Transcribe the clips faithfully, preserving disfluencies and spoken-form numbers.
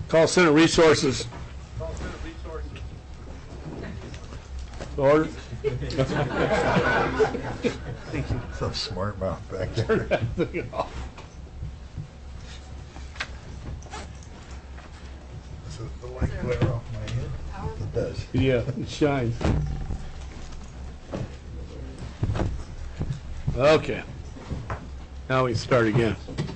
Call Senate Resources. Call Senate Resources. Order. Thank you. Some smart mouth back there. Does the light glare off my head? It does. Yeah, it shines. Okay. Now we start again.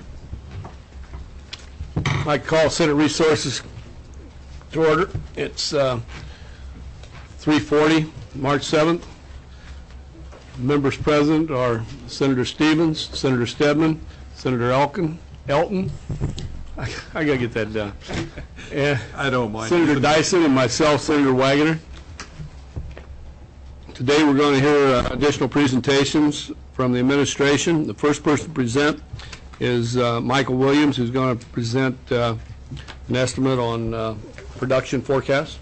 I call Senate Resources to order. It's uh, three forty, March seventh. Members present are Senator Stevens, Senator Stedman, Senator Elkin, Elton. I, I gotta get that done. And I don't mind. Senator Dyson and myself, Senator Wagoner. Today we're going to hear uh, additional presentations from the administration. The first person to present is uh, Michael Williams, who's going to present uh, an estimate on uh, production forecast.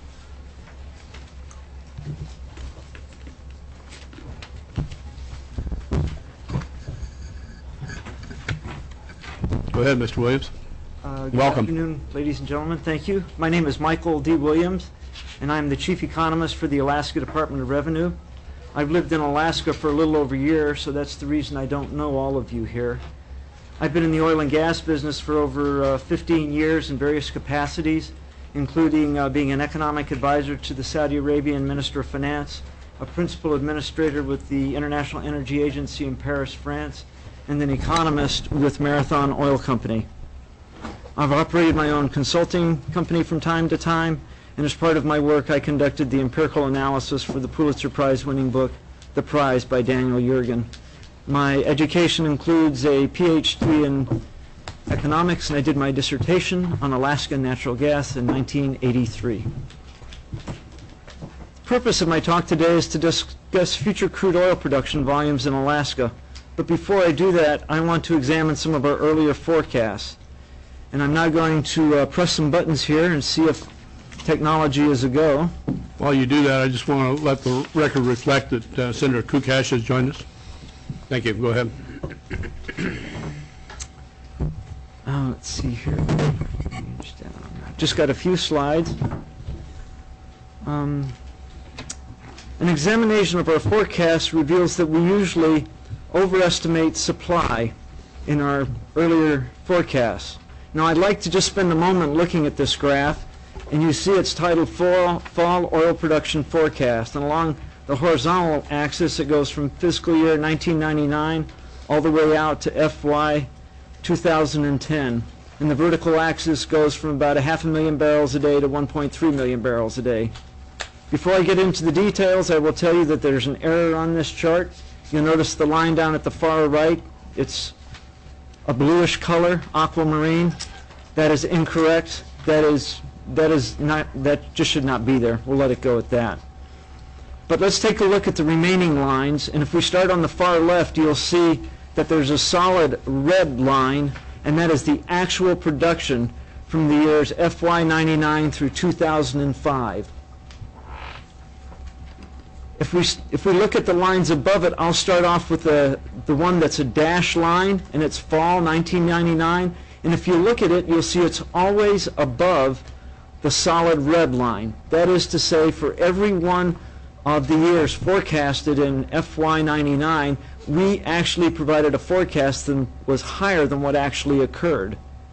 Go ahead, Mister Williams. Uh, good Welcome. afternoon, ladies and gentlemen. Thank you. My name is Michael D. Williams, and I'm the Chief Economist for the Alaska Department of Revenue. I've lived in Alaska for a little over a year, so that's the reason I don't know all of you here. I've been in the oil and gas business for over uh, fifteen years in various capacities, including uh, being an economic advisor to the Saudi Arabian Minister of Finance, a principal administrator with the International Energy Agency in Paris, France, and an economist with Marathon Oil Company. I've operated my own consulting company from time to time, and as part of my work, I conducted the empirical analysis for the Pulitzer Prize-winning book, The Prize by Daniel Yergin. My education includes a P H D in economics, and I did my dissertation on Alaska natural gas in nineteen eighty-three. The purpose of my talk today is to discuss future crude oil production volumes in Alaska. But before I do that, I want to examine some of our earlier forecasts. And I'm now going to uh, press some buttons here and see if technology is a go. While you do that, I just want to let the record reflect that uh, Senator Kukash has joined us. Thank you. Go ahead. Uh, let's see here. Just got a few slides. Um, an examination of our forecast reveals that we usually overestimate supply in our earlier forecasts. Now, I'd like to just spend a moment looking at this graph, and you see it's titled Fall, Fall Oil Production Forecast, and along the horizontal axis it goes from fiscal year nineteen ninety-nine all the way out to F Y two thousand ten, and the vertical axis goes from about a half a million barrels a day to one point three million barrels a day. Before I get into the details, I will tell you that there's an error on this chart. You'll notice the line down at the far right, it's a bluish color, aquamarine. That is incorrect. That is that is not that just should not be there. We'll let it go at that. But let's take a look at the remaining lines, and if we start on the far left, you'll see that there's a solid red line, and that is the actual production from the years F Y ninety-nine through two thousand five. If we, if we look at the lines above it, I'll start off with the, the one that's a dash line, and it's fall nineteen ninety-nine. And if you look at it, you'll see it's always above the solid red line. That is to say, for every one of the years forecasted in F Y ninety-nine, we actually provided a forecast that was higher than what actually occurred.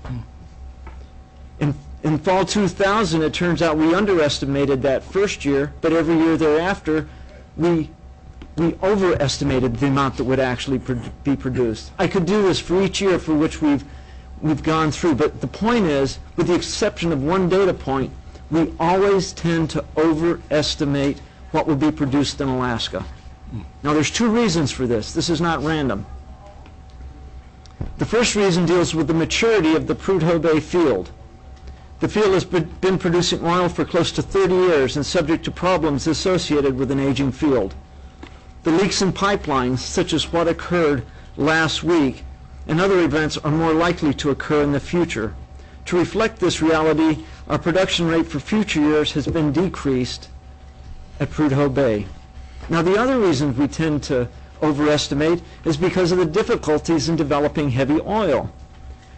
In, in fall two thousand, it turns out we underestimated that first year, but every year thereafter, we we overestimated the amount that would actually pro be produced. I could do this for each year for which we've we've gone through, but the point is, with the exception of one data point, we always tend to overestimate what will be produced in Alaska. Now, there's two reasons for this. This is not random. The first reason deals with the maturity of the Prudhoe Bay field. The field has been producing oil for close to thirty years and subject to problems associated with an aging field. The leaks in pipelines, such as what occurred last week, and other events are more likely to occur in the future. To reflect this reality, our production rate for future years has been decreased at Prudhoe Bay. Now, the other reason we tend to overestimate is because of the difficulties in developing heavy oil.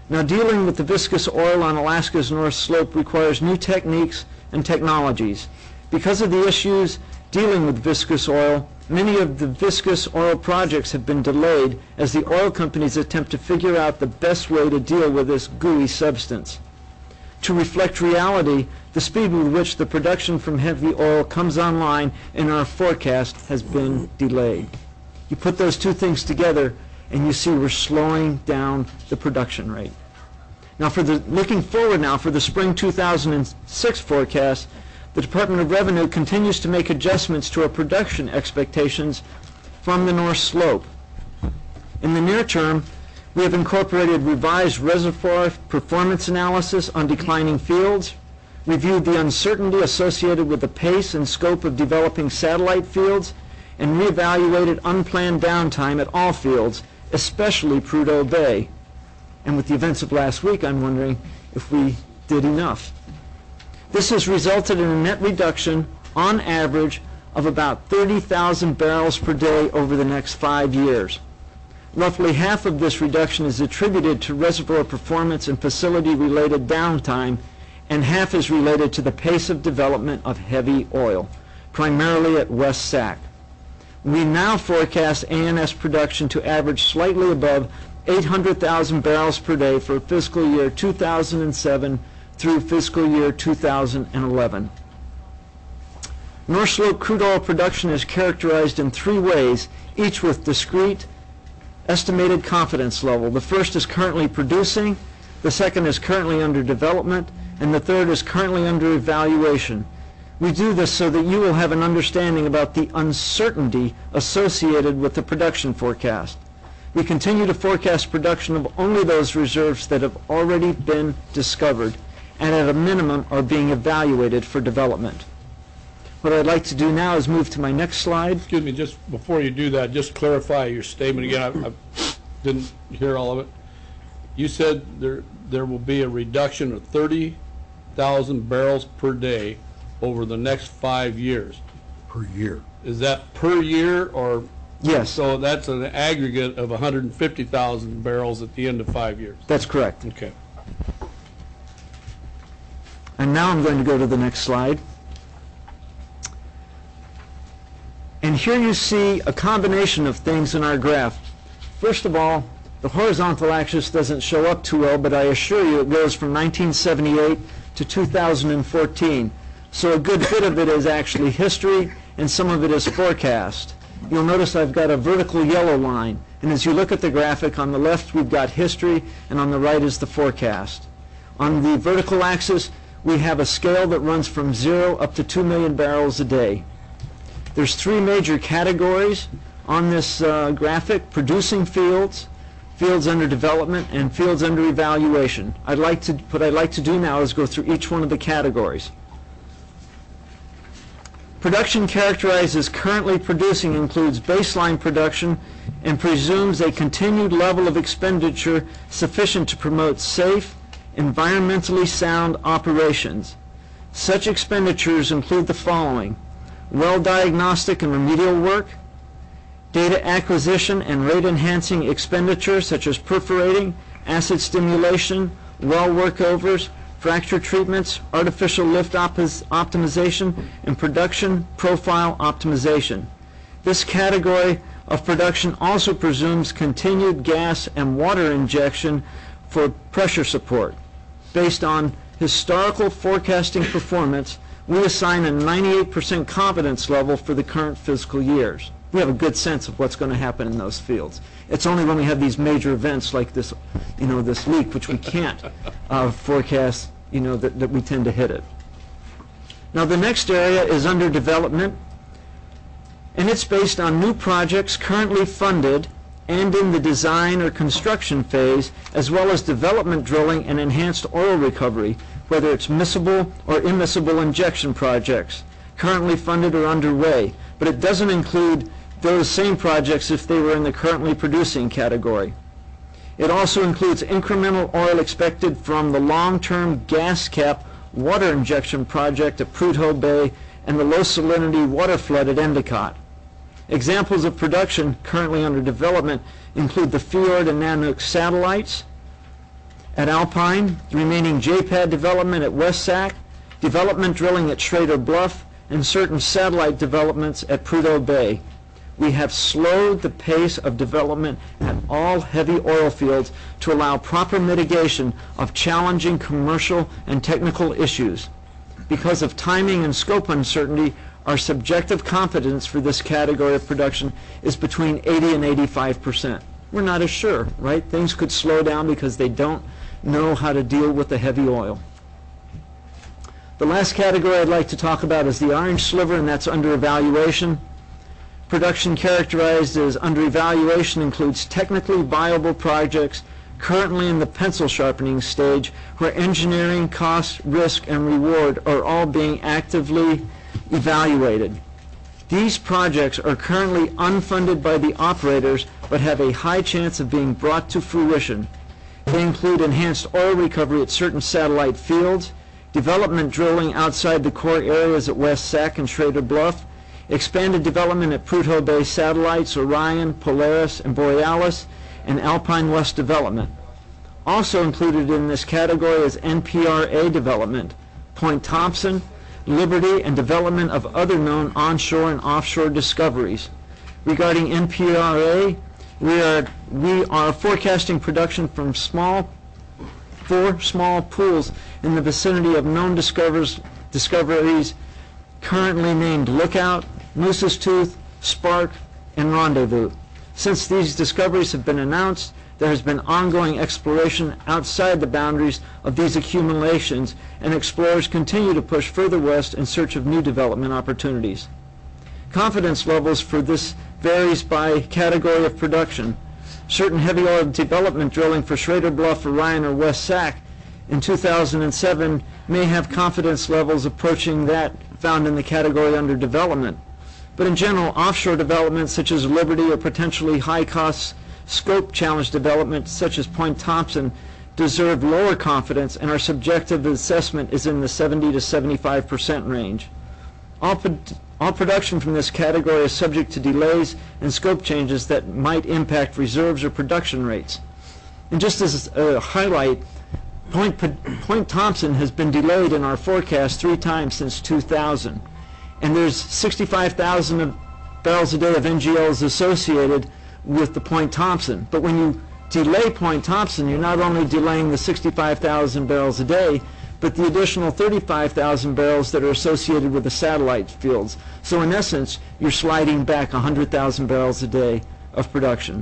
Now, dealing with the viscous oil on Alaska's North Slope requires new techniques and technologies. Because of the issues dealing with viscous oil, many of the viscous oil projects have been delayed as the oil companies attempt to figure out the best way to deal with this gooey substance. To reflect reality, the speed with which the production from heavy oil comes online in our forecast has been delayed. You put those two things together and you see we're slowing down the production rate. Now, for the looking forward now for the spring two thousand six forecast, the Department of Revenue continues to make adjustments to our production expectations from the North Slope. In the near term, we have incorporated revised reservoir performance analysis on declining fields, reviewed the uncertainty associated with the pace and scope of developing satellite fields, and reevaluated unplanned downtime at all fields, especially Prudhoe Bay. And with the events of last week, I'm wondering if we did enough. This has resulted in a net reduction, on average, of about thirty thousand barrels per day over the next five years. Roughly half of this reduction is attributed to reservoir performance and facility-related downtime, and half is related to the pace of development of heavy oil, primarily at West Sac. We now forecast A N S production to average slightly above eight hundred thousand barrels per day for fiscal year two thousand seven through fiscal year two thousand eleven. North Slope crude oil production is characterized in three ways, each with discrete estimated confidence level. The first is currently producing, the second is currently under development, and the third is currently under evaluation. We do this so that you will have an understanding about the uncertainty associated with the production forecast. We continue to forecast production of only those reserves that have already been discovered and at a minimum are being evaluated for development. What I'd like to do now is move to my next slide. Excuse me, just before you do that, just clarify your statement again. I, I didn't hear all of it. You said there there will be a reduction of thirty thousand barrels per day over the next five years. Per year. Is that per year or? Yes. So that's an aggregate of one hundred fifty thousand barrels at the end of five years. That's correct. Okay. And now I'm going to go to the next slide. And here you see a combination of things in our graph. First of all, the horizontal axis doesn't show up too well, but I assure you it goes from nineteen seventy-eight to two thousand fourteen. So a good bit of it is actually history, and some of it is forecast. You'll notice I've got a vertical yellow line, and as you look at the graphic, on the left we've got history, and on the right is the forecast. On the vertical axis, we have a scale that runs from zero up to two million barrels a day. There's three major categories on this uh, graphic: producing fields, fields under development, and fields under evaluation. I'd like to, what I'd like to do now is go through each one of the categories. Production characterized as currently producing includes baseline production and presumes a continued level of expenditure sufficient to promote safe, environmentally sound operations. Such expenditures include the following: well diagnostic and remedial work, data acquisition and rate enhancing expenditures such as perforating, acid stimulation, well workovers, fracture treatments, artificial lift optimization, and production profile optimization. This category of production also presumes continued gas and water injection for pressure support. Based on historical forecasting performance, we assign a ninety-eight percent confidence level for the current fiscal years. We have a good sense of what's going to happen in those fields. It's only when we have these major events like this, you know, this leak, which we can't uh, forecast, you know, that, that we tend to hit it. Now the next area is under development, and it's based on new projects currently funded and in the design or construction phase, as well as development drilling and enhanced oil recovery, whether it's miscible or immiscible injection projects, currently funded or underway, but it doesn't include those same projects if they were in the currently producing category. It also includes incremental oil expected from the long-term gas cap water injection project at Prudhoe Bay and the low salinity water flood at Endicott. Examples of production currently under development include the Fjord and Nanook satellites, at Alpine, the remaining J PAD development at West Sac, development drilling at Schrader Bluff, and certain satellite developments at Prudhoe Bay. We have slowed the pace of development at all heavy oil fields to allow proper mitigation of challenging commercial and technical issues. Because of timing and scope uncertainty, our subjective confidence for this category of production is between eighty and eighty-five percent. We're not as sure, right? Things could slow down because they don't know how to deal with the heavy oil. The last category I'd like to talk about is the orange sliver, and that's under evaluation. Production characterized as under evaluation includes technically viable projects currently in the pencil sharpening stage where engineering, cost, risk, and reward are all being actively evaluated. These projects are currently unfunded by the operators but have a high chance of being brought to fruition. They include enhanced oil recovery at certain satellite fields, development drilling outside the core areas at West Sac and Schrader Bluff, expanded development at Prudhoe Bay Satellites, Orion, Polaris, and Borealis, and Alpine West development. Also included in this category is N P R A development, Point Thompson, Liberty, and development of other known onshore and offshore discoveries. Regarding N P R A, we are, we are forecasting production from small, four small pools in the vicinity of known discoveries, discoveries currently named Lookout, Moose's Tooth, Spark, and Rendezvous. Since these discoveries have been announced, there has been ongoing exploration outside the boundaries of these accumulations, and explorers continue to push further west in search of new development opportunities. Confidence levels for this varies by category of production. Certain heavy oil development drilling for Schrader Bluff, Orion, or West Sac in two thousand seven may have confidence levels approaching that found in the category under development. But in general, offshore developments such as Liberty or potentially high-cost scope challenge development such as Point Thompson deserve lower confidence, and our subjective assessment is in the seventy to seventy-five percent range. All, pro all production from this category is subject to delays and scope changes that might impact reserves or production rates. And just as a highlight, Point, Point Thompson has been delayed in our forecast three times since two thousand. And there's sixty-five thousand barrels a day of N G Ls associated with the Point Thompson. But when you delay Point Thompson, you're not only delaying the sixty-five thousand barrels a day, but the additional thirty-five thousand barrels that are associated with the satellite fields. So in essence, you're sliding back one hundred thousand barrels a day of production.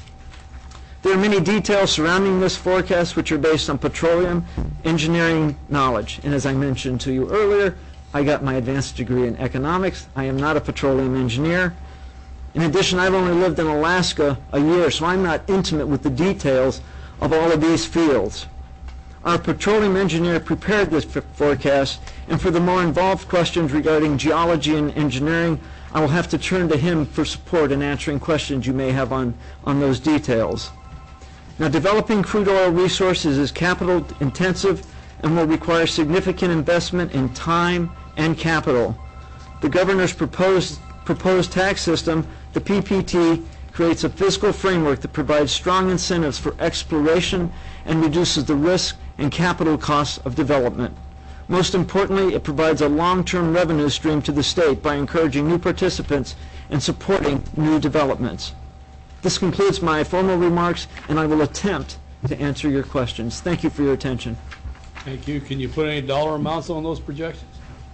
There are many details surrounding this forecast which are based on petroleum engineering knowledge. And as I mentioned to you earlier, I got my advanced degree in economics. I am not a petroleum engineer. In addition, I've only lived in Alaska a year, so I'm not intimate with the details of all of these fields. Our petroleum engineer prepared this forecast, and for the more involved questions regarding geology and engineering, I will have to turn to him for support in answering questions you may have on, on those details. Now, developing crude oil resources is capital intensive and will require significant investment in time and capital. The governor's proposed, proposed tax system, the P P T, creates a fiscal framework that provides strong incentives for exploration and reduces the risk and capital costs of development. Most importantly, it provides a long-term revenue stream to the state by encouraging new participants and supporting new developments. This concludes my formal remarks, and I will attempt to answer your questions. Thank you for your attention. Thank you. Can you put any dollar amounts on those projections?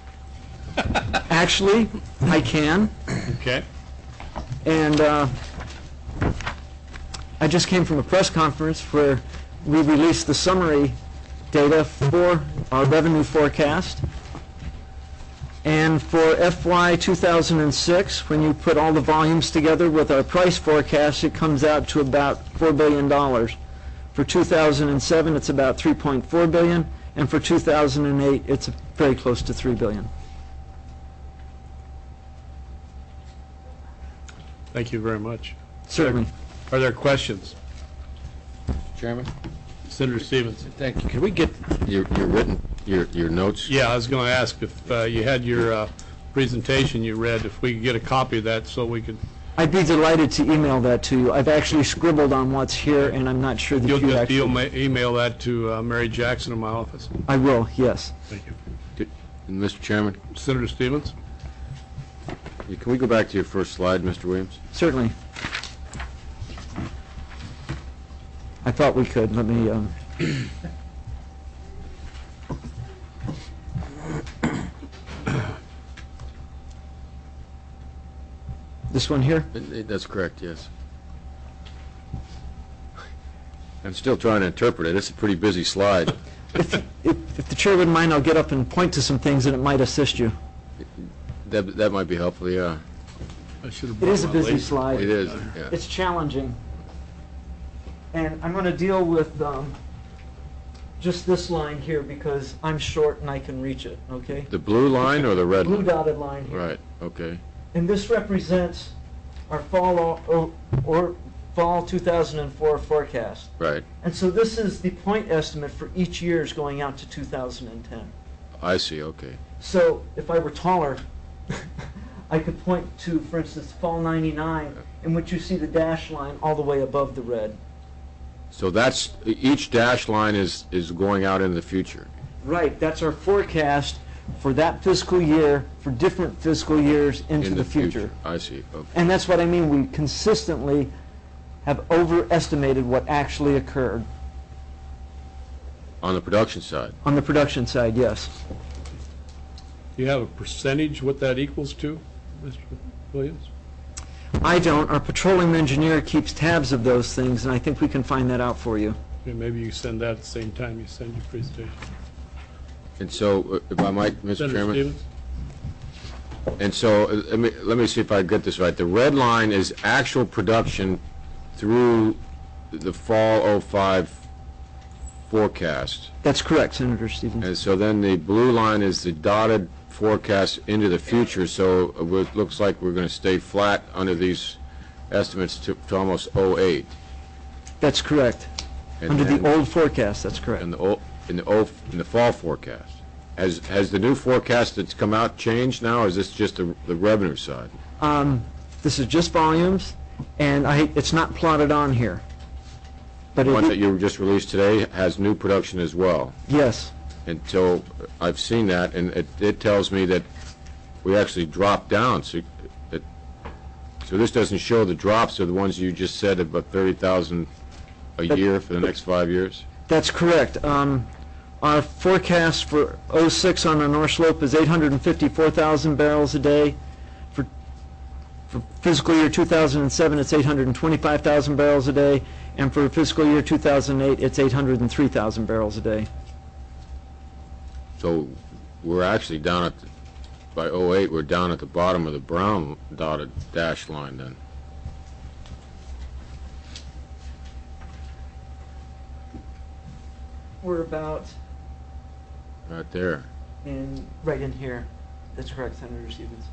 Actually, I can. Okay. And uh, I just came from a press conference where we released the summary data for our revenue forecast. And for F Y two thousand six, when you put all the volumes together with our price forecast, it comes out to about four billion dollars. For two thousand seven, it's about three point four billion dollars, and for two thousand eight, it's very close to three billion dollars. Thank you very much. Certainly. Are there questions? Chairman? Senator Stevens. Thank you. Can we get your, your written, your, your notes? Yeah, I was going to ask if uh, you had your uh, presentation you read, if we could get a copy of that so we could... I'd be delighted to email that to you. I've actually scribbled on what's here, and I'm not sure that You'll you just actually... email email that to uh, Mary Jackson in my office. I will, yes. Thank you. And Mister Chairman, Senator Stevens? can we go back to your first slide, Mister Williams? Certainly. I thought we could. Let me... Um, this one here? Uh, uh, That's correct, yes. I'm still trying to interpret it. It's a pretty busy slide. If, if, if the chair wouldn't mind, I'll get up and point to some things and it might assist you. That, that might be helpful, yeah. I should have It brought is a my busy laser. slide. It is, yeah. It's challenging. And I'm going to deal with um, just this line here because I'm short and I can reach it, okay? The blue line or the red Blue line? dotted line here. Right, okay. And this represents our fall or, or fall two thousand four forecast. Right. And so this is the point estimate for each year's going out to two thousand ten. I see, okay. So if I were taller, I could point to, for instance, fall ninety-nine, in which you see the dash line all the way above the red. So that's, each dash line is, is going out into the future. Right, that's our forecast for that fiscal year, for different fiscal years into in the future. I see, okay. And that's what I mean, we consistently have overestimated what actually occurred. On the production side. On the production side, yes. Do you have a percentage what that equals to, Mister Williams? I don't. Our petroleum engineer keeps tabs of those things, and I think we can find that out for you. Okay, maybe you send that at the same time you send your presentation. And so, uh, if I might, Mister Senator Chairman? Stevens? And so, uh, let me, let me see if I get this right. The red line is actual production through the fall oh five forecast. That's correct, Senator Stevens. And so then the blue line is the dotted forecast into the future, so it looks like we're going to stay flat under these estimates to, to almost oh eight. That's correct. And Under then- the old forecast, that's correct. In the, o- in the, o- in the fall forecast. Has, has the new forecast that's come out changed now, or is this just the, the revenue side? Um, this is just volumes, and I, it's not plotted on here. But The one that it, you just released today has new production as well. yes, And so I've seen that, and it, it tells me that we actually dropped down. So, it, so this doesn't show the drops of the ones you just said, about thirty thousand a That- year for the next five years? that's correct. Um, our forecast for oh six on the North Slope is eight hundred fifty-four thousand barrels a day. For, for fiscal year two thousand seven, it's eight hundred twenty-five thousand barrels a day. And for fiscal year two thousand eight, it's eight hundred three thousand barrels a day. So we're actually down at, the, by oh eight, we're down at the bottom of the brown dotted dash line then. We're about Right there. in, right in here. That's correct, Senator Stevens.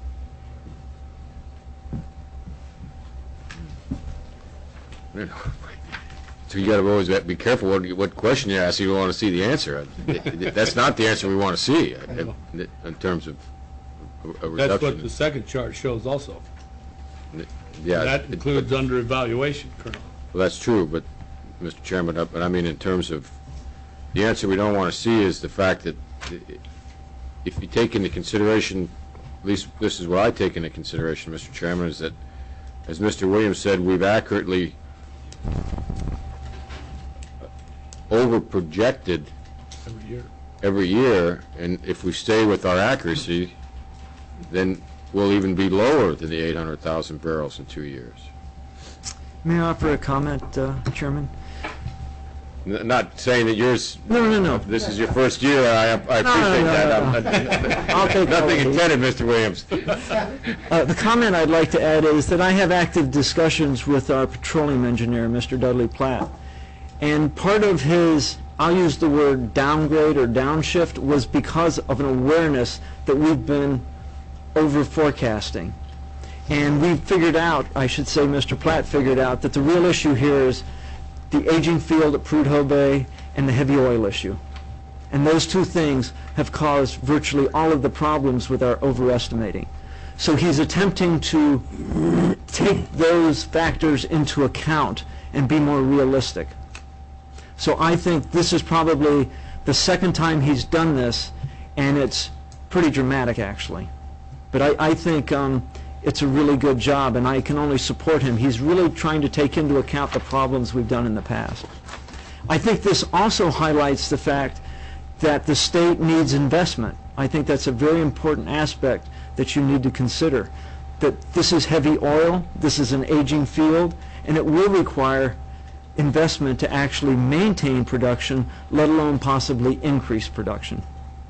You know, So you got to always be careful what, what question you ask. You want to see the answer. That's not the answer we want to see in, in terms of a, a reduction. That's what the second chart shows also. Yeah, That it- includes under evaluation, Colonel. Well, that's true, but, Mister Chairman, uh, but I mean in terms of, the answer we don't want to see is the fact that i- if you take into consideration, at least this is what I take into consideration, Mister Chairman, is that, as Mister Williams said, we've accurately over-projected Every year. every year, and if we stay with our accuracy, then we'll even be lower than the eight hundred thousand barrels in two years. May I offer a comment, uh, Chairman? N- Not saying that yours, No, no, no. this is your first year, I I appreciate no, that. no, I'm- I'll take all Nothing of these. intended, Mister Williams. Uh, the comment I'd like to add is that I have active discussions with our petroleum engineer, Mister Dudley Platt. And part of his, I'll use the word downgrade or downshift, was because of an awareness that we've been over forecasting. And we figured out, I should say Mister Platt figured out, that the real issue here is the aging field at Prudhoe Bay and the heavy oil issue. And those two things have caused virtually all of the problems with our overestimating. So he's attempting to take those factors into account and be more realistic. So I think this is probably the second time he's done this, and it's pretty dramatic, actually. But I, I think um, it's a really good job, and I can only support him. He's really trying to take into account the problems we've done in the past. I think this also highlights the fact that the state needs investment. I think that's a very important aspect that you need to consider. That this is heavy oil, this is an aging field, and it will require investment to actually maintain production, let alone possibly increase production.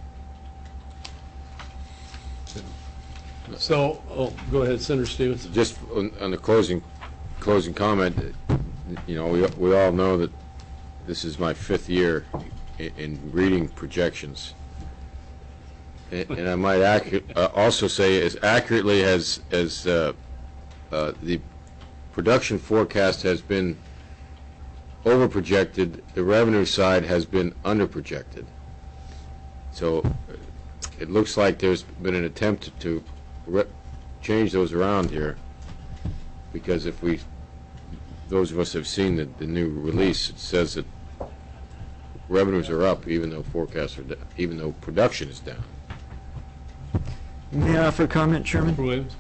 So, oh, go ahead, Senator Stevens. Just on, on the closing, closing comment, you know, we, we all know that this is my fifth year in, in reading projections. And, and I might accu uh, also say, as accurately as, as uh, uh, the production forecast has been over-projected, the revenue side has been under-projected. So it looks like there's been an attempt to re change those around here, because if we, those of us have seen the, the new release, it says that revenues are up even though forecasts are down, even though production is down. May I offer a comment, Chairman? Williams?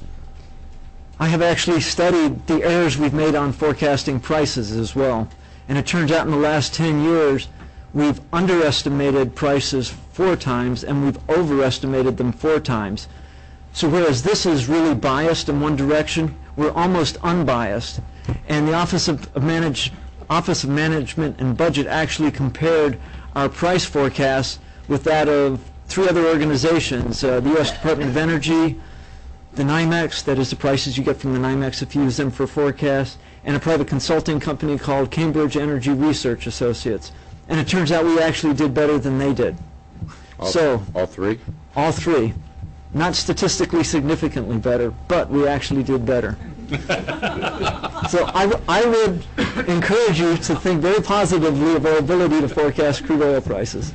I have actually studied the errors we've made on forecasting prices as well. And it turns out in the last ten years, we've underestimated prices four times and we've overestimated them four times. So whereas this is really biased in one direction, we're almost unbiased. And the Office of, of, Manage, Office of Management and Budget actually compared our price forecasts with that of three other organizations, uh, the U S Department of Energy, the NYMEX, that is the prices you get from the NYMEX if you use them for forecasts, and a private consulting company called Cambridge Energy Research Associates. And it turns out we actually did better than they did. All, so all three? All three. Not statistically significantly better, but we actually did better. So I, I would encourage you to think very positively of our ability to forecast crude oil prices.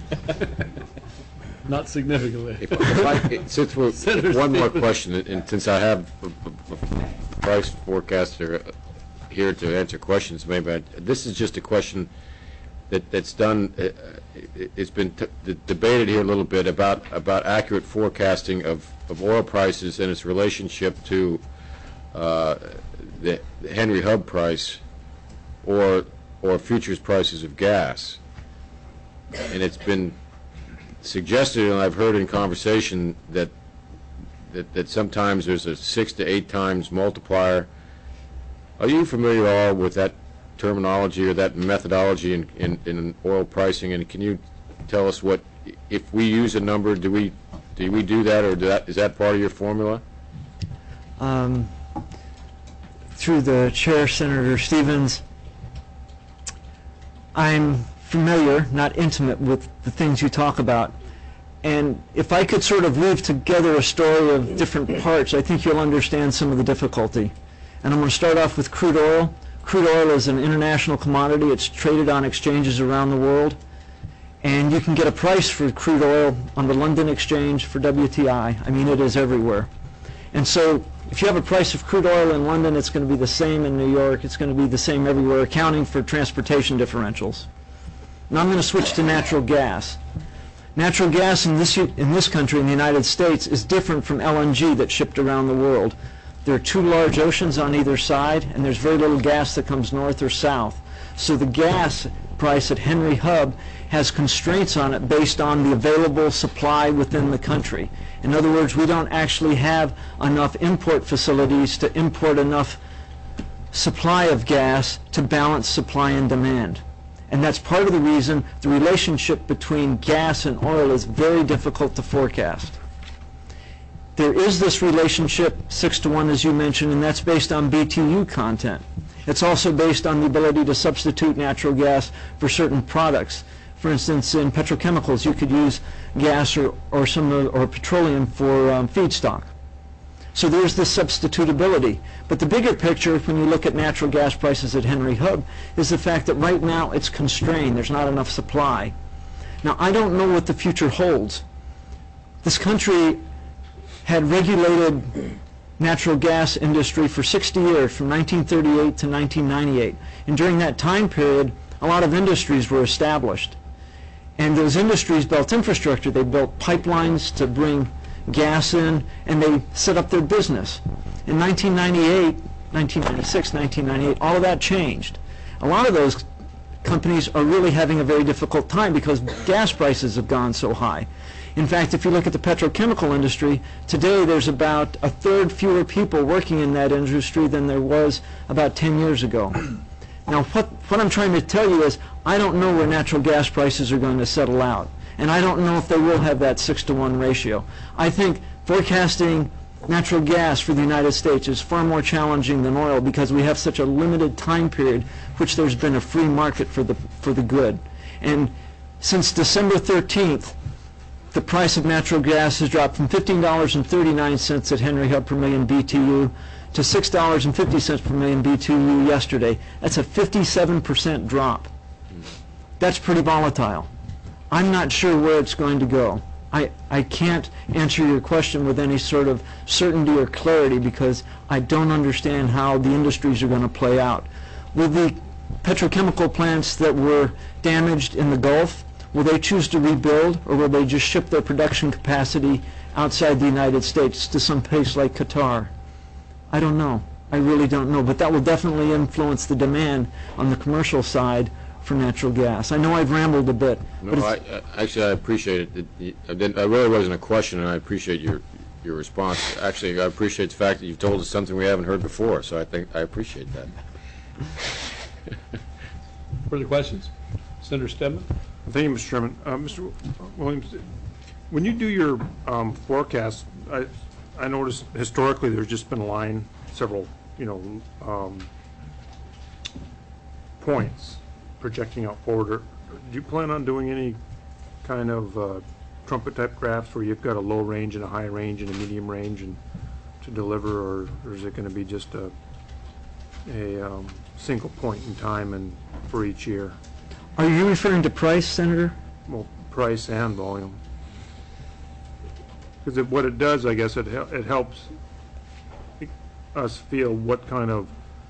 Not significantly. If, if I, it, since we're, Senator one more Stevens. question, and since I have a, a, a price forecaster here to answer questions, maybe I, this is just a question that that's done. Uh, it, it's been t debated here a little bit about about accurate forecasting of of oil prices and its relationship to uh, the, the Henry Hub price or or futures prices of gas, and it's been suggested, and I've heard in conversation that, that that sometimes there's a six to eight times multiplier. Are you familiar at all with that terminology or that methodology in, in, in oil pricing? And can you tell us what, if we use a number, do we do we do that, or do that, is that part of your formula? Um, through the chair, Senator Stevens, I'm familiar, not intimate, with the things you talk about. And if I could sort of weave together a story of different parts, I think you'll understand some of the difficulty. And I'm going to start off with crude oil. Crude oil is an international commodity. It's traded on exchanges around the world. And you can get a price for crude oil on the London Exchange for W T I. I mean, it is everywhere. And so if you have a price of crude oil in London, it's going to be the same in New York. It's going to be the same everywhere, accounting for transportation differentials. Now I'm going to switch to natural gas. Natural gas in this, in this country, in the United States, is different from L N G that's shipped around the world. There are two large oceans on either side, and there's very little gas that comes north or south. So the gas price at Henry Hub has constraints on it based on the available supply within the country. In other words, we don't actually have enough import facilities to import enough supply of gas to balance supply and demand. And that's part of the reason the relationship between gas and oil is very difficult to forecast. There is this relationship, six to one as you mentioned, and that's based on B T U content. It's also based on the ability to substitute natural gas for certain products. For instance, in petrochemicals, you could use gas or, or, some, or petroleum for um, feedstock. So there's this substitutability. But the bigger picture, when you look at natural gas prices at Henry Hub, is the fact that right now it's constrained. There's not enough supply. Now, I don't know what the future holds. This country had regulated natural gas industry for sixty years, from nineteen thirty-eight to nineteen ninety-eight. And during that time period, a lot of industries were established. And those industries built infrastructure. They built pipelines to bring gas in, and they set up their business. In nineteen ninety-eight, nineteen ninety-six, nineteen ninety-eight, all of that changed. A lot of those companies are really having a very difficult time because gas prices have gone so high. In fact, if you look at the petrochemical industry, today there's about a third fewer people working in that industry than there was about ten years ago. Now, what, what I'm trying to tell you is I don't know where natural gas prices are going to settle out, and I don't know if they will have that six to one ratio. I think forecasting natural gas for the United States is far more challenging than oil because we have such a limited time period which there's been a free market for the, for the good. And since December thirteenth, the price of natural gas has dropped from fifteen dollars and thirty-nine cents at Henry Hub per million B T U to six dollars and fifty cents per million B T U yesterday. That's a fifty-seven percent drop. That's pretty volatile. I'm not sure where it's going to go. I, I can't answer your question with any sort of certainty or clarity because I don't understand how the industries are going to play out. Will the petrochemical plants that were damaged in the Gulf, will they choose to rebuild, or will they just ship their production capacity outside the United States to some place like Qatar? I don't know. I really don't know. But that will definitely influence the demand on the commercial side for natural gas. I know I've rambled a bit. No, I, I, actually, I appreciate it. It, it, it really wasn't a question, and I appreciate your your response. Actually, I appreciate the fact that you've told us something we haven't heard before, so I think I appreciate that. Further questions? Senator Stedman? Thank you, Mister Chairman. Uh, Mister Williams, when you do your um, forecast, I, I noticed historically there's just been a line, several, you know, um, points projecting out forward. Do you plan on doing any kind of uh, trumpet-type graphs where you've got a low range and a high range and a medium range and to deliver, or, or is it going to be just a, a um, single point in time and for each year? Are you referring to price, Senator? Well, price and volume. Because it, what it does, I guess, it, hel it helps us feel what kind of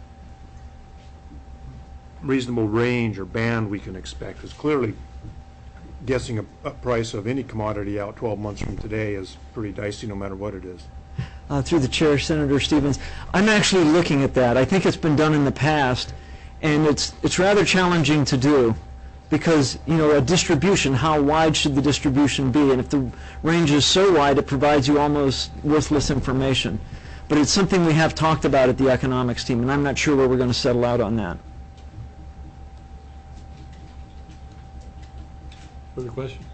reasonable range or band we can expect. Because clearly, guessing a, a price of any commodity out twelve months from today is pretty dicey no matter what it is. Uh, through the chair, Senator Stevens, I'm actually looking at that. I think it's been done in the past, and it's it's rather challenging to do. Because, you know, a distribution, how wide should the distribution be? And if the range is so wide, it provides you almost worthless information. But it's something we have talked about at the economics team, and I'm not sure where we're going to settle out on that. Further questions?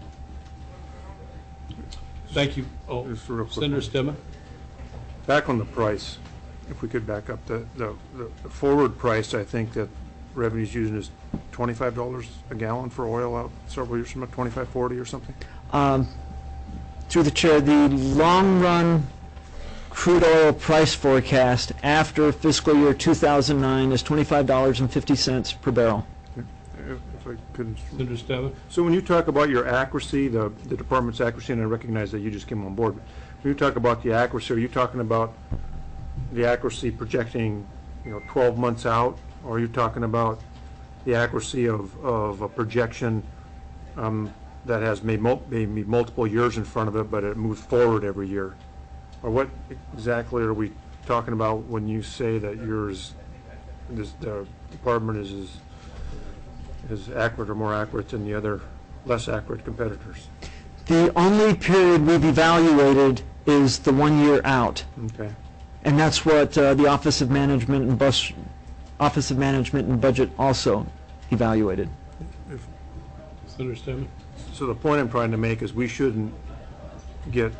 Thank you. Oh, Just a real quick Senator one. Stedman? Back on the price, if we could back up, the, the, the forward price, I think that revenue's using is twenty-five dollars a gallon for oil out several years from now, twenty-five forty or something? Um, through the chair, the long-run crude oil price forecast after fiscal year two thousand nine is twenty-five dollars and fifty cents per barrel. If if I could. Senator Stedman? So when you talk about your accuracy, the, the department's accuracy, and I recognize that you just came on board, but when you talk about the accuracy, are you talking about the accuracy projecting, you know, twelve months out? Or are you talking about the accuracy of, of a projection um, that has made mul maybe multiple years in front of it, but it moves forward every year? Or what exactly are we talking about when you say that yours, this, the department is, is is accurate or more accurate than the other less accurate competitors? The only period we've evaluated is the one year out. Okay. And that's what uh, the Office of Management and Bus Office of Management and Budget also evaluated. If, Senator Stedman? so the point I'm trying to make is we shouldn't get,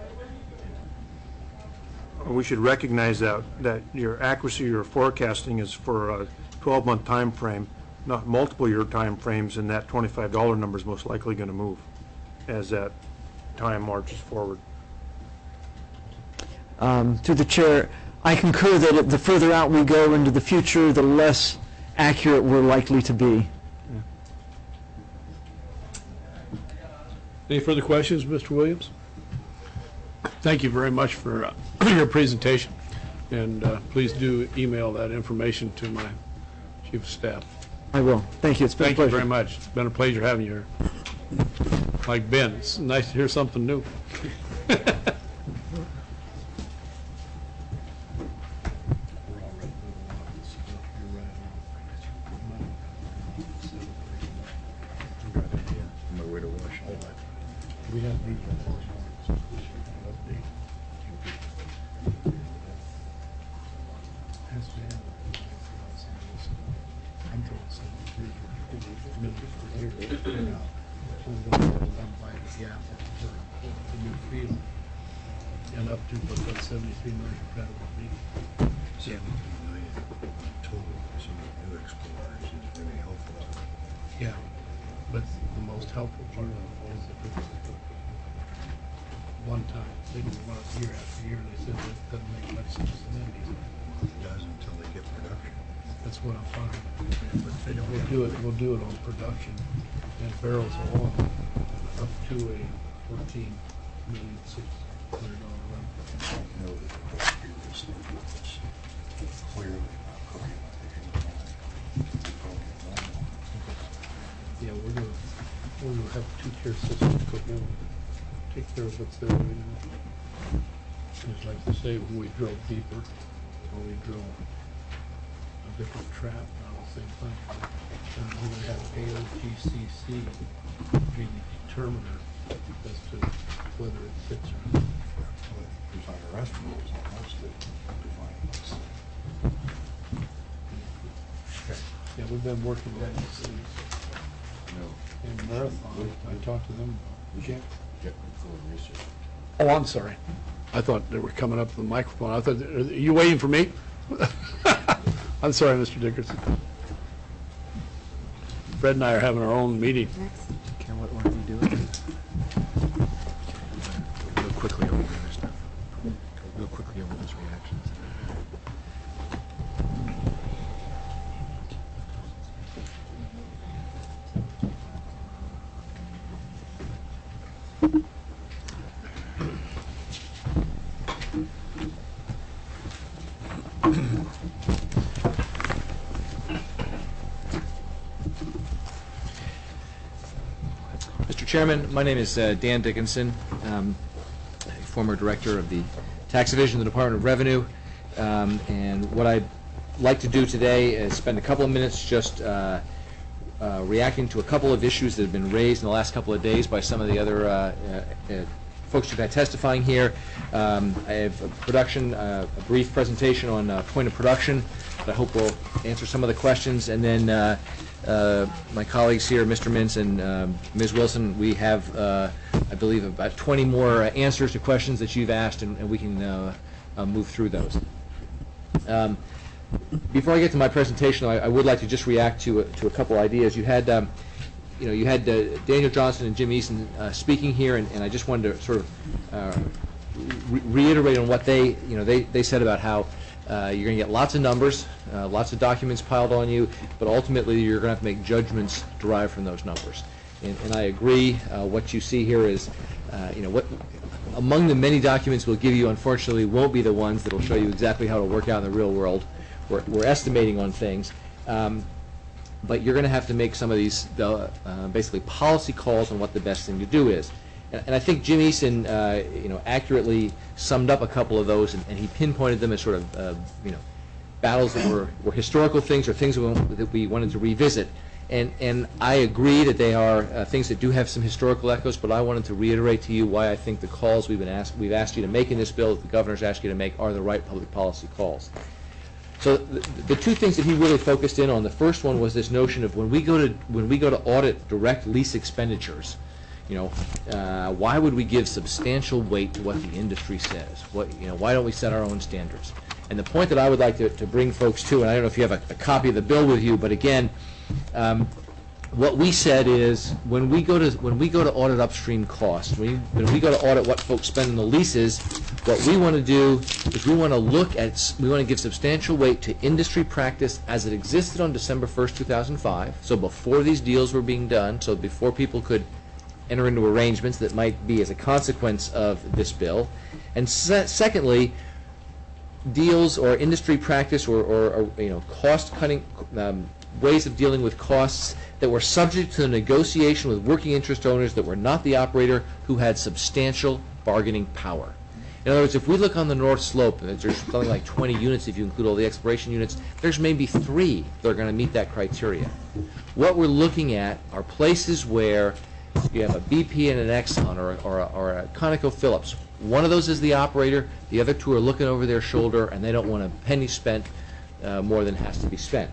or we should recognize that, that your accuracy, your forecasting is for a twelve month time frame, not multiple year time frames, and that twenty-five dollar number is most likely going to move as that time marches forward. Um, to the chair, I concur that it, the further out we go into the future, the less accurate we're likely to be. Any further questions, Mister Williams? thank you very much for uh, your presentation, and uh, please do email that information to my chief of staff. I will. Thank you. It's been Thank a you pleasure. very much. It's been a pleasure having you here. Like Ben, it's nice to hear something new. On my way to Washington. We have and up to about that seventy-three million credible feet. seventy-three million total, some of the new explorers is really helpful. Yeah, but the most helpful part of it is if it's one time, they do one year after year, they said that doesn't make much sense to them either. It does until they get production. That's what I'm finding. But we'll do it, we'll do it on production and barrels of oil up to a fourteen million six hundred dollar run. You know that the first year this thing was clearly not cooking like it was. Yeah, we're gonna, we're gonna have a two-tier system put in, take care of what's there right now. Just like to say, when we drill deeper, or we drill a different trap, not the same thing. And we're gonna have A O G C C be the determiner as to whether it fits or not. Define a restaurant is almost it, defining this. Yeah, we've been working that in cities. In Marathon, I talked to them about. Get full research. Oh, I'm sorry. I thought they were coming up to the microphone. I thought, are you waiting for me? I'm sorry, Mister Dickerson. Fred and I are having our own meeting. Care what order you do it? Real quickly over this stuff. Real quickly over those reactions. Mister Chairman, my name is uh, Dan Dickinson, um, former director of the Tax Division of the Department of Revenue. Um, and what I'd like to do today is spend a couple of minutes just uh, uh, reacting to a couple of issues that have been raised in the last couple of days by some of the other uh, uh, uh, folks who've had testifying here. Um, I have a production, uh, a brief presentation on uh, point of production that I hope will answer some of the questions, and then uh, uh, my colleagues here, Mister Mintz and um, Miz Wilson, we have, uh, I believe, about twenty more uh, answers to questions that you've asked, and, and we can uh, uh, move through those. Um, before I get to my presentation, I, I would like to just react to a, to a couple ideas. You had, um, you know, you had uh, Daniel Johnson and Jim Eason uh, speaking here, and, and I just wanted to sort of uh, re reiterate on what they, you know, they, they said about how uh, you're going to get lots of numbers, uh, lots of documents piled on you, but ultimately you're going to have to make judgments derived from those numbers. And, and I agree. Uh, what you see here is, uh, you know, what among the many documents we'll give you, unfortunately, won't be the ones that will show you exactly how it'll work out in the real world. We're, we're estimating on things. Um, but you're going to have to make some of these uh, uh, basically policy calls on what the best thing to do is. And, and I think Jim Eason, uh, you know, accurately summed up a couple of those, and, and he pinpointed them as sort of, uh, you know, battles that were, were historical things or things that we, that we wanted to revisit. And, and I agree that they are uh, things that do have some historical echoes, but I wanted to reiterate to you why I think the calls we've been asked, we've asked you to make in this bill, that the governor's asked you to make, are the right public policy calls. So the, the two things that he really focused in on, the first one was this notion of when we go to when we go to audit direct lease expenditures, you know, uh, why would we give substantial weight to what the industry says? What, you know, why don't we set our own standards? And the point that I would like to, to bring folks to, and I don't know if you have a, a copy of the bill with you, but again, um, what we said is when we go to when we go to audit upstream costs, when we, when we go to audit what folks spend on the leases, what we want to do is we want to look at we want to give substantial weight to industry practice as it existed on December first, two thousand five. So before these deals were being done, so before people could enter into arrangements that might be as a consequence of this bill. And se secondly, deals or industry practice or, or, or you know, cost-cutting um, ways of dealing with costs that were subject to the negotiation with working interest owners that were not the operator, who had substantial bargaining power. In other words, if we look on the North Slope, there's something like twenty units if you include all the exploration units, there's maybe three that are going to meet that criteria. What we're looking at are places where you have a B P and an Exxon or, or, a, or a ConocoPhillips. One of those is the operator, the other two are looking over their shoulder, and they don't want a penny spent uh, more than has to be spent.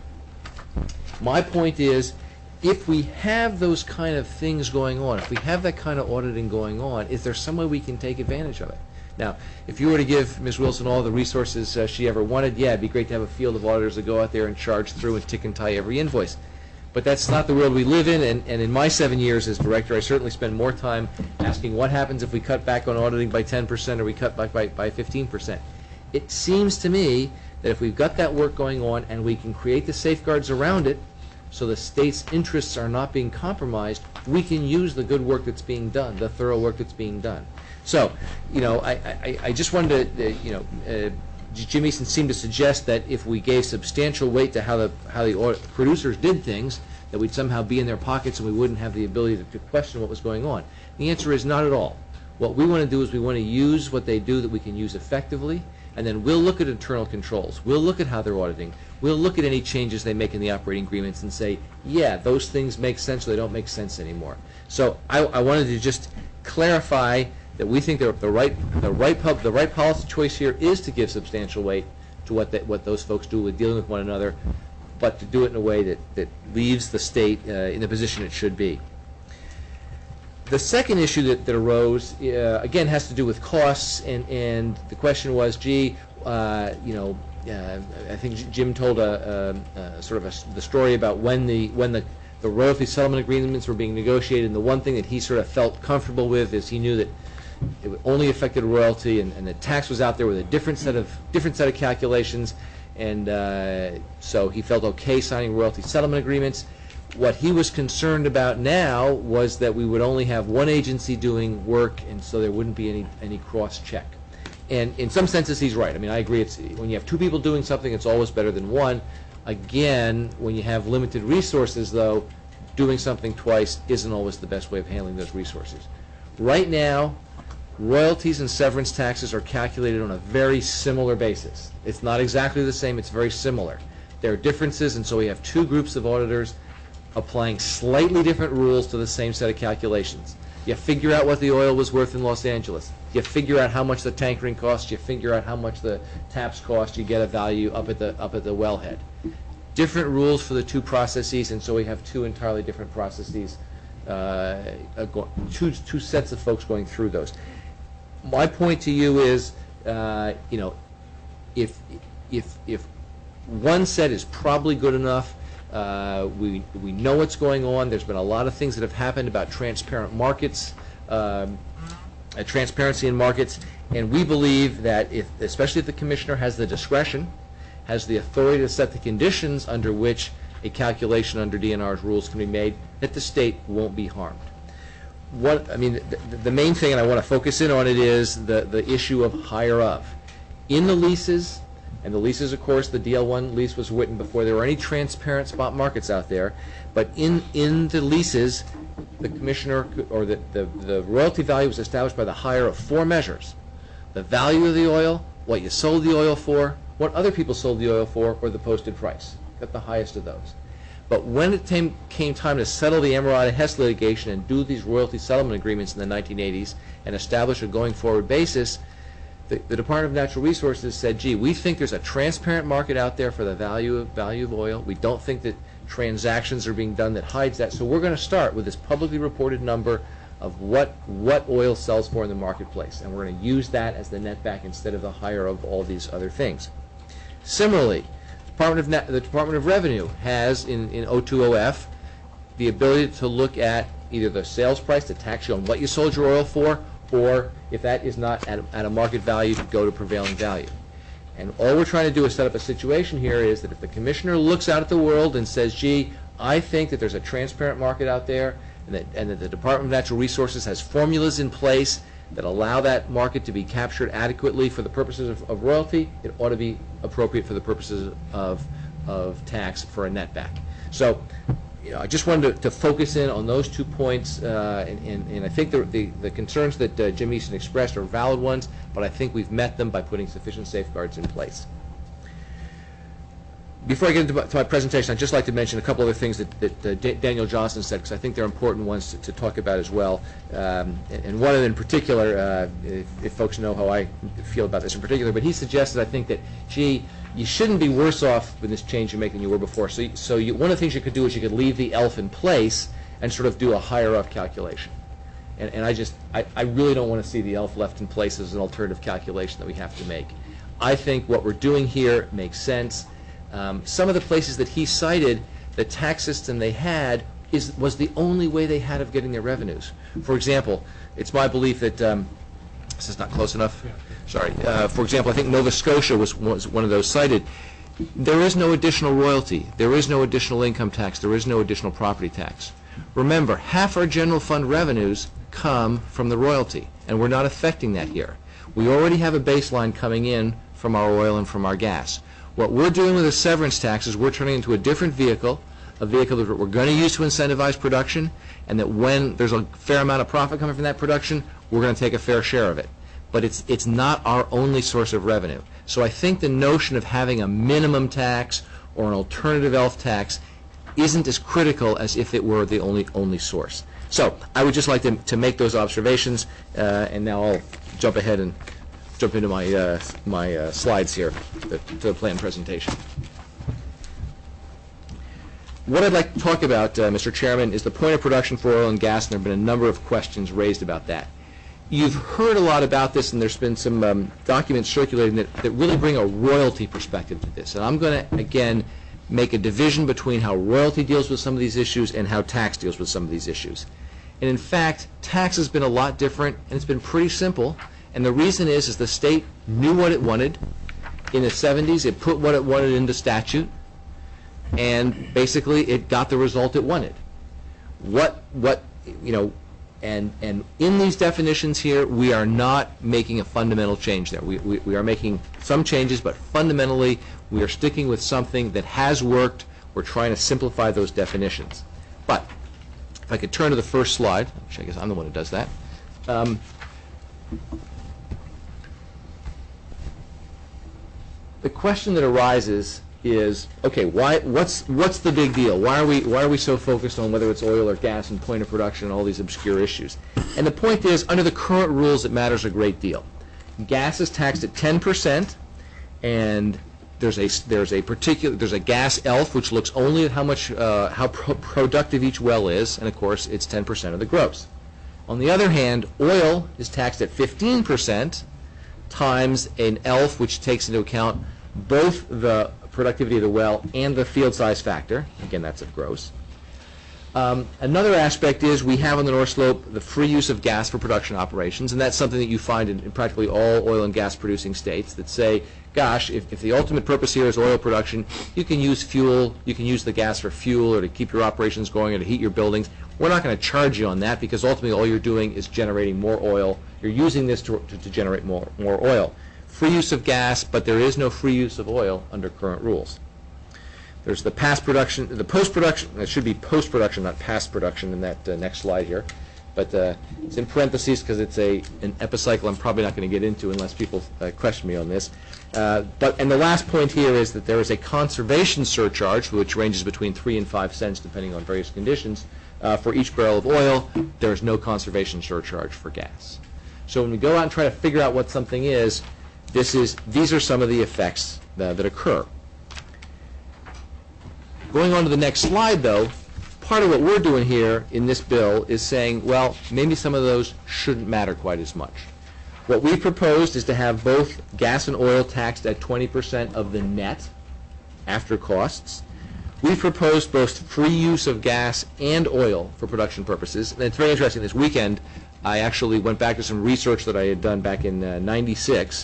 My point is, if we have those kind of things going on, if we have that kind of auditing going on, is there some way we can take advantage of it? Now, if you were to give Miz Wilson all the resources uh, she ever wanted, yeah, it'd be great to have a field of auditors that go out there and charge through and tick and tie every invoice. But that's not the world we live in, and, and in my seven years as director, I certainly spend more time asking what happens if we cut back on auditing by ten percent or we cut back by, by fifteen percent. It seems to me that if we've got that work going on and we can create the safeguards around it so the state's interests are not being compromised, we can use the good work that's being done, the thorough work that's being done. So, you know, I, I, I just wanted to, uh, you know, uh, Jim Easton seemed to suggest that if we gave substantial weight to how the how the audit producers did things, that we'd somehow be in their pockets and we wouldn't have the ability to, to question what was going on. The answer is not at all. What we want to do is we want to use what they do that we can use effectively, and then we'll look at internal controls. We'll look at how they're auditing. We'll look at any changes they make in the operating agreements and say, yeah, those things make sense or they don't make sense anymore. So I, I wanted to just clarify that we think the, the right the right pub, the right policy choice here is to give substantial weight to what that, what those folks do with dealing with one another, but to do it in a way that, that leaves the state uh, in the position it should be. The second issue that, that arose, uh, again, has to do with costs, and, and the question was, gee, uh, you know, uh, I think Jim told a, a, a sort of a, the story about when the when the, the royalty settlement agreements were being negotiated, and the one thing that he sort of felt comfortable with is he knew that it only affected royalty, and, and the tax was out there with a different set of different set of calculations, and uh, so he felt okay signing royalty settlement agreements. What he was concerned about now was that we would only have one agency doing work, and so there wouldn't be any any cross check. And in some senses, he's right. I mean, I agree. It's when you have two people doing something, it's always better than one. Again, when you have limited resources, though, doing something twice isn't always the best way of handling those resources. Right now, royalties and severance taxes are calculated on a very similar basis. It's not exactly the same. It's very similar. There are differences, and so we have two groups of auditors applying slightly different rules to the same set of calculations. You figure out what the oil was worth in Los Angeles. You figure out how much the tankering cost. You figure out how much the taps cost. You get a value up at the up at the wellhead. Different rules for the two processes, and so we have two entirely different processes. Uh, two two sets of folks going through those. My point to you is, uh, you know, if if if one set is probably good enough. Uh, we we know what's going on. There's been a lot of things that have happened about transparent markets, um, uh, transparency in markets, and we believe that if, especially if the commissioner has the discretion, has the authority to set the conditions under which a calculation under D N R's rules can be made, that the state won't be harmed. What I mean, the, the main thing, and I want to focus in on it, is the the issue of higher of. In the leases. And the leases, of course, the D L one lease was written before there were any transparent spot markets out there. But in, in the leases, the commissioner, or the, the, the royalty value was established by the hire of four measures. The value of the oil, what you sold the oil for, what other people sold the oil for, or the posted price. Got the highest of those. But when it came, came time to settle the Emirati Hess litigation and do these royalty settlement agreements in the nineteen eighties and establish a going forward basis, The, the Department of Natural Resources said, gee, we think there's a transparent market out there for the value of value of oil. We don't think that transactions are being done that hides that. So we're going to start with this publicly reported number of what what oil sells for in the marketplace. And we're going to use that as the net back instead of the higher of all these other things. Similarly, Department of Na the Department of Revenue has in, in O two O F the ability to look at either the sales price, the tax you on what you sold your oil for, or if that is not at a, at a market value, to go to prevailing value. And all we're trying to do is set up a situation here is that if the commissioner looks out at the world and says, gee, I think that there's a transparent market out there, and that, and that the Department of Natural Resources has formulas in place that allow that market to be captured adequately for the purposes of, of royalty, it ought to be appropriate for the purposes of, of tax for a netback. So, you know, I just wanted to, to focus in on those two points, uh, and, and, and I think the, the, the concerns that uh, Jim Easton expressed are valid ones, but I think we've met them by putting sufficient safeguards in place. Before I get into my, to my presentation, I'd just like to mention a couple other things that, that uh, D Daniel Johnson said, because I think they're important ones to, to talk about as well. Um, and, and one of them in particular, uh, if, if folks know how I feel about this in particular, but he suggested, I think, that, gee, you shouldn't be worse off with this change you make than you were before. So, so you, one of the things you could do is you could leave the E L F in place and sort of do a higher up calculation. And, and I just, I, I really don't want to see the E L F left in place as an alternative calculation that we have to make. I think what we're doing here makes sense. Um, some of the places that he cited, the tax system they had is was the only way they had of getting their revenues. For example, it's my belief that um, this is not close enough. Sorry. Uh, for example, I think Nova Scotia was was one of those cited. There is no additional royalty. There is no additional income tax. There is no additional property tax. Remember, half our general fund revenues come from the royalty, and we're not affecting that here. We already have a baseline coming in from our oil and from our gas. What we're doing with the severance tax is we're turning into a different vehicle, a vehicle that we're going to use to incentivize production, and that when there's a fair amount of profit coming from that production, we're going to take a fair share of it. But it's, it's not our only source of revenue. So I think the notion of having a minimum tax or an alternative E L F tax isn't as critical as if it were the only, only source. So I would just like to, to make those observations, uh, and now I'll jump ahead and jump into my uh, my uh, slides here to, to the planned presentation. What I'd like to talk about, uh, Mister Chairman, is the point of production for oil and gas, and there have been a number of questions raised about that. You've heard a lot about this, and there's been some um, documents circulating that, that really bring a royalty perspective to this. And I'm going to, again, make a division between how royalty deals with some of these issues and how tax deals with some of these issues. And in fact, tax has been a lot different, and it's been pretty simple. And the reason is, is the state knew what it wanted. In the seventies, it put what it wanted into statute, and basically it got the result it wanted. What, what, you know, and, and in these definitions here, we are not making a fundamental change there. We, we, we are making some changes, but fundamentally, we are sticking with something that has worked. We're trying to simplify those definitions. But if I could turn to the first slide, which I guess I'm the one who does that. Um, The question that arises is, okay, why? What's what's the big deal? Why are we why are we so focused on whether it's oil or gas and point of production and all these obscure issues? And the point is, under the current rules, it matters a great deal. Gas is taxed at ten percent, and there's a there's a particular there's a gas E L F which looks only at how much uh, how pro productive each well is, and of course it's ten percent of the gross. On the other hand, oil is taxed at fifteen percent. Times an E L F which takes into account both the productivity of the well and the field size factor. Again, that's of gross. Um, another aspect is we have on the North Slope the free use of gas for production operations, and that's something that you find in, in practically all oil and gas producing states that say, gosh, if, if the ultimate purpose here is oil production, you can use fuel, you can use the gas for fuel or to keep your operations going or to heat your buildings. We're not going to charge you on that because ultimately all you're doing is generating more oil. You're using this to, to, to generate more, more oil. Free use of gas, but there is no free use of oil under current rules. There's the past production, the post-production, it should be post-production, not past production in that uh, next slide here. But uh, it's in parentheses because it's a an epicycle I'm probably not going to get into unless people uh, question me on this. Uh, but and the last point here is that there is a conservation surcharge, which ranges between three and five cents depending on various conditions. Uh, for each barrel of oil, there is no conservation surcharge for gas. So when we go out and try to figure out what something is, this is these are some of the effects uh, that occur. Going on to the next slide, though, part of what we're doing here in this bill is saying, well, maybe some of those shouldn't matter quite as much. What we proposed is to have both gas and oil taxed at twenty percent of the net after costs. We proposed both free use of gas and oil for production purposes. And it's very interesting. This weekend, I actually went back to some research that I had done back in uh, ninety-six,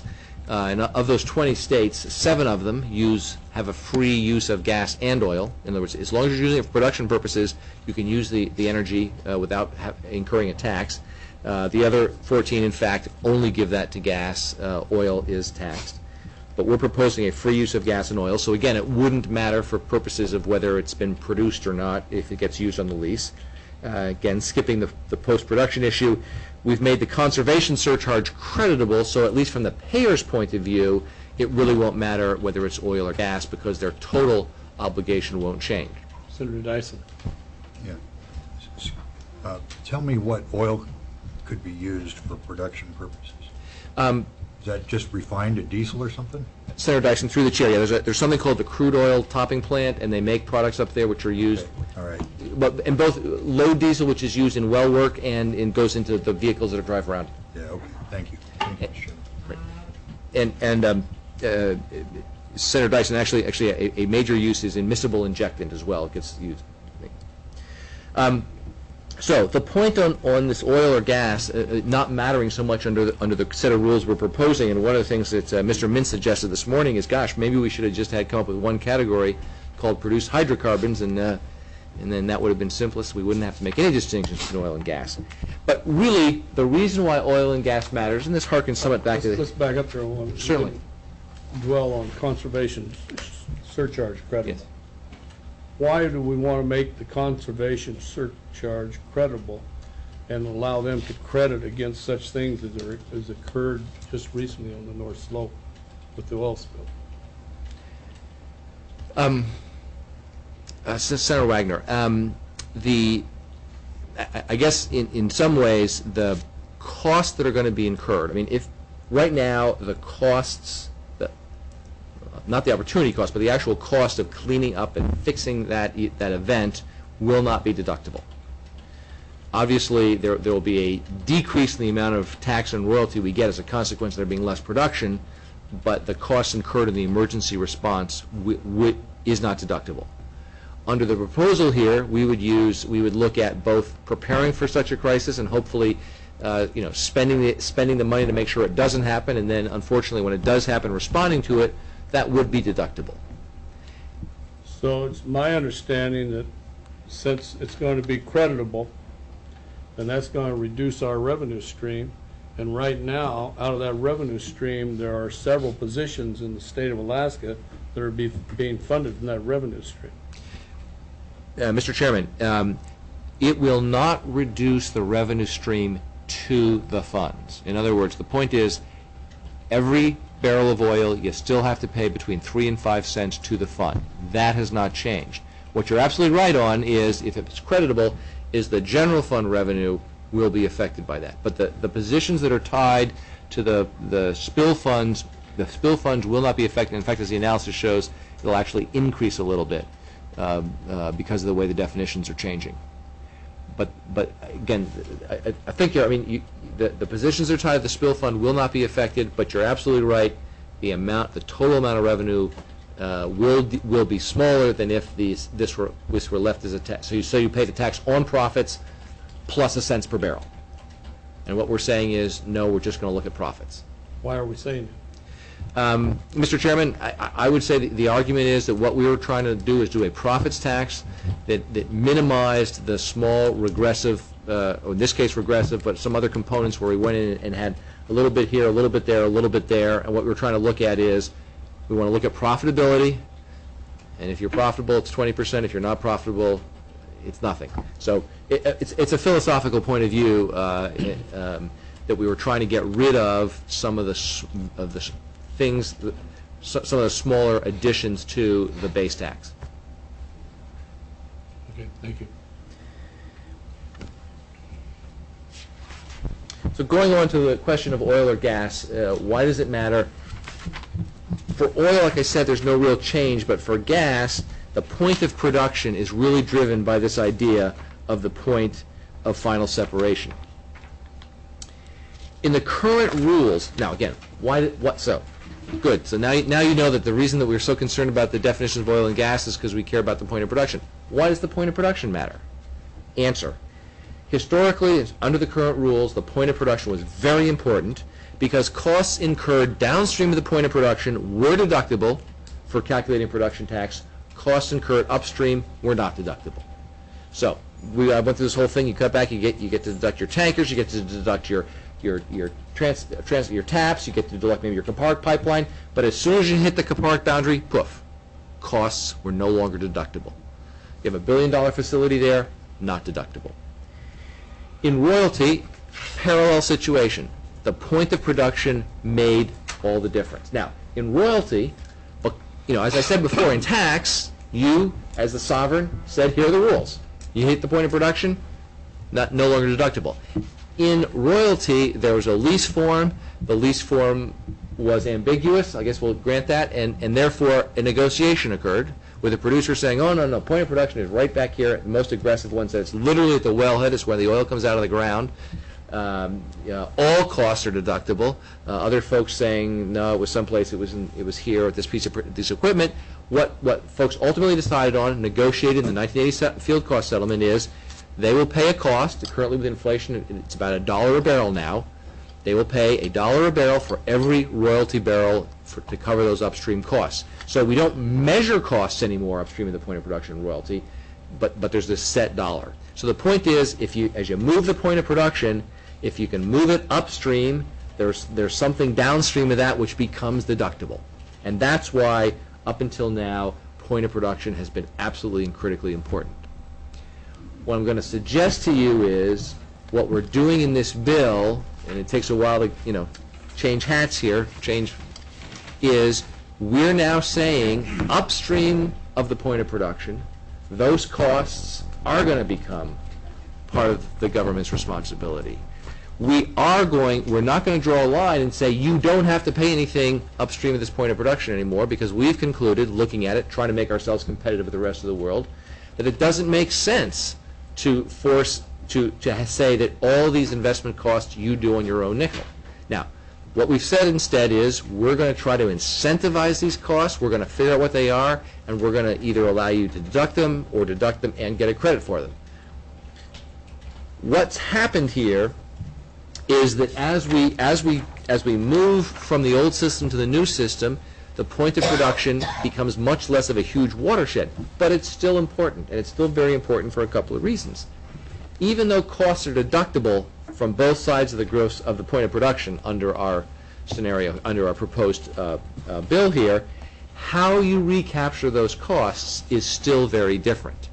Uh, and of those twenty states, seven of them use have a free use of gas and oil. In other words, as long as you're using it for production purposes, you can use the, the energy uh, without ha- incurring a tax. Uh, the other fourteen, in fact, only give that to gas. Uh, oil is taxed. But we're proposing a free use of gas and oil. So again, it wouldn't matter for purposes of whether it's been produced or not if it gets used on the lease. Uh, again, skipping the, the post-production issue, we've made the conservation surcharge creditable, so at least from the payer's point of view, it really won't matter whether it's oil or gas because their total obligation won't change. Senator Dyson. Yeah. S- uh, Tell me what oil could be used for production purposes. Um, Is that just refined to diesel or something? Senator Dyson, through the chair, yeah, there's, a, there's something called the crude oil topping plant, and they make products up there which are used, All right. but in both low diesel, which is used in well work, and it goes into the vehicles that drive around. Yeah, okay. Thank you. Thank you, Mister Chairman. And, and um, uh, Senator Dyson, actually, actually, a, a major use is in miscible injectant as well. It gets used. Um, so the point on, on this oil or gas uh, not mattering so much under the, under the set of rules we're proposing, and one of the things that uh, Mister Mintz suggested this morning is, gosh, maybe we should have just had come up with one category called produced hydrocarbons, and uh, and then that would have been simplest. We wouldn't have to make any distinctions between oil and gas. But really, the reason why oil and gas matters, and this harkens somewhat back Let's, to the... let's back up there a moment. Certainly. Dwell on conservation surcharge credit. Yes. Why do we want to make the conservation surcharge credible and allow them to credit against such things as, are, as occurred just recently on the North Slope with the oil spill? Um, uh, Senator Wagner, um, the, I, I guess in, in some ways, the costs that are going to be incurred, I mean, if right now the costs, the, not the opportunity cost, but the actual cost of cleaning up and fixing that, e- that event will not be deductible. Obviously, there, there will be a decrease in the amount of tax and royalty we get as a consequence of there being less production, but the costs incurred in the emergency response w- w- is not deductible. Under the proposal here, we would use, we would look at both preparing for such a crisis and hopefully, uh, you know, spending the spending the money to make sure it doesn't happen, and then unfortunately, when it does happen, responding to it, that would be deductible. So it's my understanding that since it's going to be creditable, then that's going to reduce our revenue stream. And right now, out of that revenue stream, there are several positions in the state of Alaska that are be, being funded from that revenue stream. Uh, Mister Chairman, um, it will not reduce the revenue stream to the funds. In other words, the point is, every barrel of oil, you still have to pay between three and five cents to the fund. That has not changed. What you're absolutely right on is, if it's creditable, is the general fund revenue will be affected by that. But the, the positions that are tied to the, the spill funds, the spill funds will not be affected. In fact, as the analysis shows, it'll actually increase a little bit uh, uh, because of the way the definitions are changing. But, but again, I, I think you're, I mean, you, the, the positions that are tied to the spill fund will not be affected, but you're absolutely right. The amount, the total amount of revenue uh, will will be smaller than if these this were this were left as a tax. So you so you pay the tax on profits plus a cents per barrel. And what we're saying is, no, we're just going to look at profits. Why are we saying that? Um, Mister Chairman, I, I would say the, the argument is that what we were trying to do is do a profits tax that, that minimized the small regressive, uh, or in this case regressive, but some other components where we went in and had a little bit here, a little bit there, a little bit there, and what we were trying to look at is we want to look at profitability, and if you're profitable, it's twenty percent. If you're not profitable, it's nothing. So it, it's, it's a philosophical point of view uh, it, um, that we were trying to get rid of some of the s- of the things, some of the smaller additions to the base tax. Okay, thank you. So going on to the question of oil or gas, uh, why does it matter? For oil, like I said, there's no real change, but for gas, the point of production is really driven by this idea of the point of final separation. In the current rules, now again, why did, what so? Good. So now, now you know that the reason that we're so concerned about the definitions of oil and gas is because we care about the point of production. Why does the point of production matter? Answer. Historically, under the current rules, the point of production was very important because costs incurred downstream of the point of production were deductible for calculating production tax. Costs incurred upstream were not deductible. So we I went through this whole thing. You cut back, you get you get to deduct your tankers, you get to deduct your your your trans, trans your taps, you get to deduct maybe your Capark pipeline. But as soon as you hit the Capark boundary, poof, costs were no longer deductible. You have a billion dollar facility there, not deductible. In royalty, parallel situation. The point of production made all the difference. Now, in royalty, you know, as I said before, in tax, you, as the sovereign, said, here are the rules. You hit the point of production, not no longer deductible. In royalty, there was a lease form. The lease form was ambiguous. I guess we'll grant that. And, and therefore, a negotiation occurred with the producer saying, oh, no, no, point of production is right back here. The most aggressive one says it's literally at the wellhead. It's where the oil comes out of the ground. Um, you know, all costs are deductible. Uh, other folks saying no, it was someplace. It was in, it was here with this piece of this equipment. What what folks ultimately decided on, negotiated in the nineteen eighty field cost settlement, is they will pay a cost. Currently, with inflation, it's about a dollar a barrel now. They will pay a dollar a barrel for every royalty barrel for, to cover those upstream costs. So we don't measure costs anymore upstream of the point of production royalty, but but there's this set dollar. So the point is, if you as you move the point of production, if you can move it upstream, there's there's something downstream of that which becomes deductible. And that's why, up until now, point of production has been absolutely and critically important. What I'm going to suggest to you is what we're doing in this bill, and it takes a while to, you know, change hats here, change, is we're now saying upstream of the point of production, those costs are going to become part of the government's responsibility. We are going, we're not going to draw a line and say you don't have to pay anything upstream at this point of production anymore, because we've concluded, looking at it, trying to make ourselves competitive with the rest of the world, that it doesn't make sense to force, to, to say that all these investment costs you do on your own nickel. Now, what we've said instead is we're going to try to incentivize these costs, we're going to figure out what they are, and we're going to either allow you to deduct them or deduct them and get a credit for them. What's happened here is that as we as we as we move from the old system to the new system, the point of production becomes much less of a huge watershed, but it's still important, and it's still very important for a couple of reasons. Even though costs are deductible from both sides of the gross of the point of production under our scenario, under our proposed uh, uh, bill here, how you recapture those costs is still very different.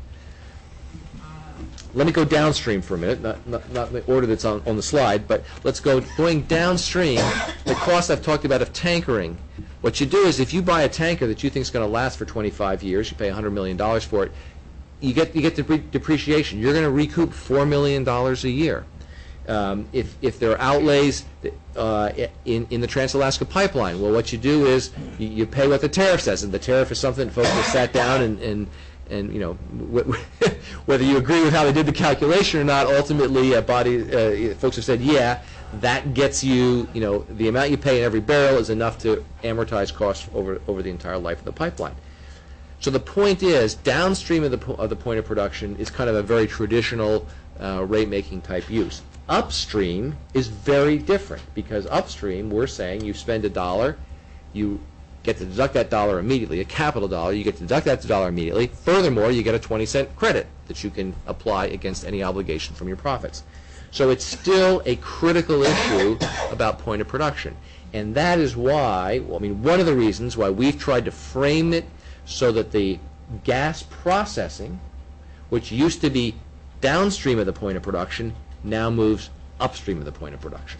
Let me go downstream for a minute, not, not, not in the order that's on, on the slide, but let's go going downstream. The cost I've talked about of tankering. What you do is if you buy a tanker that you think is going to last for twenty-five years, you pay one hundred million dollars for it, you get, you get depre depreciation. You're going to recoup four million dollars a year. Um, if, if there are outlays uh, in, in the Trans-Alaska Pipeline, well, what you do is you, you pay what the tariff says, and the tariff is something folks have sat down and, and And, you know, whether you agree with how they did the calculation or not, ultimately, uh, body uh, folks have said, yeah, that gets you, you know, the amount you pay in every barrel is enough to amortize costs over over the entire life of the pipeline. So the point is, downstream of the po of the point of production is kind of a very traditional uh, rate-making type use. Upstream is very different, because upstream we're saying you spend a dollar, you get to deduct that dollar immediately, a capital dollar, you get to deduct that dollar immediately. Furthermore, you get a twenty cent credit that you can apply against any obligation from your profits. So it's still a critical issue about point of production. And that is why, well, I mean, one of the reasons why we've tried to frame it so that the gas processing, which used to be downstream of the point of production, now moves upstream of the point of production.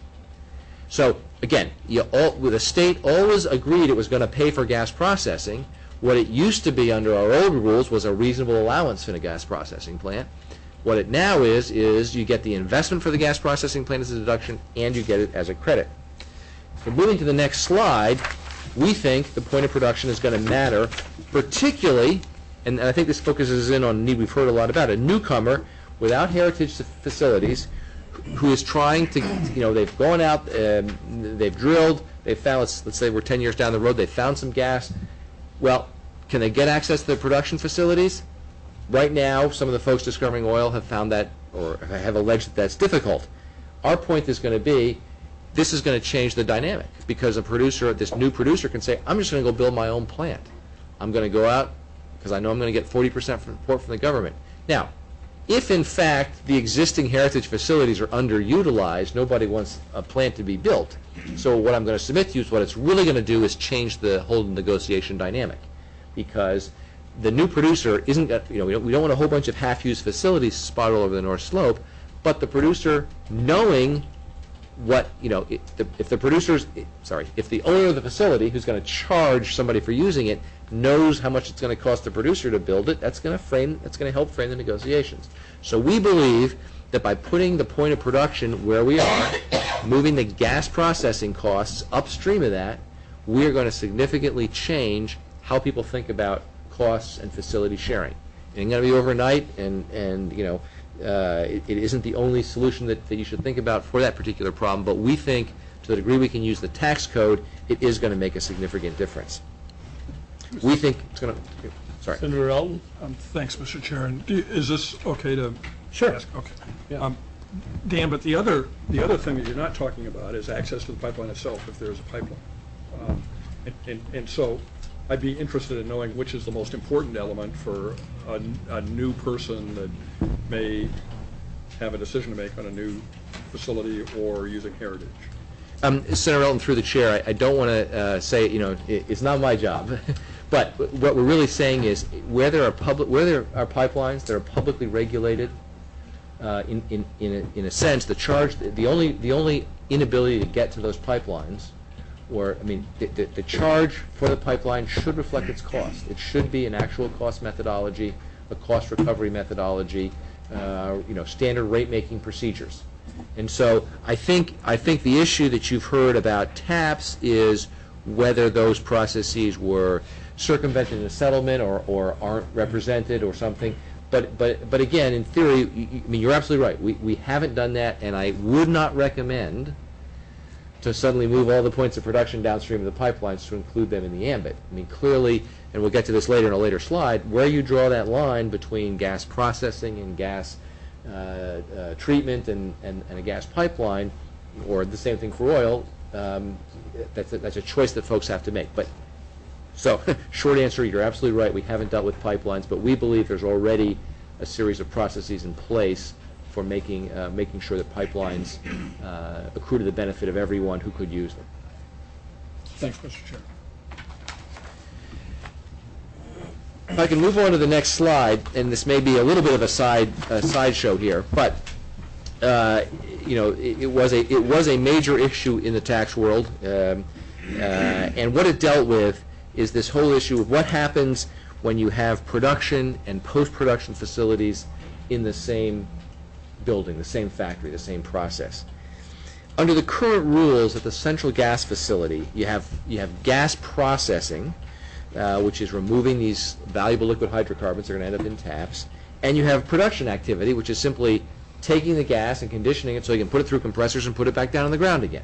So again, you all, the state always agreed it was going to pay for gas processing. What it used to be under our old rules was a reasonable allowance in a gas processing plant. What it now is, is you get the investment for the gas processing plant as a deduction, and you get it as a credit. So moving to the next slide, we think the point of production is going to matter, particularly, and I think this focuses in on a need we've heard a lot about, a newcomer without heritage facilities who is trying to, you know, they've gone out, um, they've drilled, they've found, let's, let's say we're ten years down the road, they've found some gas. Well, can they get access to the production facilities? Right now, some of the folks discovering oil have found that, or have alleged that that's difficult. Our point is going to be, this is going to change the dynamic, because a producer, this new producer, can say, I'm just going to go build my own plant. I'm going to go out because I know I'm going to get forty percent support from the government. Now, if in fact the existing heritage facilities are underutilized, nobody wants a plant to be built. So what I'm going to submit to you is what it's really going to do is change the whole negotiation dynamic, because the new producer isn't, got- you know, we don't, we don't want a whole bunch of half-used facilities spotted all over the North Slope, but the producer knowing what, you know, if the, if the producer's, sorry, if the owner of the facility who's going to charge somebody for using it knows how much it's going to cost the producer to build it, that's going to frame, that's going to help frame the negotiations. So we believe that by putting the point of production where we are, moving the gas processing costs upstream of that, we are going to significantly change how people think about costs and facility sharing. It ain't going to be overnight, and, and you know, uh, it, it isn't the only solution that, that you should think about for that particular problem, but we think to the degree we can use the tax code, it is going to make a significant difference. We think it's going to, sorry. Senator Elton? Um, Thanks, Mister Chair. And do- is this okay to? Sure. ask? Okay. Um, Dan, but the other, the other thing that you're not talking about is access to the pipeline itself, if there's a pipeline. Um, And, and- and so I'd be interested in knowing which is the most important element for a, n- a new person that may have a decision to make on a new facility or using heritage. Um, Senator Elton, through the chair, I, I don't want to uh, say, you know, it, it's not my job, but what we're really saying is where there are public, where there are pipelines that are publicly regulated, uh, in in in a, in a sense, the charge, the only the only inability to get to those pipelines, or I mean, the, the, the charge for the pipeline should reflect its cost. It should be an actual cost methodology, a cost recovery methodology, uh, you know, standard rate making procedures. And so I think I think the issue that you've heard about TAPS is whether those processes were circumvented in a settlement or, or aren't represented or something. But but but again, in theory, you, you- I mean, you're absolutely right. We we haven't done that, and I would not recommend to suddenly move all the points of production downstream of the pipelines to include them in the ambit. I mean, clearly, and we'll get to this later in a later slide, where you draw that line between gas processing and gas uh, uh, treatment and, and, and a gas pipeline, or the same thing for oil, um, that's, a, that's a choice that folks have to make. But so, short answer, you're absolutely right. We haven't dealt with pipelines, but we believe there's already a series of processes in place for making uh, making sure that pipelines uh, accrue to the benefit of everyone who could use them. Thanks, Mister Chair. If I can move on to the next slide, and this may be a little bit of a side uh, sideshow here, but uh, you know, it, it was a it was a major issue in the tax world, um, uh, and what it dealt with is this whole issue of what happens when you have production and post-production facilities in the same building, the same factory, the same process. Under the current rules at the central gas facility, you have you have gas processing, uh, which is removing these valuable liquid hydrocarbons that are going to end up in TAPS, and you have production activity, which is simply taking the gas and conditioning it so you can put it through compressors and put it back down on the ground again.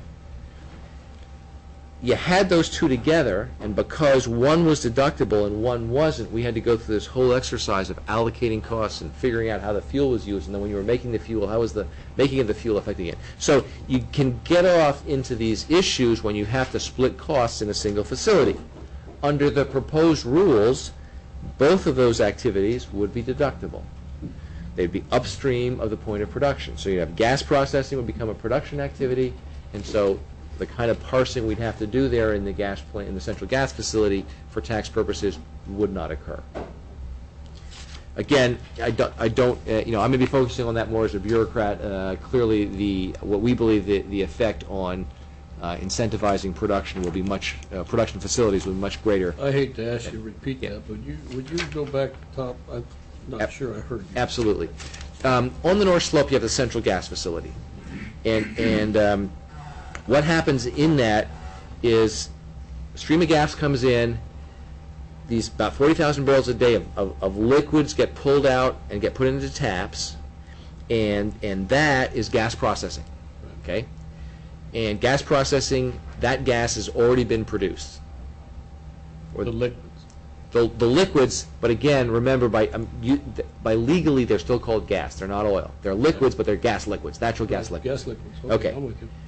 You had those two together, and because one was deductible and one wasn't, we had to go through this whole exercise of allocating costs and figuring out how the fuel was used, and then when you were making the fuel, how was the making of the fuel affecting it. So you can get off into these issues when you have to split costs in a single facility. Under the proposed rules, both of those activities would be deductible. They'd be upstream of the point of production. So you have gas processing would become a production activity, and so the kind of parsing we'd have to do there in the gas plant, in the central gas facility for tax purposes would not occur. Again, I don't, I don't uh, you know, I'm going to be focusing on that more as a bureaucrat. Uh, clearly, the what we believe the, the effect on uh, incentivizing production will be much, uh, production facilities will be much greater. I hate to ask you to repeat Yeah. that, but you, would you go back to top? I'm not Ab- sure I heard you. Absolutely. Um, on the North Slope, you have the central gas facility, and and um, what happens in that is a stream of gas comes in, these about forty thousand barrels a day of, of, of liquids get pulled out and get put into taps, and and that is gas processing, okay? And gas processing, that gas has already been produced. Or The liquids. the, the liquids, but again, remember, by um, you, th- by legally, they're still called gas. They're not oil. They're liquids, but they're gas liquids, natural gas liquids. Gas liquids. Okay. I'm with you.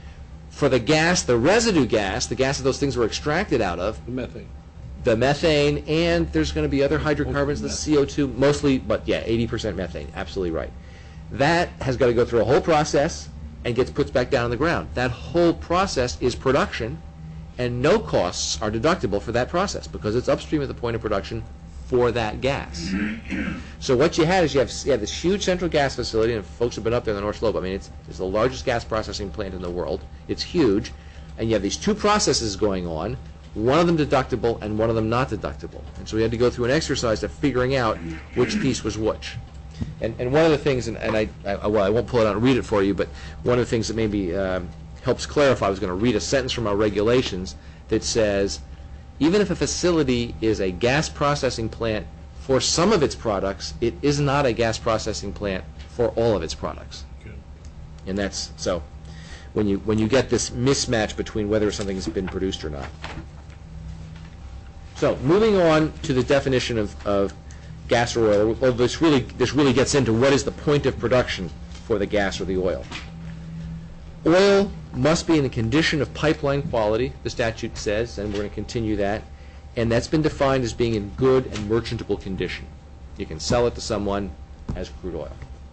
For the gas, the residue gas, the gas that those things were extracted out of, The methane. the methane, and there's going to be other hydrocarbons, the C O two, mostly, but yeah, eighty percent methane, absolutely right. That has got to go through a whole process and gets put back down on the ground. That whole process is production, and no costs are deductible for that process because it's upstream at the point of production for that gas. So what you had is you have, you have this huge central gas facility, and folks have been up there on the North Slope. I mean, it's, it's the largest gas processing plant in the world. It's huge, and you have these two processes going on, one of them deductible and one of them not deductible. And so we had to go through an exercise of figuring out which piece was which. And, and one of the things, and, and I, I, well, I won't pull it out and read it for you, but one of the things that maybe um, helps clarify, I was going to read a sentence from our regulations that says, even if a facility is a gas processing plant for some of its products, it is not a gas processing plant for all of its products. Good. And that's, so, when you, when you get this mismatch between whether something has been produced or not. So, moving on to the definition of, of gas or oil, well, this really, this really gets into what is the point of production for the gas or the oil. Oil must be in a condition of pipeline quality, the statute says, and we're going to continue that, and that's been defined as being in good and merchantable condition. You can sell it to someone as crude oil.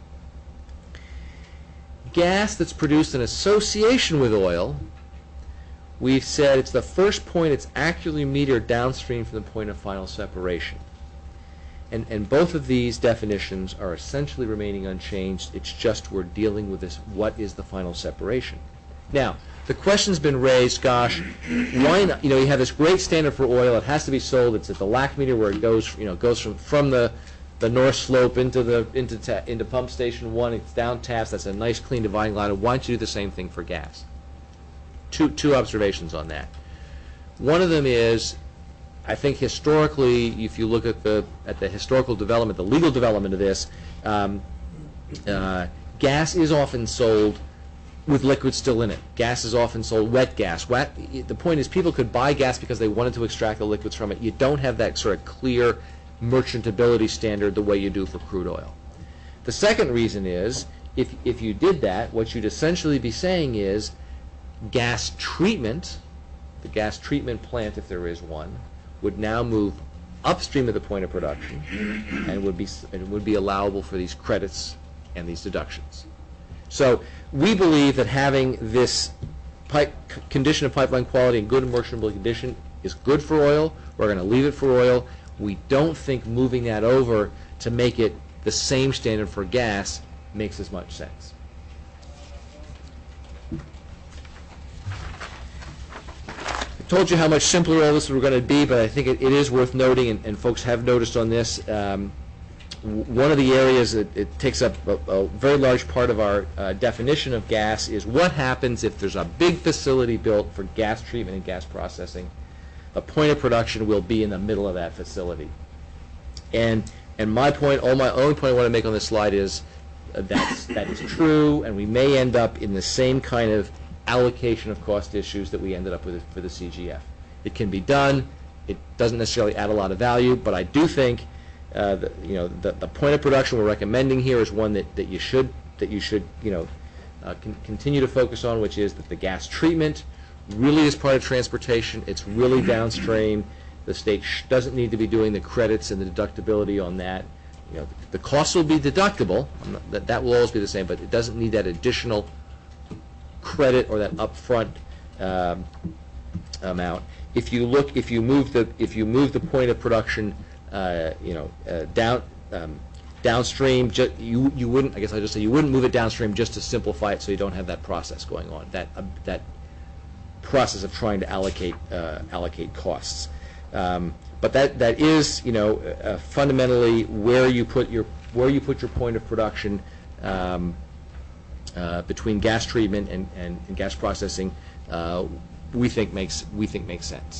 Gas that's produced in association with oil, we've said it's the first point it's accurately metered downstream from the point of final separation. And, and both of these definitions are essentially remaining unchanged. It's just we're dealing with this, what is the final separation? Now, the question's been raised, gosh, why not, you know, you have this great standard for oil, it has to be sold, it's at the L A C meter where it goes, you know, goes from, from the, the North Slope into the, into, ta into pump station one, it's down taps, that's a nice clean dividing line, and why don't you do the same thing for gas? Two, two observations on that. One of them is, I think historically, if you look at the at the historical development, the legal development of this, um, uh, gas is often sold with liquid still in it. Gas is often sold wet gas. Wet, the point is people could buy gas because they wanted to extract the liquids from it. You don't have that sort of clear merchantability standard the way you do for crude oil. The second reason is, if, if you did that, what you'd essentially be saying is gas treatment, the gas treatment plant, if there is one, would now move upstream of the point of production and would be and would be allowable for these credits and these deductions. So we believe that having this pipe condition of pipeline quality and good and merchantable condition is good for oil. We're going to leave it for oil. We don't think moving that over to make it the same standard for gas makes as much sense. Told you how much simpler all this was going to be, but I think it, it is worth noting, and, and folks have noticed on this, um, w one of the areas that it takes up a, a very large part of our uh, definition of gas is what happens if there's a big facility built for gas treatment and gas processing. The point of production will be in the middle of that facility. And, and my point, all my only point I want to make on this slide is uh, that's, that is true, and we may end up in the same kind of allocation of cost issues that we ended up with for the C G F. It can be done. It doesn't necessarily add a lot of value, but I do think uh, that, you know, the, the point of production we're recommending here is one that, that you should that you should you know uh, con continue to focus on, which is that the gas treatment really is part of transportation. It's really downstream. The state sh doesn't need to be doing the credits and the deductibility on that. You know, the, the costs will be deductible. I'm not, that that will always be the same, but it doesn't need that additional credit or that upfront um, amount. If you look, if you move the, if you move the point of production, uh, you know, uh, down um, downstream, ju you you wouldn't. I guess I just say you wouldn't move it downstream just to simplify it, so you don't have that process going on. That uh, that process of trying to allocate uh, allocate costs. Um, but that that is, you know, uh, fundamentally where you put your where you put your point of production. Um, Uh, between gas treatment and, and, and gas processing, uh, we think makes we think makes sense.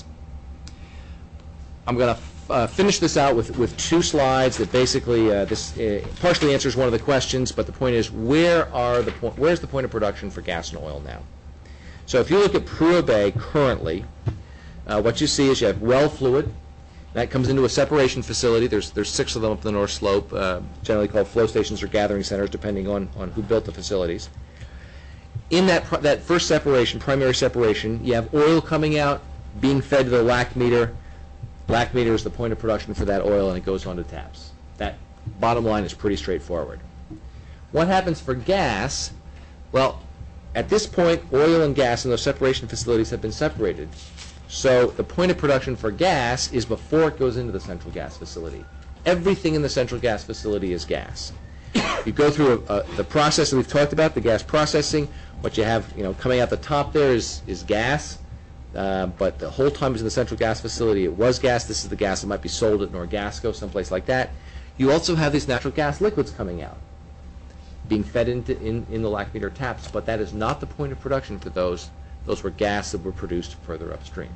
I'm going to uh, finish this out with with two slides that basically uh, this uh, partially answers one of the questions, but the point is where are the point where's the point of production for gas and oil now? So if you look at Prua Bay currently, uh, what you see is you have well fluid. That comes into a separation facility. There's there's six of them up the North Slope, uh, generally called flow stations or gathering centers, depending on, on who built the facilities. in that, pr- that first separation, primary separation, you have oil coming out, being fed to the L A C meter. L A C meter is the point of production for that oil, and it goes onto taps. That bottom line is pretty straightforward. What happens for gas? Well, at this point, oil and gas in those separation facilities have been separated. So the point of production for gas is before it goes into the central gas facility. Everything in the central gas facility is gas. You go through a, a, the process that we've talked about, the gas processing. What you have, you know, coming out the top there is is gas. Uh, but the whole time it was in the central gas facility, it was gas. This is the gas that might be sold at Norgasco, someplace like that. You also have these natural gas liquids coming out, being fed into in, in the L A C meter taps, but that is not the point of production for those. Those were gas that were produced further upstream.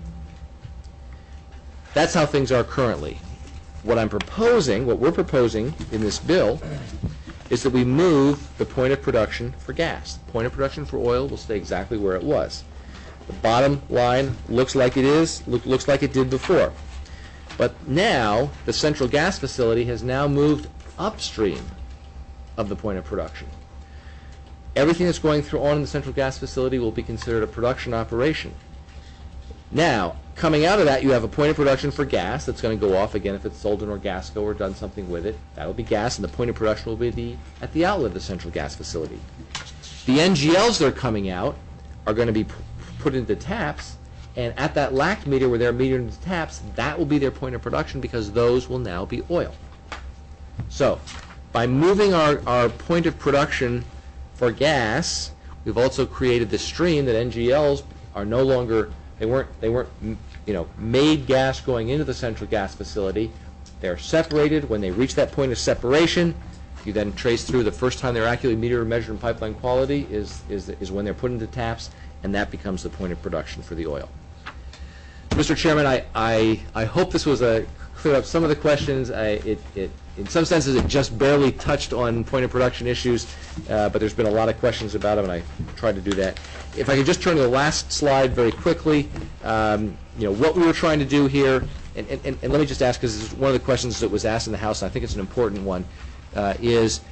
That's how things are currently. What I'm proposing, what we're proposing in this bill, is that we move the point of production for gas. The point of production for oil will stay exactly where it was. The bottom line looks like it is, look, looks like it did before. But now, the central gas facility has now moved upstream of the point of production. Everything that's going through on in the central gas facility will be considered a production operation. Now, coming out of that, you have a point of production for gas that's going to go off, again, if it's sold in Norgasco or done something with it. That'll be gas, and the point of production will be the, at the outlet of the central gas facility. The N G Ls that are coming out are going to be p- put into taps, and at that L A C meter where they're metered into taps, that will be their point of production because those will now be oil. So, by moving our, our point of production for gas, we've also created this stream that N G Ls are no longer, they weren't, they weren't, you know, made gas going into the central gas facility. They're separated. When they reach that point of separation, you then trace through the first time they're accurately metered or measured in pipeline quality is, is, is when they're put into taps, and that becomes the point of production for the oil. Mister Chairman, I, I, I hope this was a clear up some of the questions. I, it, it, in some senses, it just barely touched on point of production issues, uh, but there's been a lot of questions about them, and I tried to do that. If I could just turn to the last slide very quickly, um, you know, what we were trying to do here, and, and, and let me just ask, because this is one of the questions that was asked in the House, and I think it's an important one, uh, is,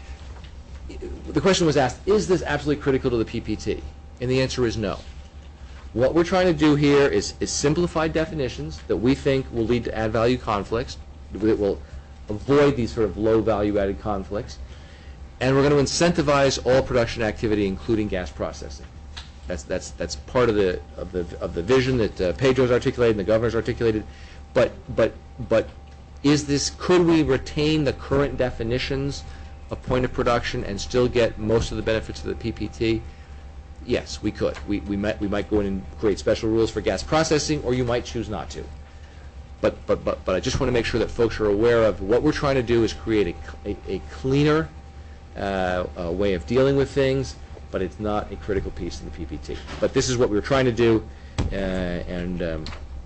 the question was asked, is this absolutely critical to the P P T? And the answer is no. What we're trying to do here is, is simplify definitions that we think will lead to add value conflicts, that will avoid these sort of low value added conflicts, and we're going to incentivize all production activity, including gas processing. That's that's that's part of the of the of the vision that uh, Pedro's articulated and the governor's articulated. But but but is this, could we retain the current definitions of point of production and still get most of the benefits of the P P T? Yes, we could. We, we might we might go in and create special rules for gas processing, or you might choose not to. But but but but I just want to make sure that folks are aware of what we're trying to do is create a, a, a cleaner uh, a way of dealing with things, but it's not a critical piece of the P P T. But this is what we're trying to do, uh, and um,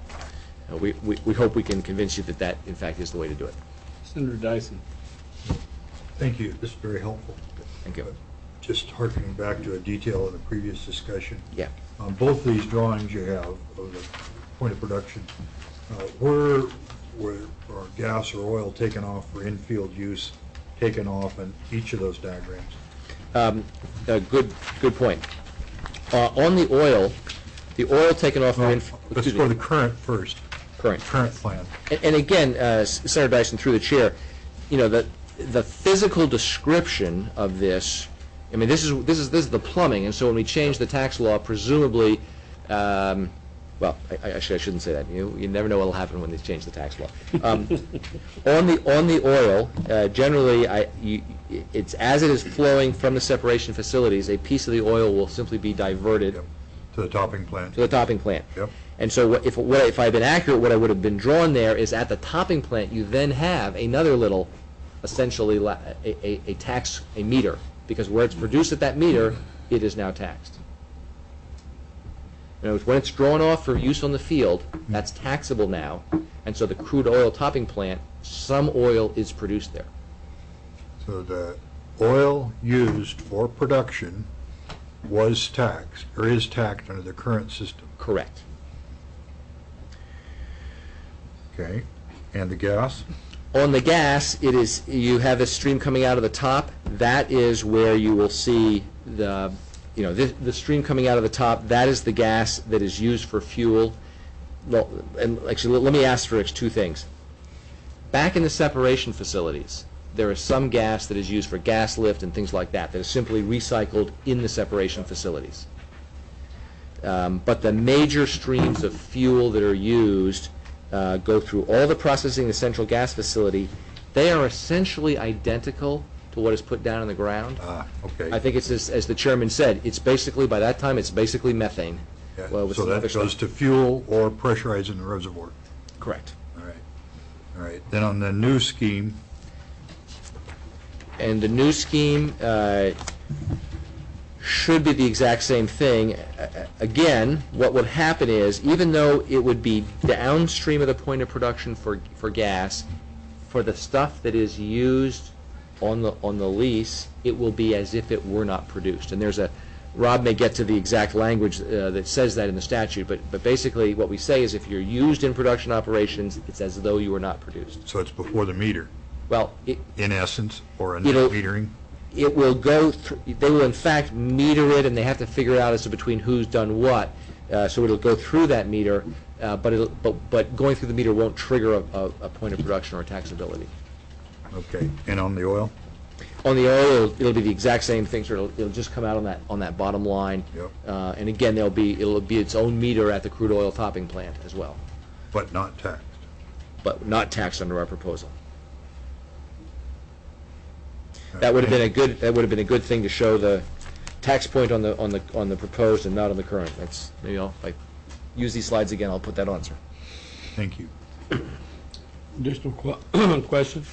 we, we we hope we can convince you that that in fact is the way to do it. Senator Dyson. Thank you. This is very helpful. Thank you. Just harkening back to a detail in the previous discussion. Yeah. On both these drawings you have of the point of production, uh, where where are gas or oil taken off for in-field use taken off in each of those diagrams? Um, a good good point. Uh, on the oil, the oil taken off. Well, in, let's excuse go me, to the current first. current. Current plan. And, and again, uh, Senator Dyson, through the chair, you know, the the physical description of this. I mean, this is this is this is the plumbing, and so when we change the tax law, presumably, um, well, I, I, actually I shouldn't say that. You you never know what will happen when they change the tax law. Um, on the on the oil, uh, generally, I you, it's as it is flowing from the separation facilities, a piece of the oil will simply be diverted Yep. To the topping plant. to the topping plant. Yep. And so what, if what, if I've been accurate, what I would have been drawn there is at the topping plant, you then have another little, essentially, la- a, a, a tax, a meter, because where it's produced at that meter, it is now taxed. In other words, when it's drawn off for use on the field, that's taxable now, and so the crude oil topping plant, some oil is produced there. So the oil used for production was taxed, or is taxed under the current system. Correct. Okay. And the gas? On the gas, it is, you have a stream coming out of the top. That is where you will see the you know, this, the stream coming out of the top, that is the gas that is used for fuel. Well, and actually, let me asterisk two things. Back in the separation facilities, there is some gas that is used for gas lift and things like that, that is simply recycled in the separation facilities. Um, but the major streams of fuel that are used uh, go through all the processing in the central gas facility. They are essentially identical to what is put down in the ground. Ah, okay. I think it's, as, as the chairman said, it's basically, by that time, it's basically methane. Yeah, Well, with so some that other goes stuff. to fuel or pressurizing the reservoir. Correct. All right. All right. Then on the new scheme, And the new scheme uh, should be the exact same thing. A- a- Again, what would happen is, even though it would be downstream of the point of production for, for gas, for the stuff that is used on the, on the lease, it will be as if it were not produced. And there's a, Rob may get to the exact language uh, that says that in the statute, but, but basically what we say is if you're used in production operations, it's as though you were not produced. so it's before the meter, Well, it, in essence, or a net It'll- metering? it will go through, they will in fact meter it, and they have to figure out as to between who's done what. Uh, so it'll go through that meter, uh, but it'll, but, but going through the meter won't trigger a, a, a point of production or taxability. Okay. And on the oil? On the oil, it'll, it'll be the exact same thing, so it'll, it'll just come out on that, on that bottom line. Yep. Uh, and again, there'll be, it'll be its own meter at the crude oil topping plant as well, But not taxed. but not taxed under our proposal. That would have been a good, that would have been a good thing to show the tax point on the, on the, on the proposed and not on the current. That's, maybe I'll, if I use these slides again, I'll put that on, sir. Thank you. Additional que- questions?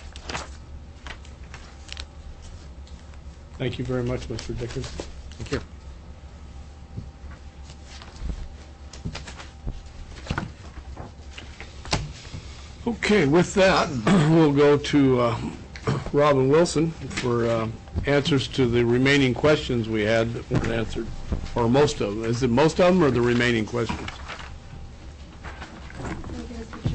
Thank you very much, Mister Dickinson. Thank you. Okay, with that, we'll go to uh, Robin Wilson for uh, answers to the remaining questions we had that weren't answered, or most of them. Is it most of them or the remaining questions? Thank you, Mister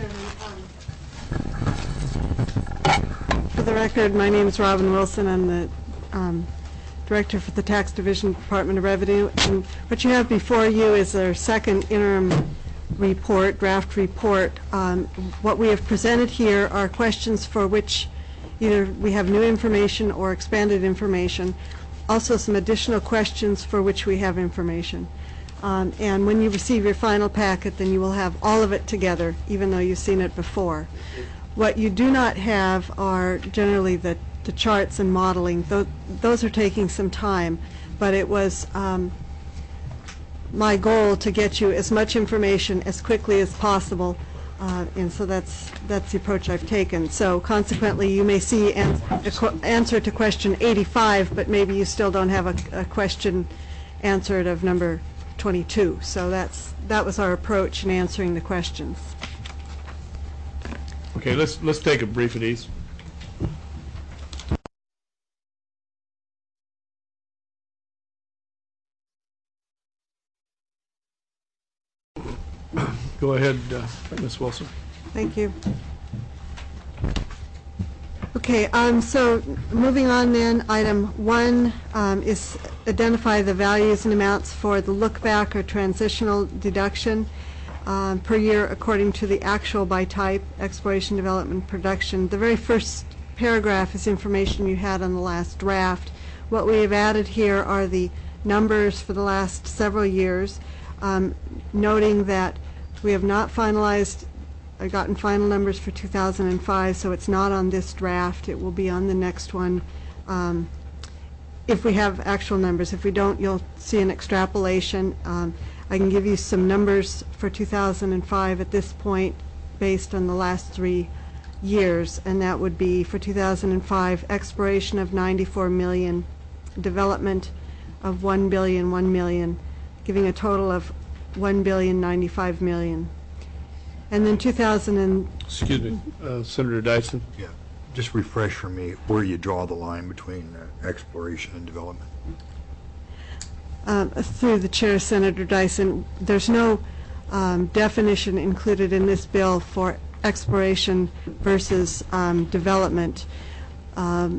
Chairman. Um, For the record, my name is Robin Wilson. I'm the um, Director for the Tax Division, Department of Revenue. And what you have before you is our second interim report, draft report. Um, What we have presented here are questions for which either we have new information or expanded information, also some additional questions for which we have information. Um, And when you receive your final packet, then you will have all of it together, even though you've seen it before. What you do not have are generally the, the charts and modeling. Tho- Those are taking some time, but it was um, my goal to get you as much information as quickly as possible, uh, and so that's, that's the approach I've taken. So consequently, you may see an- a qu- answer to question eighty-five, but maybe you still don't have a, a question answered of number twenty-two. So that's, that was our approach in answering the questions. Okay, let's, let's take a brief of these. Go ahead, uh, Miz Wilson. Thank you. Okay, um, so moving on then, item one um, is identify the values and amounts for the look-back or transitional deduction um, per year according to the actual by type, exploration, development, production. The very first paragraph is information you had on the last draft. What we have added here are the numbers for the last several years, um, noting that we have not finalized, I've gotten final numbers for two thousand five, so it's not on this draft. It will be on the next one. Um, if we have actual numbers. If we don't, you'll see an extrapolation. Um, I can give you some numbers for two thousand five at this point based on the last three years, and that would be for two thousand five, exploration of ninety-four million, development of one billion, one million, giving a total of one billion ninety-five million. And then two thousand and Excuse me, uh, Senator Dyson. Yeah. Just refresh for me where you draw the line between uh, exploration and development. um, through the chair, Senator Dyson, there's no um, definition included in this bill for exploration versus um, development. Um,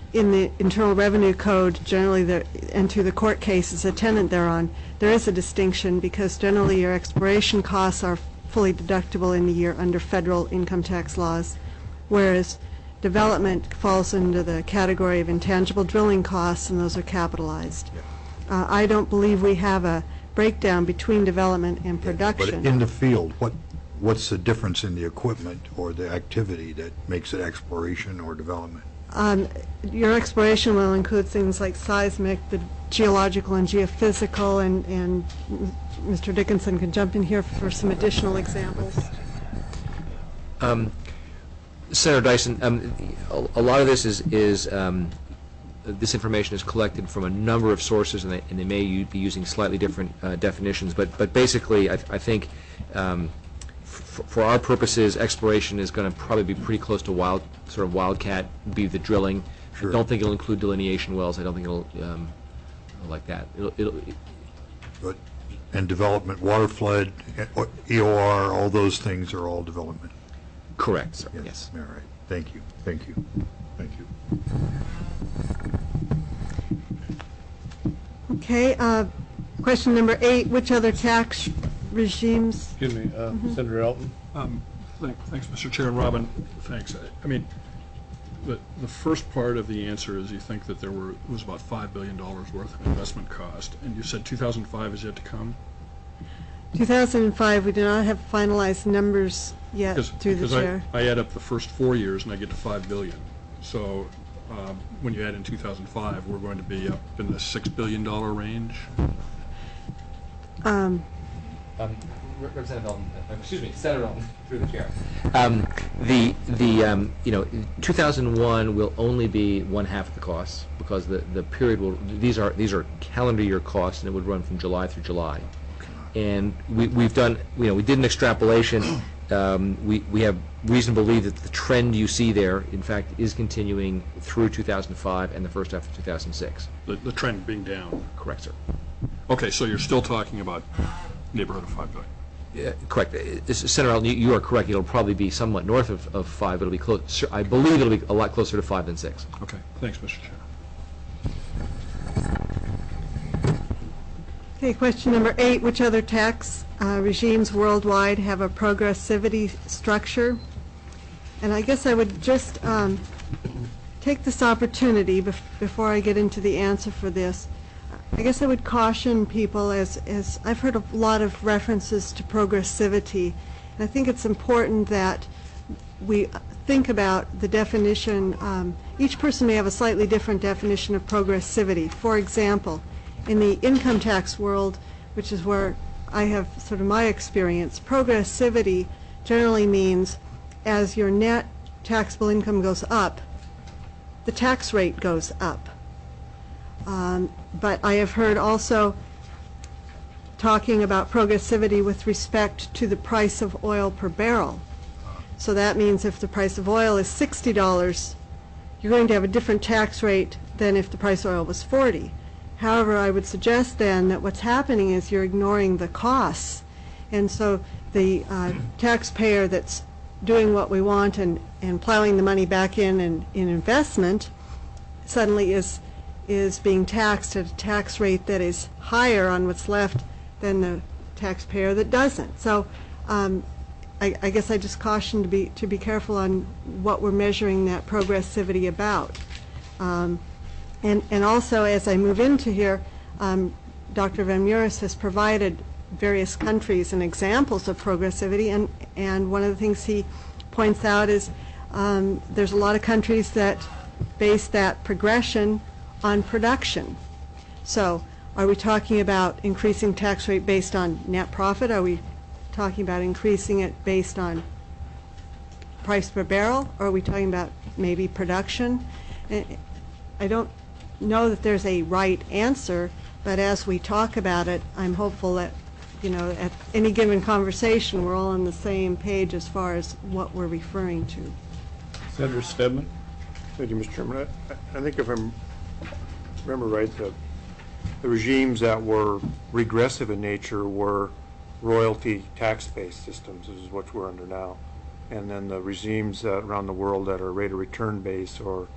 in the Internal Revenue Code, generally, the, and through the court cases attendant thereon, there is a distinction because generally your exploration costs are fully deductible in the year under federal income tax laws, whereas development falls into the category of intangible drilling costs, and those are capitalized. Uh, I don't believe we have a breakdown between development and But production. in the field, what, what's the difference in the equipment or the activity that makes it exploration or development? Um, your exploration will include things like seismic, the geological and geophysical, and, and Mister Dickinson can jump in here for some additional examples. Um, Senator Dyson, um, a, a lot of this is, is um, this information is collected from a number of sources, and they, and they may u- be using slightly different uh, definitions, but, but basically, I, th- I think um, f- for our purposes, exploration is going to probably be pretty close to wild, sort of wildcat, be the drilling. Sure. I don't think it'll include delineation wells. I don't think it'll, um, like that. It'll, it'll, it, But, and development, water flood, E O R, all those things are all development. correct, sir, yes. All right, thank you, thank you, thank you. Okay, uh, question number eight, which other tax regimes? Excuse me, uh, Senator Elton? Um, thank- Thanks, Mister Chair, and Robin, thanks. I- I mean, the, the first part of the answer is you think that there were, was about five billion dollars worth of investment cost, and you said two thousand five is yet to come? two thousand five, we do not have finalized numbers yet Because- through the because I- chair. I add up the first four years and I get to five billion. So um, when you add in two thousand five, we're going to be up in the six billion dollar range. Um, Um, Representative Elton, uh, excuse me, Senator Elton, through the chair. Um, the, the, um, you know, two thousand one will only be one half of the costs because the, the period will, these are, these are calendar year costs, and it would run from July through July. And we, we've done, you know, we did an extrapolation. Um, we, we have reason to believe that the trend you see there, in fact, is continuing through two thousand five and the first half of two thousand six. The, the trend being down. Correct, sir. Okay, so you're still talking about neighborhood of five billion. Yeah, correct. Uh, Senator Elton, you, you are correct. It'll probably be somewhat north of, of five. It'll be close. I believe it'll be a lot closer to five than six. Okay, thanks, Mister Chair. Okay, question number eight, which other tax uh, regimes worldwide have a progressivity structure? And I guess I would just um, take this opportunity bef- before I get into the answer for this. I guess I would caution people, as, as I've heard a lot of references to progressivity, and I think it's important that we think about the definition. Um, each person may have a slightly different definition of progressivity. For example, in the income tax world, which is where I have sort of my experience, progressivity generally means as your net taxable income goes up, the tax rate goes up. Um, but I have heard also talking about progressivity with respect to the price of oil per barrel. So that means if the price of oil is sixty dollars, you're going to have a different tax rate than if the price of oil was forty dollars. However, I would suggest then that what's happening is you're ignoring the costs. And so the uh, taxpayer that's doing what we want and, and plowing the money back in, in in investment suddenly is is being taxed at a tax rate that is higher on what's left than the taxpayer that doesn't. So um, I, I guess I just caution to be to be careful on what we're measuring that progressivity about. Um, and, and also, as I move into here, um, Doctor Van Meuris has provided various countries and examples of progressivity, and, and one of the things he points out is um, there's a lot of countries that base that progression on production. So are we talking about increasing tax rate based on net profit? Are we talking about increasing it based on price per barrel? Or are we talking about maybe production? I don't know that there's a right answer, but as we talk about it, I'm hopeful that, you know, at any given conversation, we're all on the same page as far as what we're referring to. Senator Stedman? Thank you, Mister Chairman. I, I think if I remember right, the, the regimes that were regressive in nature were royalty tax-based systems, which is what we're under now. And then the regimes uh, around the world that are rate of return based or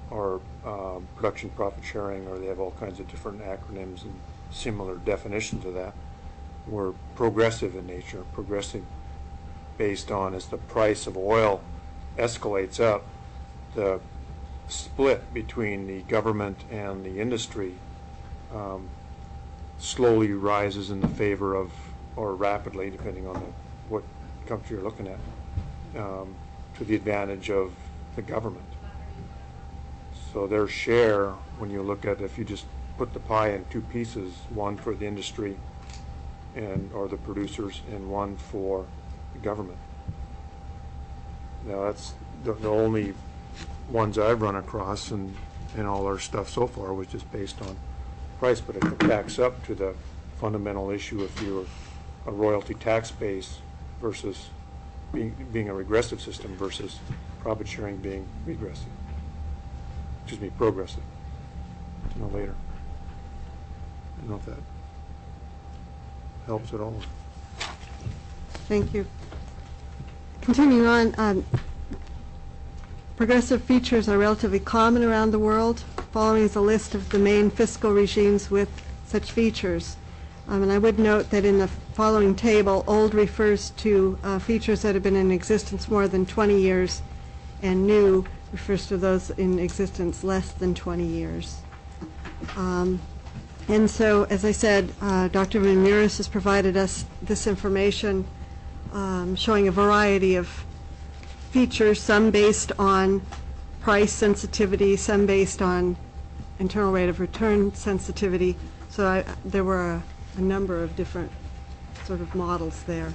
or um, production profit sharing, or they have all kinds of different acronyms and similar definitions of that. We're progressive in nature, progressive based on as the price of oil escalates up, the split between the government and the industry um, slowly rises in the favor of, or rapidly, depending on the, what country you're looking at, um, to the advantage of the government. So their share, when you look at, if you just put the pie in two pieces, one for the industry and or the producers and one for the government. Now that's the, the only ones I've run across, and, and all our stuff so far was just based on price, but it backs up to the fundamental issue if you're a royalty tax base versus being, being a regressive system versus profit sharing being regressive. Excuse me, progressive. No later. I don't know if that helps at all. Thank you. Continuing on, um, progressive features are relatively common around the world. Following is a list of the main fiscal regimes with such features. Um, and I would note that in the following table, old refers to uh, features that have been in existence more than twenty years, and new refers to those in existence less than twenty years. Um, and so, as I said, uh, Doctor Van Mieris has provided us this information um, showing a variety of features, some based on price sensitivity, some based on internal rate of return sensitivity. So I, there were a, a number of different sort of models there.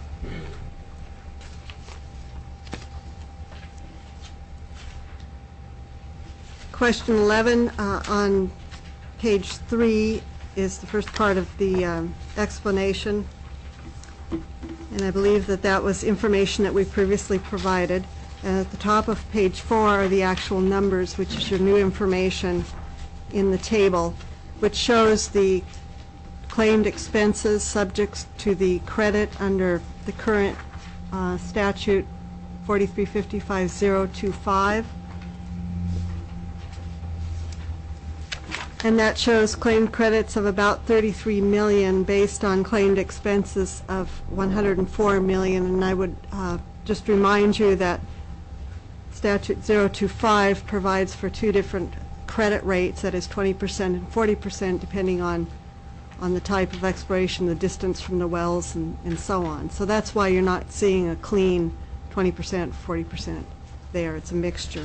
Question eleven uh, on page three is the first part of the um, explanation, and I believe that that was information that we previously provided. And at the top of page four are the actual numbers, which is your new information in the table, which shows the claimed expenses subject to the credit under the current uh, statute forty-three fifty-five oh twenty-five. And that shows claimed credits of about thirty-three million dollars based on claimed expenses of one hundred four million dollars. And I would uh, just remind you that statute oh twenty-five provides for two different credit rates, that is twenty percent and forty percent, depending on on the type of exploration, the distance from the wells, and, and so on. So that's why you're not seeing a clean twenty percent, forty percent there. It's a mixture.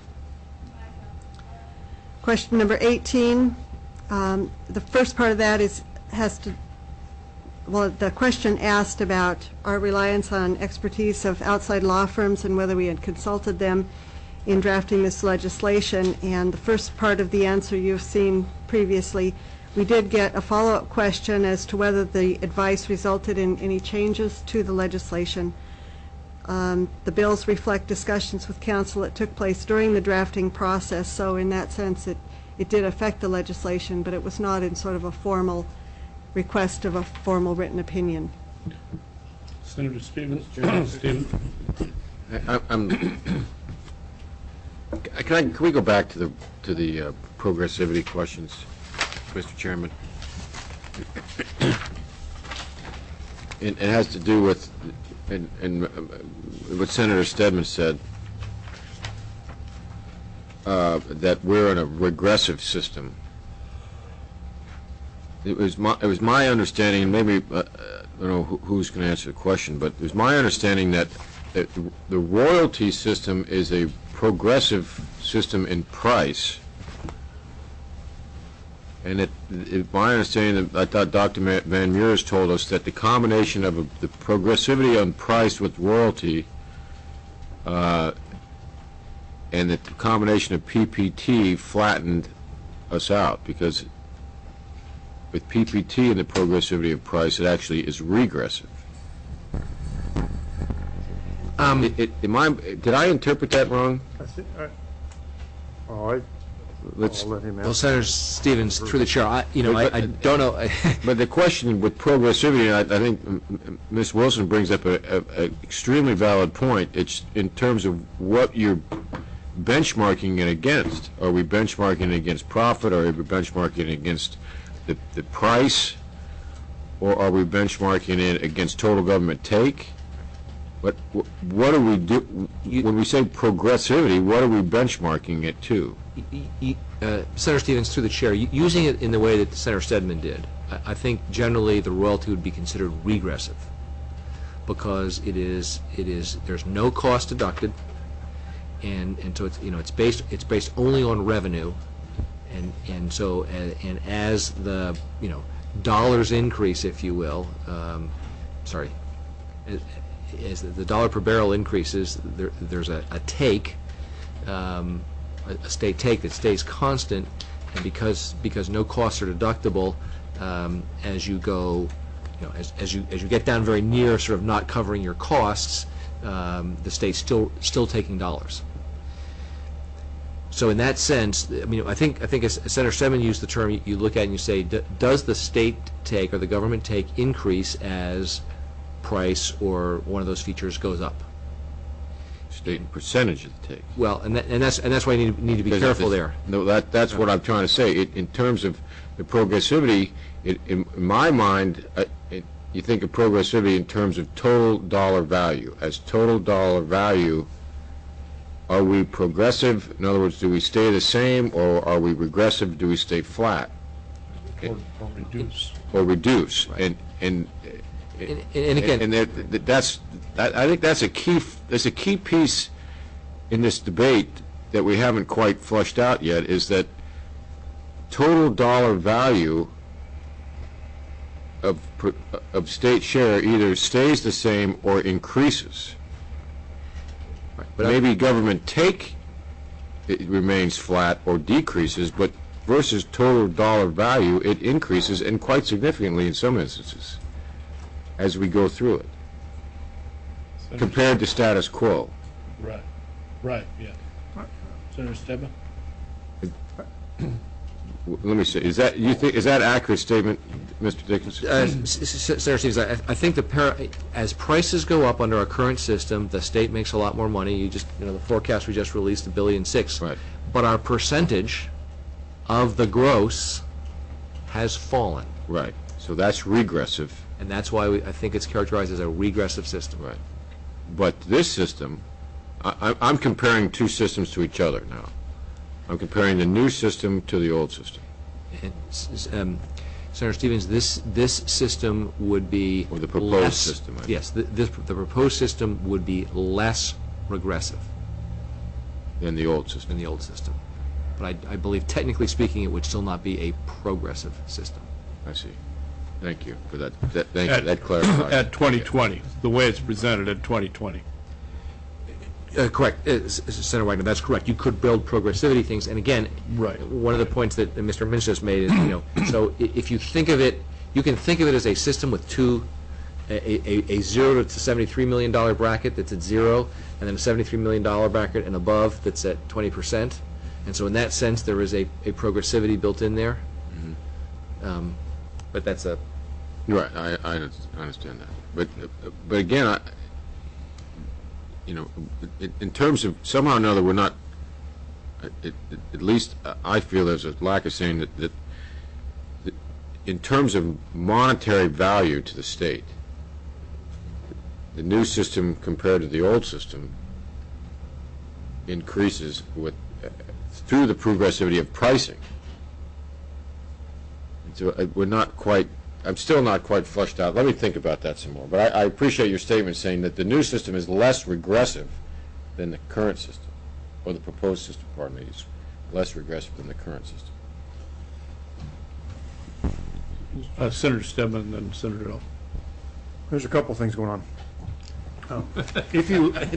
Question number eighteen, um, the first part of that is has to, well, the question asked about our reliance on expertise of outside law firms and whether we had consulted them in drafting this legislation. And the first part of the answer you've seen previously. We did get a follow-up question as to whether the advice resulted in any changes to the legislation. Um, the bills reflect discussions with council that took place during the drafting process, so in that sense it, it did affect the legislation, but it was not in sort of a formal request of a formal written opinion. Senator Stevens. Stevens. I, I'm. Can, I, can we go back to the to the uh, progressivity questions, Mister Chairman? It, it has to do with, and, and uh, what Senator Stedman said, uh, that we're in a regressive system. It was my it was my understanding, and maybe uh, I don't know who, who's going to answer the question, but it was my understanding that, that the, the royalty system is a progressive system in price. And it, it, my understanding, that I thought Doctor Van Mieris told us that the combination of a, the progressivity on price with royalty, uh, and that the combination of P P T flattened us out, because with P P T and the progressivity of price, it actually is regressive. Um, it, it, am I, did I interpret that wrong? I think, I, oh, I, Let's. I'll let him Well, answer. Senator Stevens, through the chair, I, you know, I, But- I don't know. But the question with progressivity, I, I think m- m- Miz Wilson brings up a, a, a extremely valid point. It's in terms of what you're benchmarking it against? Are we benchmarking it against profit, or are we benchmarking it against the, the price, or are we benchmarking it against total government take? What, what do we do, when we say progressivity, what are we benchmarking it to? Y- y- uh, Senator Stevens, through the chair, y- using it in the way that Senator Stedman did, I, I think generally the royalty would be considered regressive, because it is, it is, there's no cost deducted, and, and so it's, you know, it's based, it's based only on revenue, and, and so, and, and as the, you know, dollars increase, if you will, um, sorry, as, as the dollar per barrel increases, there, there's a, a take, um, a, a state take that stays constant, and because because no costs are deductible, um, as you go, you know, as, as you as you get down very near sort of not covering your costs, um, the state's still still taking dollars. So in that sense, I mean, I think I think as Senator Stedman used the term, you, you look at it and you say, d- does the state take or the government take increase as price or one of those features goes up? State percentage of the take. Well, and that, and that's and that's why you need, need to be Because if careful it's- there. No, that, that's what I'm trying to say. It, in terms of the progressivity, it, in, in my mind, uh, it, you think of progressivity in terms of total dollar value. As total dollar value, are we progressive? In other words, do we stay the same, or are we regressive? Do we stay flat? Or or reduce. Or reduce? Right. And, and And, and again, And there- th- that's, I I think that's a key, f- there's a key piece in this debate that we haven't quite flushed out yet, is that total dollar value of, pr- of state share either stays the same or increases. but I- Maybe government take, it remains flat or decreases, but versus total dollar value, it increases, and quite significantly in some instances, as we go through it, compared to status quo. Right, right, yeah. Senator Stedman? W- Let me see, is that, you think, is that accurate statement, Mister Dickinson? Uh, S- S- Senator Stevens, I, I think the par- as prices go up under our current system, the state makes a lot more money. You just, you know, the forecast we just released, a billion six. Right. But our percentage of the gross has fallen, Right, so that's regressive, and that's why we, I think it's characterized as a regressive system. right. But this system, I, I- I'm comparing two systems to each other now. I'm comparing the new system to the old system, And, s- s- um, Senator Stevens, this, this system would be or the proposed less- system. I mean. Yes, th- this, the proposed system would be less regressive Than the old system. than the old system. But I, I believe technically speaking, it would still not be a progressive system. I see. Thank you for that, that, thank you, At- that clarifies. At twenty twenty, the way it's presented at twenty twenty. Uh, correct, Uh, S- S- Senator Wagner, that's correct. You could build progressivity things, and again, Right. one of the points that that Mister Minch just made is, you know, so i- if you think of it, you can think of it as a system with two, a, a, a zero to seventy-three million dollar bracket that's at zero, and then a seventy-three million dollar bracket and above that's at twenty percent. And so in that sense, there is a, a progressivity built in there. Um, But that's a, Right, I, I under- I understand that. But, uh, but again, I, you know, in, in terms of, somehow or another, we're not, uh, it- it- at least I feel there's a lack of saying that, that, that in terms of monetary value to the state, the new system compared to the old system increases with, uh, through the progressivity of pricing. So uh, we're not quite, I'm still not quite flushed out. Let me think about that some more. But I, I appreciate your statement saying that the new system is less regressive than the current system, or the proposed system, pardon me, is less regressive than the current system. Uh, Senator Stedman and then Senator L. There's a couple things going on. Oh, If you, Just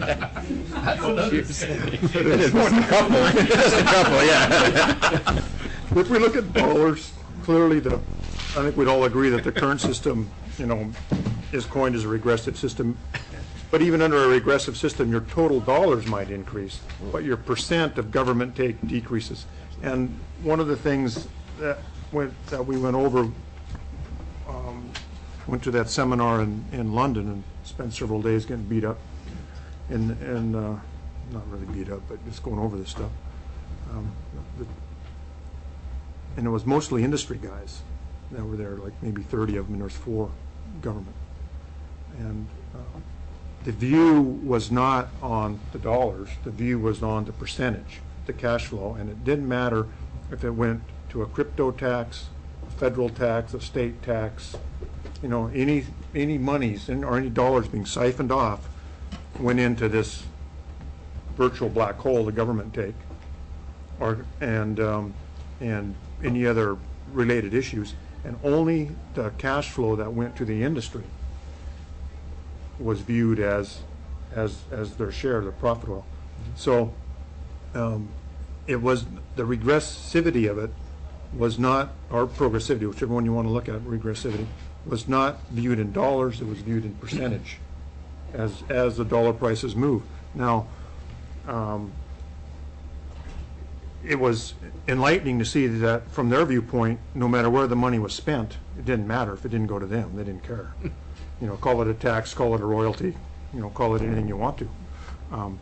a couple, just a couple, yeah. if we look at dollars, clearly the, I think we'd all agree that the current system, you know, is coined as a regressive system. But even under a regressive system, your total dollars might increase, but your percent of government take decreases. And one of the things that went, that we went over, um, went to that seminar in, in London and spent several days getting beat up in, in, uh, not really beat up, but just going over this stuff. Um, the- And it was mostly industry guys that were there, like maybe thirty of them, and there was four government. And uh, the view was not on the dollars, the view was on the percentage, the cash flow, and it didn't matter if it went to a crypto tax, a federal tax, a state tax, you know, any, any monies and- or any dollars being siphoned off went into this virtual black hole the government take, or, and, um, and any other related issues, and only the cash flow that went to the industry was viewed as, as, as their share, their profit oil. So, um, it was, the regressivity of it was not, or progressivity, whichever one you want to look at, regressivity, was not viewed in dollars, it was viewed in percentage as, as the dollar prices move. Now, um, it was enlightening to see that from their viewpoint, no matter where the money was spent, it didn't matter if it didn't go to them, they didn't care. You know, call it a tax, call it a royalty, you know, call it anything you want to. Um,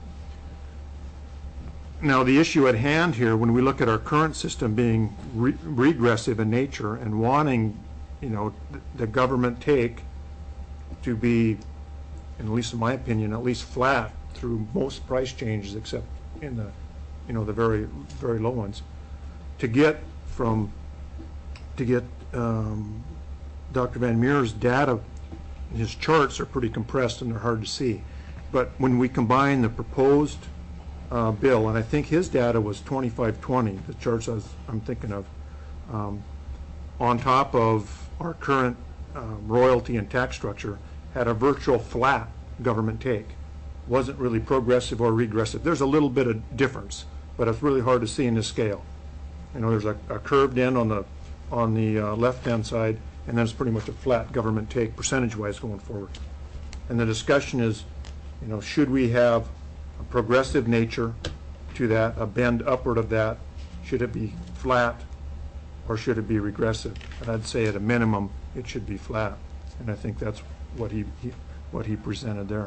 Now, the issue at hand here, when we look at our current system being re regressive in nature and wanting, you know, th the government take to be, at least in my opinion, at least flat through most price changes except in the, you know, the very, very low ones, to get from, to get um, Doctor Van Meer's data, his charts are pretty compressed and they're hard to see. But when we combine the proposed uh, bill, and I think his data was twenty-five twenty, the charts I was, I'm thinking of, um, on top of our current uh, royalty and tax structure, had a virtual flat government take. Wasn't really progressive or regressive. There's a little bit of difference, but it's really hard to see in this scale. You know, there's a, a curved end on the on the uh, left-hand side, and then it's pretty much a flat government take percentage-wise going forward. And the discussion is, you know, should we have a progressive nature to that, a bend upward of that? Should it be flat, or should it be regressive? And I'd say at a minimum, it should be flat. And I think that's what he, he what he presented there.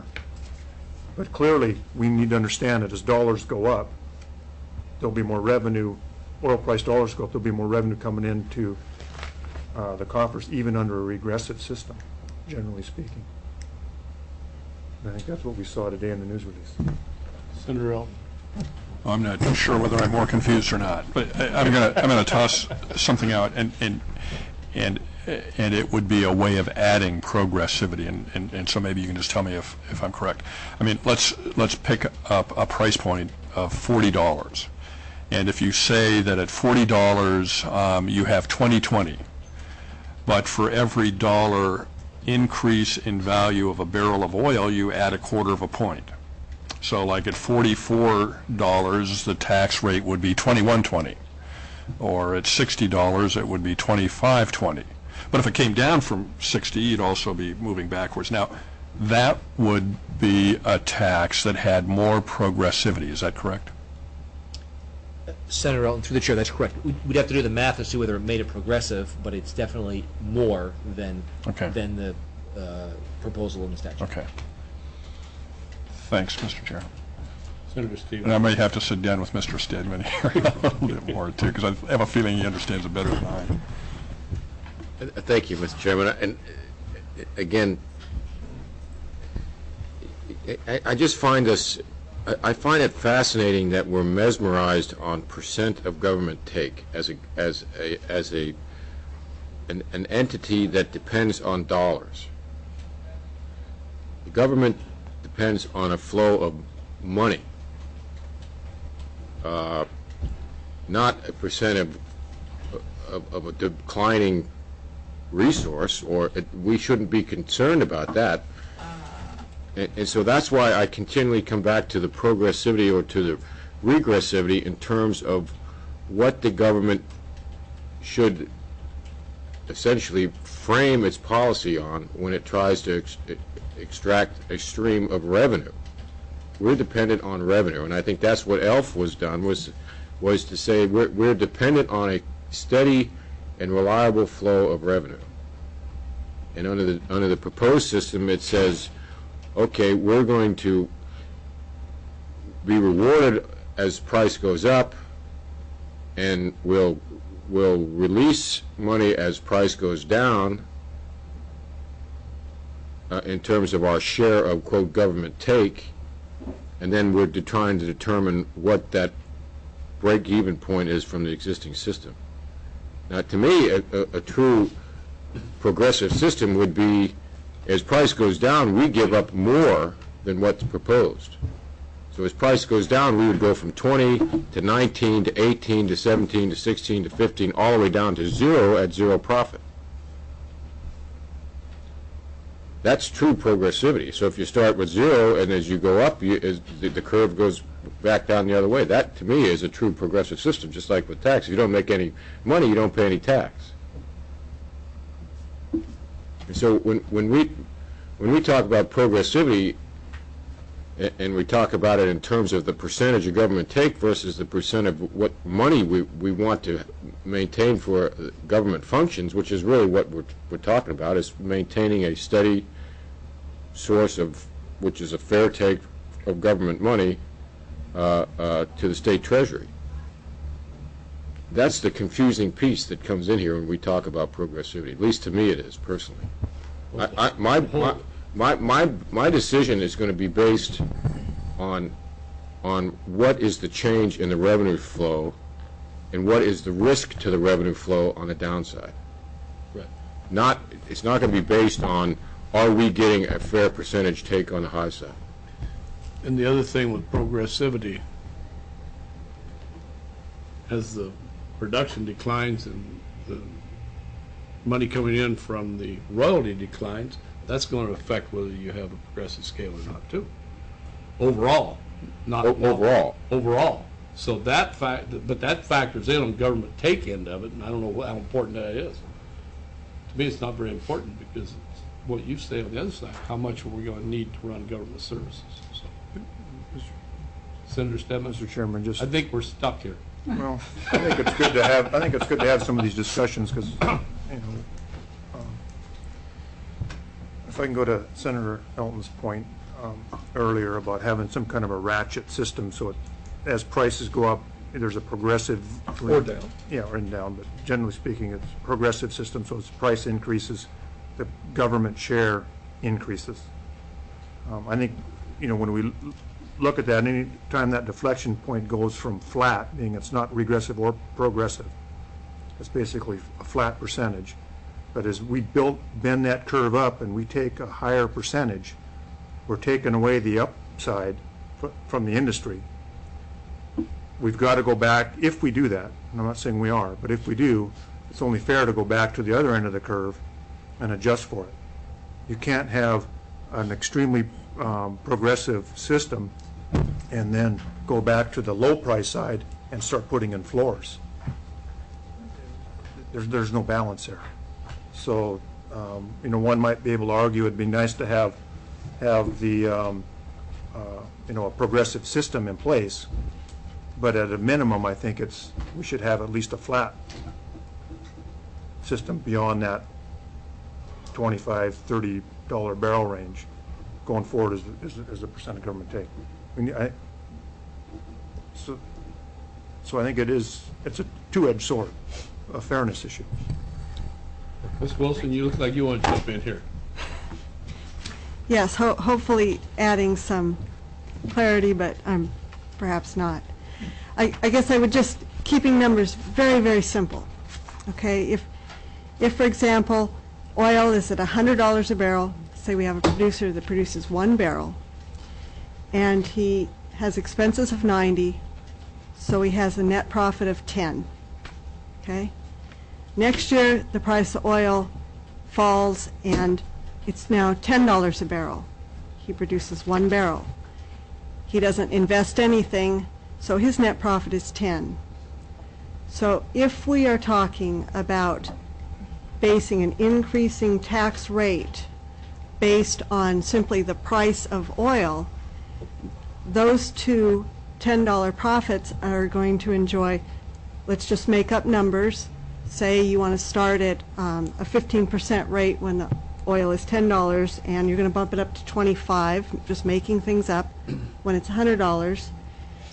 But clearly, we need to understand that as dollars go up, there'll be more revenue. Oil price dollars go up, there'll be more revenue coming into uh, the coffers, even under a regressive system, generally speaking. And I think that's what we saw today in the news release. Senator Elton. I'm not sure whether I'm more confused or not, but I, I'm going to I'm going to toss something out, and and and and it would be a way of adding progressivity, and, and, and so maybe you can just tell me if, if I'm correct. I mean, let's let's pick up a price point of forty dollars, and if you say that at forty dollars um, you have twenty twenty, but for every dollar increase in value of a barrel of oil, you add a quarter of a point. So like at forty-four dollars, the tax rate would be twenty-one twenty, or at sixty dollars, it would be twenty-five twenty. But if it came down from sixty, you'd also be moving backwards. Now, that would be a tax that had more progressivity. Is that correct? Senator Elton, through the chair, that's correct. We'd we'd have to do the math to see whether it made it progressive, but it's definitely more than Okay. than the uh, proposal in the statute. Okay. Thanks, Mister Chair. Senator And I Stevens. may have to sit down with Mister Stedman here a little bit more, too, because I have a feeling he understands it better than I. Uh, Thank you, Mister Chairman. And uh, again, I, I just find this, I, I find it fascinating that we're mesmerized on percent of government take as a as a as a an, an entity that depends on dollars. The government depends on a flow of money, uh, not a percent of, of, of a declining resource, or it, we shouldn't be concerned about that. And, and so that's why I continually come back to the progressivity or to the regressivity in terms of what the government should essentially frame its policy on when it tries to ex extract a stream of revenue. We're dependent on revenue, and I think that's what E L F was done, was was to say we're, we're dependent on a steady and reliable flow of revenue. And under the under the proposed system, it says, okay, we're going to be rewarded as price goes up, and will will release money as price goes down uh, in terms of our share of, quote, government take, and then we're de- trying to determine what that break-even point is from the existing system. Now, to me, a, a, a true progressive system would be, as price goes down, we give up more than what's proposed. So as price goes down, we would go from twenty to nineteen to eighteen to seventeen to sixteen to fifteen, all the way down to zero at zero profit. That's true progressivity. So if you start with zero, and as you go up, you, as the, the curve goes back down the other way. That, to me, is a true progressive system, just like with tax. If you don't make any money, you don't pay any tax. And so when, when we when we talk about progressivity, a- and we talk about it in terms of the percentage of government take versus the percent of what money we, we want to maintain for uh, government functions, which is really what we're, we're talking about, is maintaining a steady source of, which is a fair take of government money uh, uh, to the state treasury. That's the confusing piece that comes in here when we talk about progressivity. At least to me it is, personally. I, I, my, my, my, my, my decision is going to be based on, on what is the change in the revenue flow and what is the risk to the revenue flow on the downside. Right. Not, it's not going to be based on, are we getting a fair percentage take on the high side? And the other thing with progressivity, as the production declines and the money coming in from the royalty declines, that's going to affect whether you have a progressive scale or not, too. Overall, not O- overall. Overall. So that fact, but that factors in on the government take end of it, and I don't know how important that is. To me, it's not very important because it's what you say on the other side. How much are we going to need to run government services? So, Senator Stedman, Mister Chairman, just, I think we're stuck here. well, I think it's good to have, I think it's good to have some of these discussions, because, you know, um, if I can go to Senator Elton's point um, earlier about having some kind of a ratchet system, so it, as prices go up, there's a progressive... Or down. Yeah, or in down, but generally speaking, it's a progressive system, so as price increases, the government share increases. Um, I think, you know, when we l- look at that, any time that deflection point goes from flat, meaning it's not regressive or progressive, it's basically a flat percentage. But as we build, bend that curve up and we take a higher percentage, we're taking away the upside fr- from the industry. We've got to go back, if we do that, and I'm not saying we are, but if we do, it's only fair to go back to the other end of the curve and adjust for it. You can't have an extremely um, progressive system and then go back to the low price side and start putting in floors. There's, there's no balance there. So, um, you know, one might be able to argue it'd be nice to have, have the, um, uh, you know, a progressive system in place, but at a minimum, I think it's, we should have at least a flat system beyond that twenty-five, thirty dollar barrel range going forward as, as, as a percent of government take. I mean, I, so, so I think it is, it's a two-edged sword, a fairness issue. Miz Wilson, you look like you want to jump in here. Yes, ho- hopefully adding some clarity, but um, perhaps not. I, I guess I would just, keeping numbers very, very simple, okay? If, if, for example, oil is at one hundred dollars a barrel, say we have a producer that produces one barrel, and he has expenses of ninety, so he has a net profit of ten, okay? Next year, the price of oil falls, and it's now ten dollars a barrel. He produces one barrel. He doesn't invest anything, so his net profit is ten. So if we are talking about basing an increasing tax rate based on simply the price of oil, those two ten dollar profits are going to enjoy, let's just make up numbers, say you want to start at um, a fifteen percent rate when the oil is ten dollars and you're going to bump it up to twenty-five, just making things up, when it's one hundred dollars.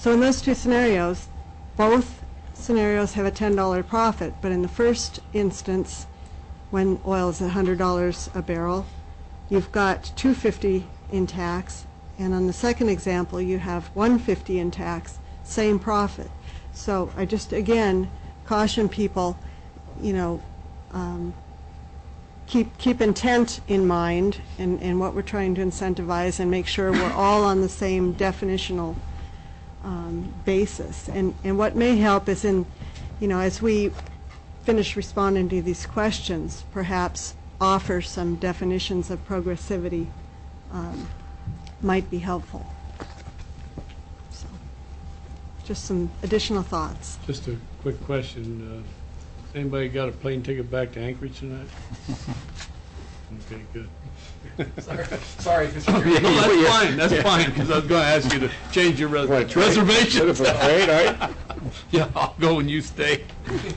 So in those two scenarios, both scenarios have a ten dollar profit, but in the first instance, when oil is one hundred dollars a barrel, you've got two hundred fifty dollars in tax, and on the second example, you have one hundred fifty dollars in tax, same profit. So I just, again, caution people, you know, um, keep keep intent in mind and, and what we're trying to incentivize, and make sure we're all on the same definitional um, basis. And, and what may help is in, you know, as we finish responding to these questions, perhaps offer some definitions of progressivity um, might be helpful. So, just some additional thoughts. Just a quick question. Uh, anybody got a plane ticket back to Anchorage tonight? Okay, good. Sorry, Mister Chairman. Oh, that's fine, that's fine, because I was going to ask you to change your res- What, trade? reservation. What if a trade, all right? Yeah, I'll go when you stay.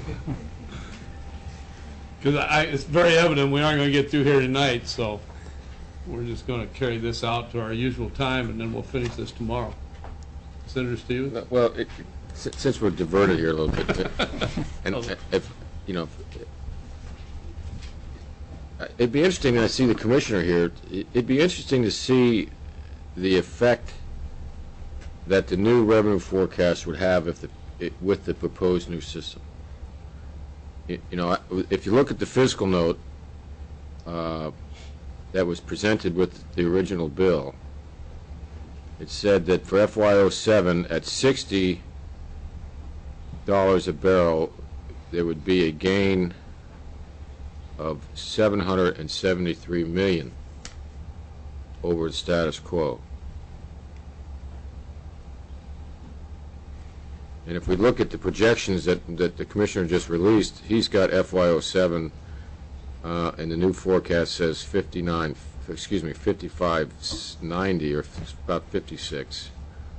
Because I, it's very evident we aren't going to get through here tonight, so we're just going to carry this out to our usual time, and then we'll finish this tomorrow. Senator Stevens? Well, it, si- since we're diverted here a little bit, uh, and uh, if, you know, uh, it'd be interesting, and I see the commissioner here, it- it'd be interesting to see the effect that the new revenue forecast would have if the, it- with the proposed new system. You you know, I- if you look at the fiscal note uh, that was presented with the original bill, it said that for F Y oh seven, at sixty dollars a barrel, there would be a gain of seven hundred seventy-three million dollars over the status quo. And if we look at the projections that, that the commissioner just released, he's got F Y oh seven, uh, and the new forecast says fifty-nine, excuse me, fifty-five ninety, or f- about fifty-six,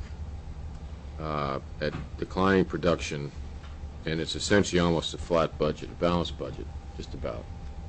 uh, at declining production, and it's essentially almost a flat budget, a balanced budget, just about.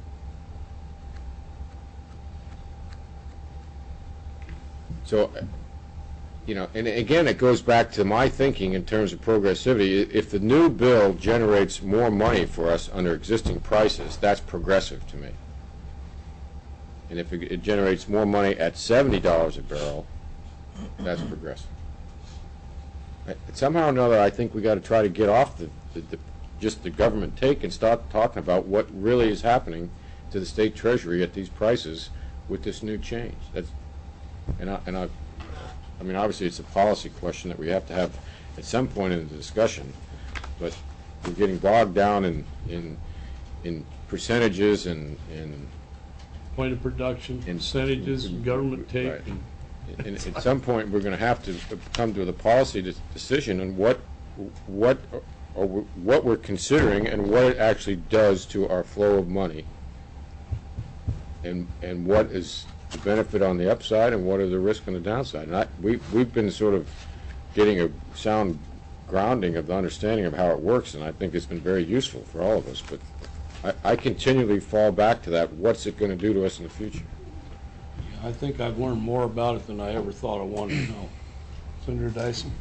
So, you know, and again, it goes back to my thinking in terms of progressivity. If the new bill generates more money for us under existing prices, that's progressive to me. And if it, it generates more money at seventy dollars a barrel, that's progressive. I, somehow or another, I think we got to try to get off the, the, the just the government take and start talking about what really is happening to the state treasury at these prices with this new change. That's and I, and I, I mean, obviously, it's a policy question that we have to have at some point in the discussion, but we're getting bogged down in in, in percentages and in Point of production, In- percentages, and government take. Right. and- And at some point, we're going to have to come to the policy de- decision on what, what, or what we're considering and what it actually does to our flow of money, and and what is the benefit on the upside and what are the risks on the downside. And I, we we've been sort of getting a sound grounding of the understanding of how it works, and I think it's been very useful for all of us. But I, I continually fall back to that. What's it going to do to us in the future? I think I've learned more about it than I ever thought I wanted to know. Senator Dyson?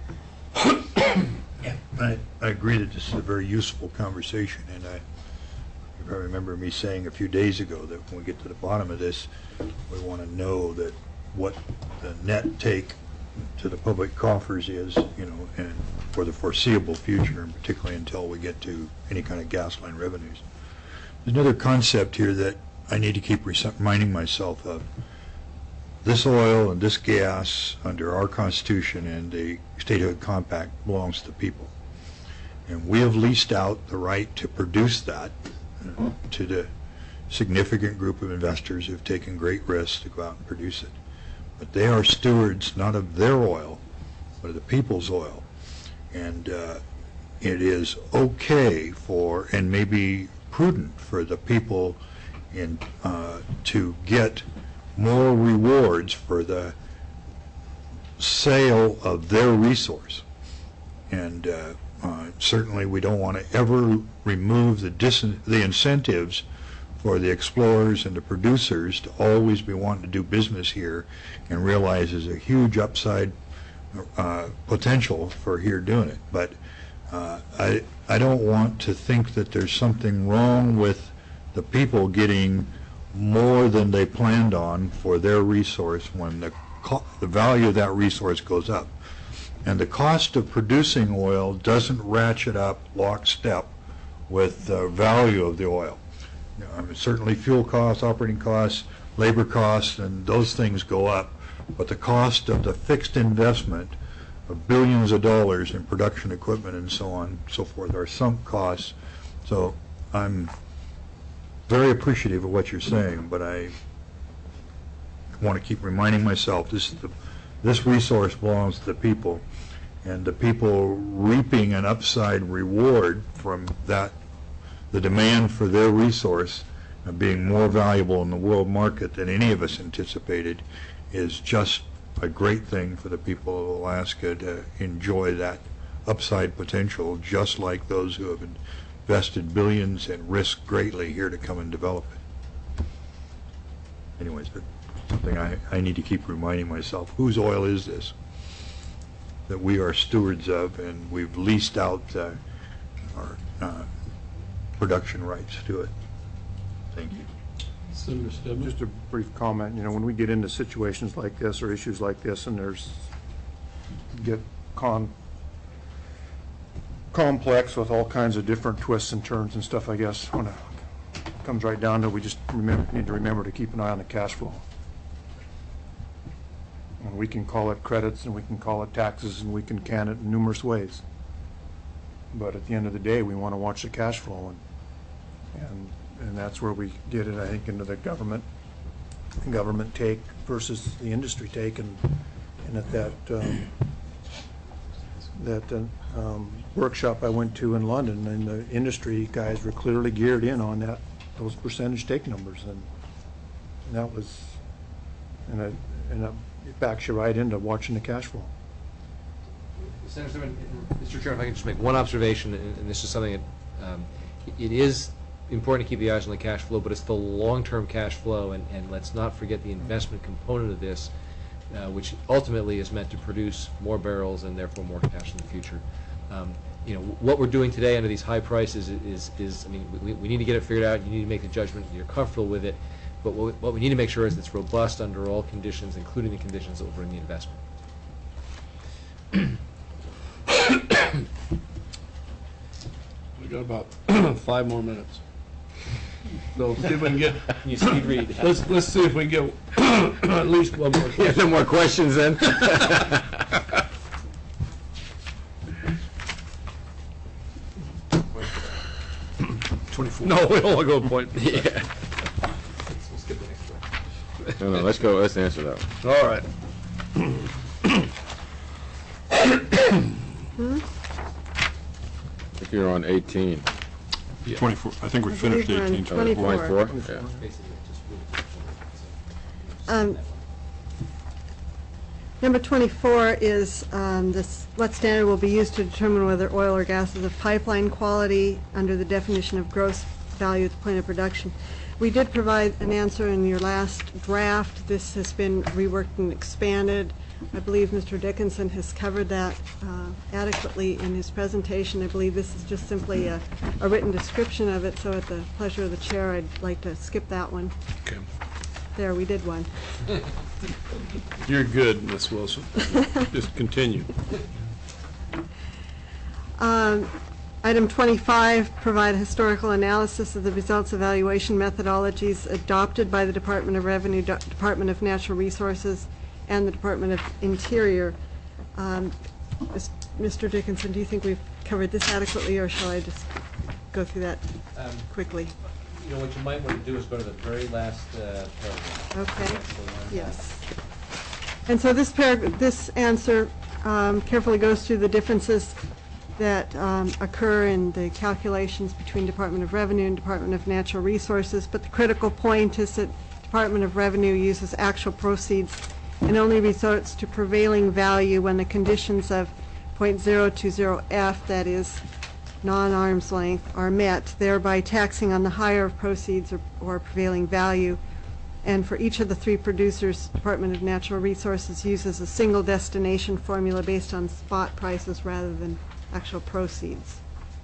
I, I agree that this is a very useful conversation, and I, you probably remember me saying a few days ago that when we get to the bottom of this, we want to know that what the net take to the public coffers is, you know, and for the foreseeable future, and particularly until we get to any kind of gas line revenues. There's another concept here that I need to keep reminding myself of. This oil and this gas, under our Constitution and the Statehood Compact, belongs to the people. And we have leased out the right to produce that uh, to the significant group of investors who've taken great risks to go out and produce it. But they are stewards not of their oil, but of the people's oil. And uh, it is okay for, and maybe prudent for, the people in uh, to get more rewards for the sale of their resource. And uh, uh, certainly we don't want to ever remove the, dis the incentives for the explorers and the producers to always be wanting to do business here and realize there's a huge upside uh, potential for here doing it. But uh, I, I don't want to think that there's something wrong with the people getting more than they planned on for their resource when the, co the value of that resource goes up. And the cost of producing oil doesn't ratchet up lockstep with the value of the oil. You know, I mean, certainly fuel costs, operating costs, labor costs, and those things go up. But the cost of the fixed investment of billions of dollars in production equipment and so on and so forth are sunk costs. So I'm very appreciative of what you're saying, but I want to keep reminding myself this is the, this resource belongs to the people, and the people reaping an upside reward from that, the demand for their resource uh, being more valuable in the world market than any of us anticipated, is just a great thing for the people of Alaska to enjoy that upside potential, just like those who have invested billions and risked greatly here to come and develop it. Anyways, but something I, I need to keep reminding myself, whose oil is this that we are stewards of, and we've leased out uh, our uh, production rights to it. Thank you. Senator Stedman? Just a brief comment. You know, when we get into situations like this or issues like this, and there's get con complex with all kinds of different twists and turns and stuff, I guess when it comes right down to, we just remember, need to remember to keep an eye on the cash flow. And we can call it credits, and we can call it taxes, and we can can it in numerous ways. But at the end of the day, we want to watch the cash flow, and and and that's where we get it, I think, into the government government take versus the industry take, and and at that um, that uh, um, workshop I went to in London, and the industry guys were clearly geared in on that those percentage take numbers, and, and that was and it, and it backs you right into watching the cash flow. Senator Stedman, Mister Chairman, if I can just make one observation, and and this is something that um, it is important to keep the eyes on the cash flow, but it's the long-term cash flow, and, and let's not forget the investment component of this, uh, which ultimately is meant to produce more barrels and therefore more cash in the future. Um, you know, what we're doing today under these high prices is, is, is I mean, we, we need to get it figured out. You need to make the judgment that you're comfortable with it, but what we, what we need to make sure is it's robust under all conditions, including the conditions that will bring the investment. We got about five more minutes. So see if we can get. You speed read. Let's let's see if we can get at least one more question. No more questions then? Twenty-four. No, we only go point. Yeah. We'll skip the next one. No, no, let's go, let's answer that one. All right. I think you're on eighteen. twenty-four, I think we I finished believe we're on eighteen. twenty-four. twenty-four? Yeah. Basically, just really- Um, Number twenty-four is um, this, what standard will be used to determine whether oil or gas is of pipeline quality under the definition of gross value at the point of production. We did provide an answer in your last draft. This has been reworked and expanded. I believe Mister Dickinson has covered that uh, adequately in his presentation. I believe this is just simply a, a written description of it, so at the pleasure of the chair, I'd like to skip that one. Okay. There, we did one. You're good, Miss Wilson. Just continue. Um, Item twenty-five, provide historical analysis of the results evaluation methodologies adopted by the Department of Revenue, Do- Department of Natural Resources, and the Department of Interior. Um, Mis- Mister Dickinson, do you think we've covered this adequately, or shall I just go through that Um, quickly? You know, what you might want to do is go to the very last uh, paragraph. Okay, That's the one. yes. And so this parag, this answer um, carefully goes through the differences that um, occur in the calculations between Department of Revenue and Department of Natural Resources, but the critical point is that Department of Revenue uses actual proceeds and only resorts to prevailing value when the conditions of point zero two zero F, that is non-arm's length, are met, thereby taxing on the higher of proceeds or, or prevailing value And for each of the three producers, Department of Natural Resources uses a single destination formula based on spot prices rather than actual proceeds.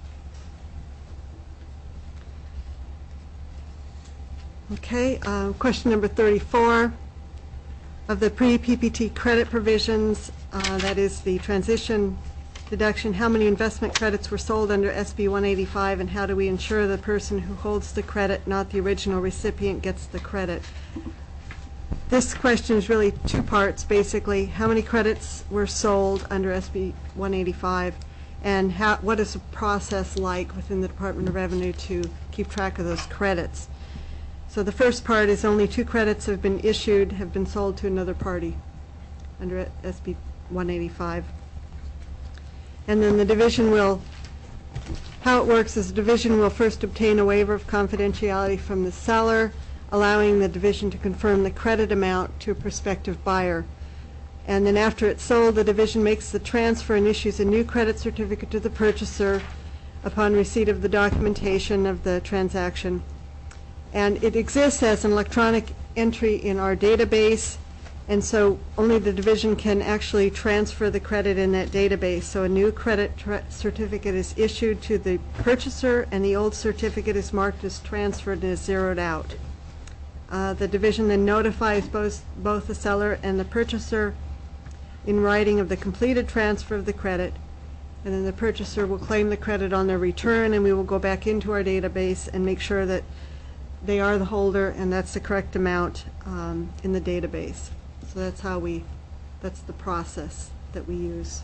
Okay, uh, question number thirty-four. Of the pre-P P T credit provisions, uh, that is the transition deduction, how many investment credits were sold under S B one eighty-five, and how do we ensure the person who holds the credit, not the original recipient, gets the credit? This question is really two parts, basically. How many credits were sold under S B one eighty-five, and how, what is the process like within the Department of Revenue to keep track of those credits? So the first part is only two credits have been issued, have been sold to another party under S B one eighty-five. And then the division will, how it works is the division will first obtain a waiver of confidentiality from the seller, allowing the division to confirm the credit amount to a prospective buyer. And then after it's sold, the division makes the transfer and issues a new credit certificate to the purchaser upon receipt of the documentation of the transaction. And it exists as an electronic entry in our database, and so only the division can actually transfer the credit in that database. So a new credit tra- certificate is issued to the purchaser, and the old certificate is marked as transferred and is zeroed out. Uh, the division then notifies both, both the seller and the purchaser in writing of the completed transfer of the credit, and then the purchaser will claim the credit on their return, and we will go back into our database and make sure that they are the holder and that's the correct amount um, in the database. So that's how we, that's the process that we use.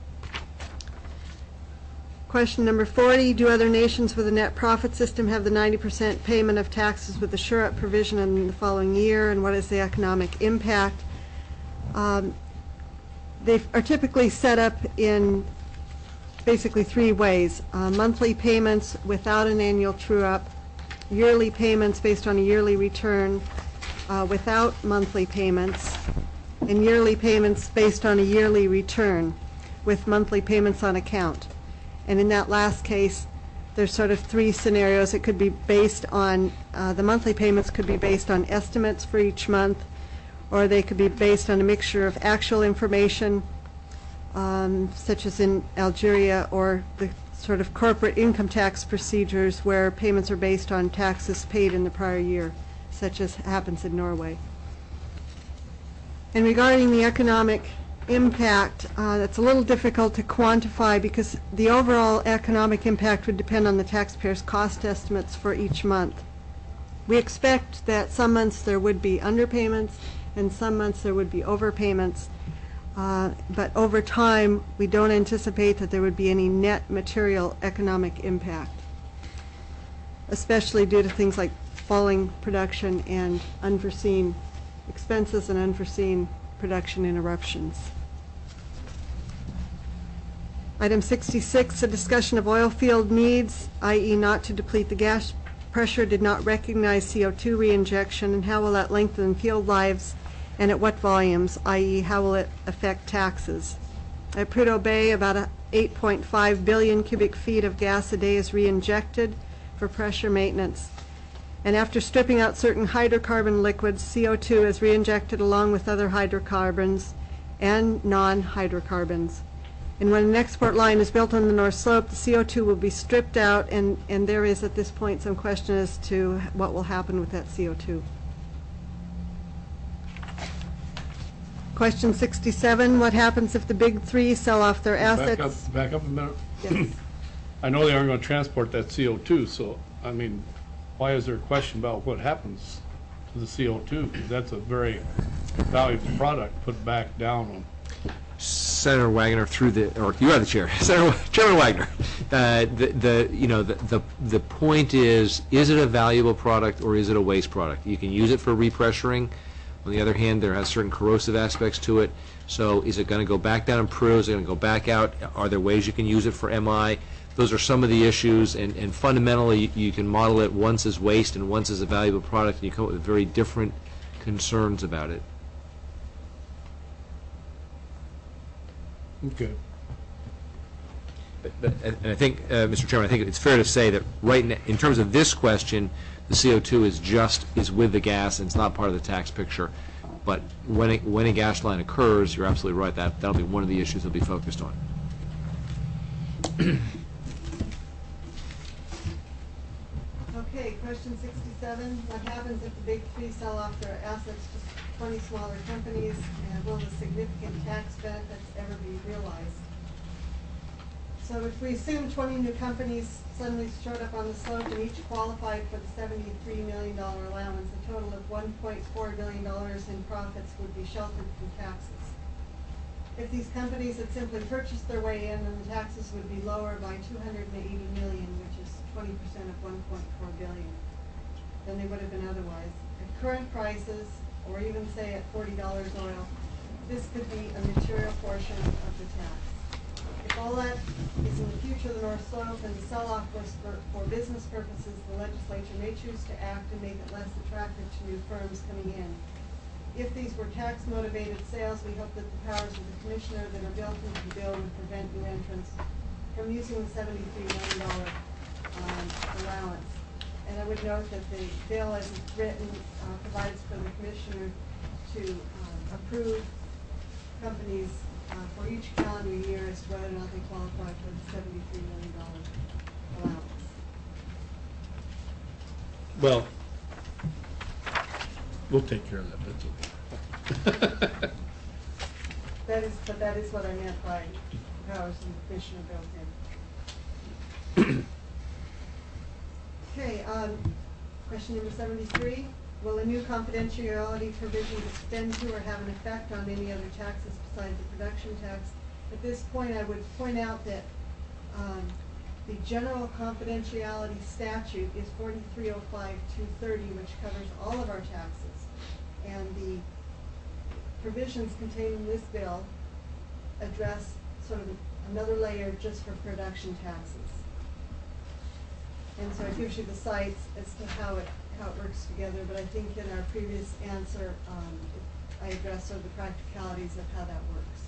Question number forty, do other nations with a net profit system have the ninety percent payment of taxes with the sure-up provision in the following year, and what is the economic impact? Um, they are typically set up in basically three ways. Uh, monthly payments without an annual true-up, yearly payments based on a yearly return uh, without monthly payments, and yearly payments based on a yearly return with monthly payments on account. And in that last case, there's sort of three scenarios. It could be based on, uh, the monthly payments could be based on estimates for each month, or they could be based on a mixture of actual information, um, such as in Algeria, or the sort of corporate income tax procedures where payments are based on taxes paid in the prior year, such as happens in Norway. And regarding the economic impact, uh, that's a little difficult to quantify because the overall economic impact would depend on the taxpayer's cost estimates for each month. We expect that some months there would be underpayments and some months there would be overpayments. Uh, but over time, we don't anticipate that there would be any net material economic impact, especially due to things like falling production and unforeseen expenses and unforeseen production interruptions. Item sixty-six, a discussion of oil field needs, that is not to deplete the gas pressure, did not recognize C O two reinjection, and how will that lengthen field lives and at what volumes, that is how will it affect taxes? At Prudhoe Bay, about eight point five billion cubic feet of gas a day is reinjected for pressure maintenance. And after stripping out certain hydrocarbon liquids, C O two is reinjected along with other hydrocarbons and non-hydrocarbons. And when an export line is built on the North Slope, the C O two will be stripped out, and, and there is at this point some question as to what will happen with that C O two. Question sixty-seven, what happens if the big three sell off their assets? Back up, back up a minute. Yes. I know they aren't going to transport that C O two, so, I mean, why is there a question about what happens to the C O two? Because that's a very valuable product put back down on. Senator Wagner, through the, or you are the chair, Senator Chairman Wagner. Uh, the, the, you know, the, the the point is, is it a valuable product or is it a waste product? You can use it for repressuring. On the other hand, there has certain corrosive aspects to it. So is it going to go back down in Peru? Is it going to go back out? Are there ways you can use it for M I? Those are some of the issues, and, and fundamentally you, you can model it once as waste and once as a valuable product, and you come up with very different concerns about it. Okay. But, but, and I think, uh, Mister Chairman, I think it's fair to say that right now, in terms of this question, the C O two is just, is with the gas, and it's not part of the tax picture. But when a, when a gas line occurs, you're absolutely right, that, that'll be one of the issues they'll be focused on. Okay, question sixty-seven, what happens if the big three sell off their assets to twenty smaller companies, and will the significant tax benefits ever be realized? So if we assume twenty new companies suddenly showed up on the slope and each qualified for the seventy-three million dollar allowance, a total of one point four billion dollars in profits would be sheltered from taxes. If these companies had simply purchased their way in, then the taxes would be lower by two hundred eighty million dollars, which is twenty percent of one point four billion dollars, than they would have been otherwise. At current prices, or even say at forty dollars oil, this could be a material portion of the tax. If all that is in the future, the North Slope, and the sell-off was for, for business purposes, the legislature may choose to act and make it less attractive to new firms coming in. If these were tax-motivated sales, we hope that the powers of the commissioner that are built into the bill would prevent new entrants from using the seventy-three million dollar um, allowance. And I would note that the bill as it's written uh, provides for the commissioner to um, approve companies uh, for each calendar year as to whether or not they qualify for the seventy-three million dollar allowance. Well, we'll take care of that, that's okay. That is, but that is what I meant by powers of the commissioner built in. Okay, um, question number seventy-three. Will a new confidentiality provision extend to or have an effect on any other taxes besides the production tax? At this point, I would point out that um, the general confidentiality statute is forty-three oh five two thirty, which covers all of our taxes. And the provisions contained in this bill address sort of another layer just for production taxes. And so it gives you the sites as to how it how it works together, but I think in our previous answer, um, I addressed sort of the practicalities of how that works.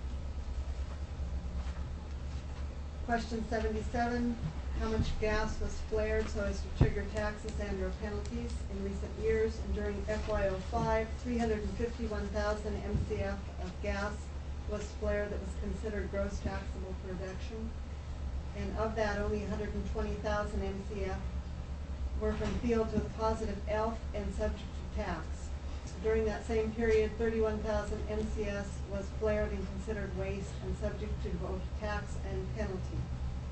Question seventy-seven, how much gas was flared so as to trigger taxes and or penalties in recent years? And during F Y oh five, three hundred fifty-one thousand M C F of gas was flared that was considered gross taxable production. And of that, only one hundred twenty thousand M C F were from fields with positive E L F and subject to tax. During that same period, thirty-one thousand M C S was flared and considered waste and subject to both tax and penalty.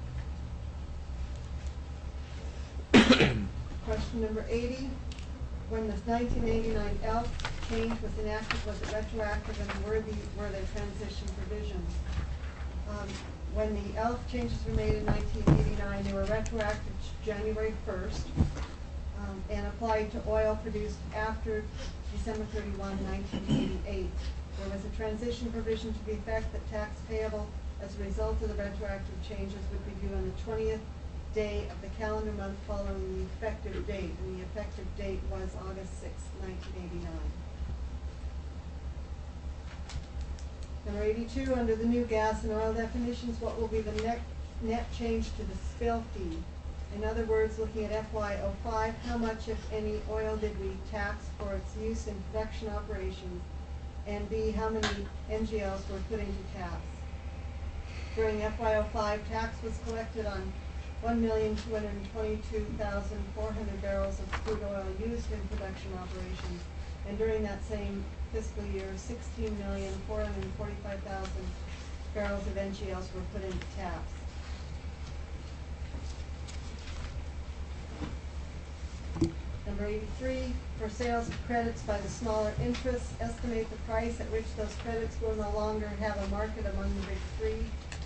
Question number eighty. When the nineteen eighty-nine E L F change was enacted, was it retroactive and were, the, were there transition provisions? Um, When the E L F changes were made in nineteen eighty-nine, they were retroactive to January first um, and applied to oil produced after December thirty-first, nineteen eighty-eight. There was a transition provision to the effect that tax payable as a result of the retroactive changes would be due on the twentieth day of the calendar month following the effective date, and the effective date was August sixth, nineteen eighty-nine. Number eighty-two, under the new gas and oil definitions, what will be the net, net change to the spill fee? In other words, looking at F Y oh five, how much, if any, oil did we tax for its use in production operations? And B, how many N G Ls were put into tax? During F Y oh five, tax was collected on one million two hundred twenty-two thousand four hundred barrels of crude oil used in production operations. And during that same fiscal year, sixteen million four hundred forty-five thousand barrels of N G Ls were put into tax. Number eighty-three, for sales of credits by the smaller interests, estimate the price at which those credits will no longer have a market among the big three.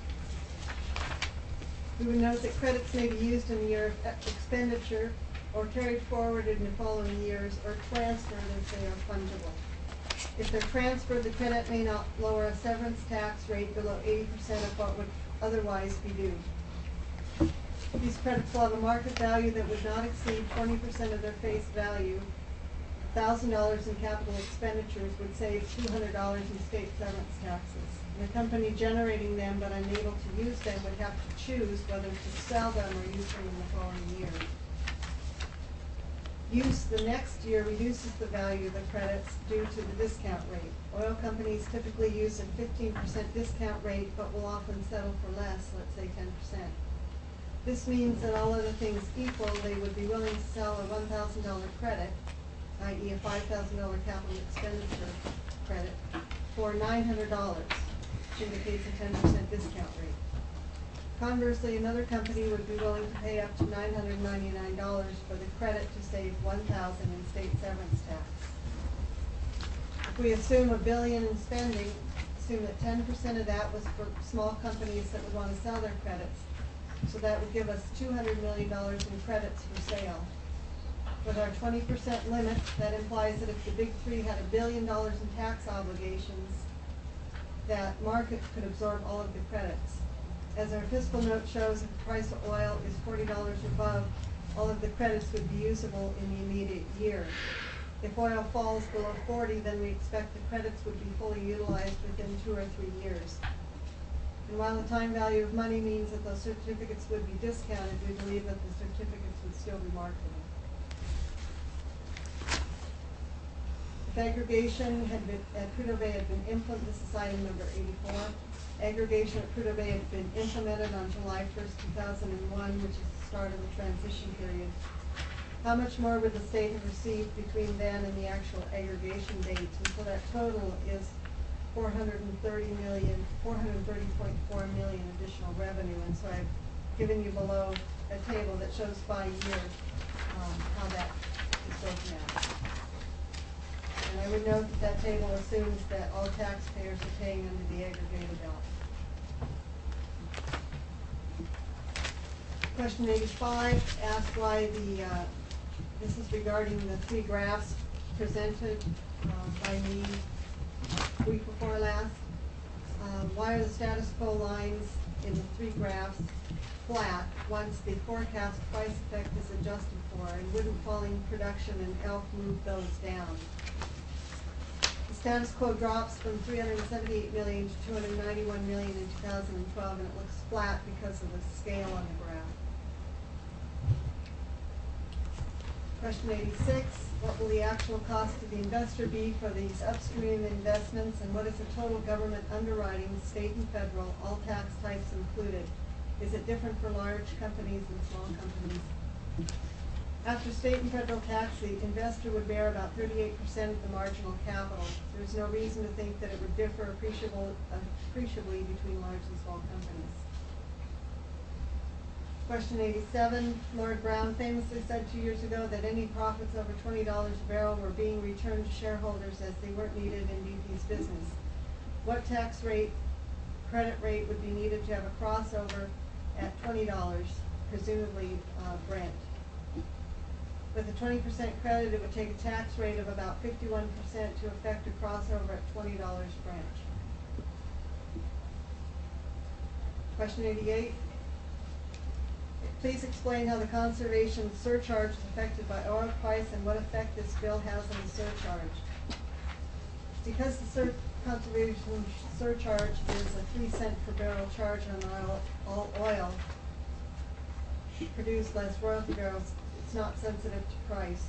We would note that credits may be used in the year of expenditure or carried forward in the following years or transferred as they are fungible. If they're transferred, the credit may not lower a severance tax rate below eighty percent of what would otherwise be due. These credits will have a market value that would not exceed twenty percent of their face value. one thousand dollars in capital expenditures would save two hundred dollars in state severance taxes. The company generating them but unable to use them would have to choose whether to sell them or use them in the following year. Use the next year reduces the value of the credits due to the discount rate. Oil companies typically use a fifteen percent discount rate but will often settle for less, let's say ten percent. This means that all other things equal, they would be willing to sell a one thousand dollar credit, that is a five thousand dollar capital expenditure credit, for nine hundred dollars, which indicates a ten percent discount rate. Conversely, another company would be willing to pay up to nine hundred ninety-nine dollars for the credit to save one thousand dollars in state severance tax. If we assume a billion in spending, assume that ten percent of that was for small companies that would want to sell their credits. So that would give us two hundred million dollars in credits for sale. With our twenty percent limit, that implies that if the big three had a billion dollars in tax obligations, that markets could absorb all of the credits. As our fiscal note shows, if the price of oil is forty dollars above, all of the credits would be usable in the immediate year. If oil falls below forty, then we expect the credits would be fully utilized within two or three years. And while the time value of money means that those certificates would be discounted, we believe that the certificates would still be marketable. If aggregation had been, at Prudhoe Bay had been implemented, this is item number eighty-four, aggregation at Prudhoe Bay had been implemented on July first, two thousand one, which is the start of the transition period. How much more would the state have received between then and the actual aggregation date? And so that total is four hundred thirty million, four hundred thirty point four million additional revenue. And so I've given you below a table that shows by year um, how that is broken out. And I would note that that table assumes that all taxpayers are paying under the aggregated bill. Question eighty-five asked why the, uh, this is regarding the three graphs presented uh, by me week before last. Um, why are the status quo lines in the three graphs flat once the forecast price effect is adjusted for, and wouldn't falling production and E L F move those down? The status quo drops from three hundred seventy-eight million to two hundred ninety-one million in two thousand twelve, and it looks flat because of the scale on the graph. Question eighty-six, what will the actual cost to the investor be for these upstream investments, and what is the total government underwriting, state and federal, all tax types included? Is it different for large companies and small companies? After state and federal tax, the investor would bear about thirty-eight percent of the marginal capital. There is no reason to think that it would differ appreciable, appreciably between large and small companies. Question eighty-seven, Lord Brown famously said two years ago that any profits over twenty dollars a barrel were being returned to shareholders as they weren't needed in B P's business. What tax rate, credit rate would be needed to have a crossover at twenty dollars, presumably uh, Brent? With a twenty percent credit, it would take a tax rate of about fifty-one percent to effect a crossover at twenty dollars Brent. Question eighty-eight. Please explain how the conservation surcharge is affected by oil price and what effect this bill has on the surcharge. Because the sur conservation surcharge is a three cent per barrel charge on oil, all oil produced less royalty barrels, it's not sensitive to price.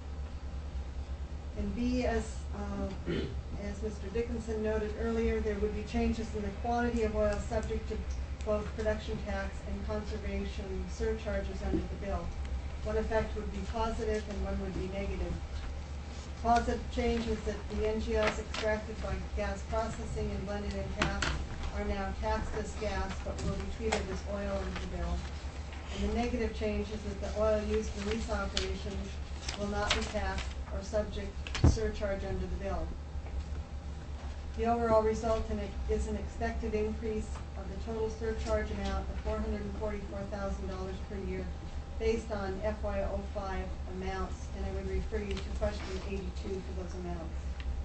And B, as uh, as Mister Dickinson noted earlier, there would be changes in the quantity of oil subject to both production tax and conservation surcharges under the bill. One effect would be positive and one would be negative. Positive change is that the N G Ls extracted by gas processing and blended in gas are now taxed as gas but will be treated as oil under the bill. And the negative change is that the oil used in lease operations will not be taxed or subject to surcharge under the bill. The overall result in it is an expected increase of the total surcharge amount of four hundred forty-four thousand dollars per year based on F Y oh five amounts, and I would refer you to question eighty-two for those amounts.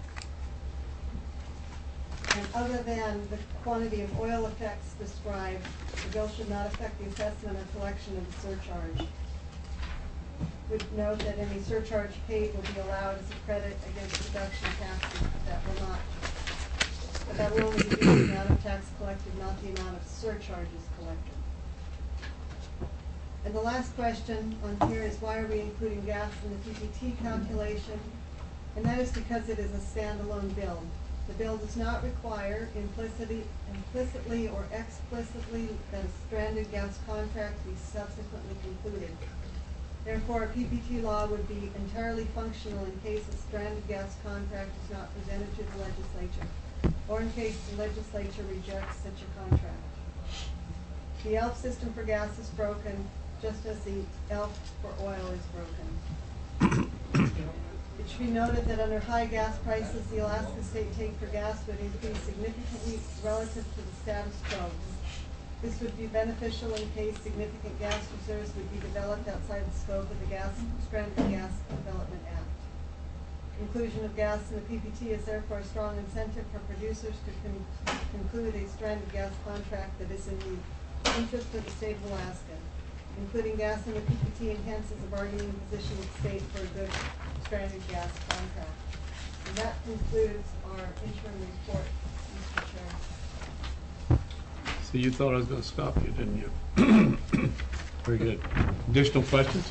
And other than the quantity of oil effects described, the bill should not affect the assessment or collection of the surcharge. Would note that any surcharge paid will be allowed as a credit against production taxes that will not but that will only be the amount of tax collected, not the amount of surcharges collected. And the last question on here is why are we including gas in the P P T calculation? And that is because it is a standalone bill. The bill does not require implicitly, implicitly or explicitly that a stranded gas contract be subsequently concluded. Therefore, a P P T law would be entirely functional in case a stranded gas contract is not presented to the legislature, or in case the legislature rejects such a contract. The E L F system for gas is broken, just as the E L F for oil is broken. It should be noted that under high gas prices, the Alaska state take for gas would increase significantly relative to the status quo. This would be beneficial in case significant gas reserves would be developed outside the scope of the gas Stranded Gas Development Act. Inclusion of gas in the P P T is therefore a strong incentive for producers to con conclude a stranded gas contract that is in the interest of the state of Alaska. Including gas in the P P T enhances the bargaining position of the state for a good stranded gas contract. And that concludes our interim report, Mister Chair. So you thought I was going to stop you, didn't you? Very good. Additional questions?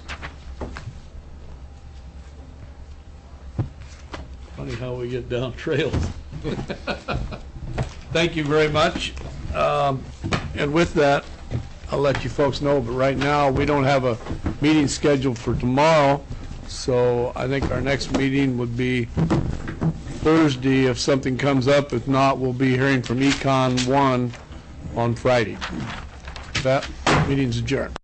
Funny how we get down trails. Thank you very much. Um, and with that, I'll let you folks know, but right now we don't have a meeting scheduled for tomorrow, so I think our next meeting would be Thursday if something comes up. If not, we'll be hearing from Econ one on Friday. That meeting's adjourned.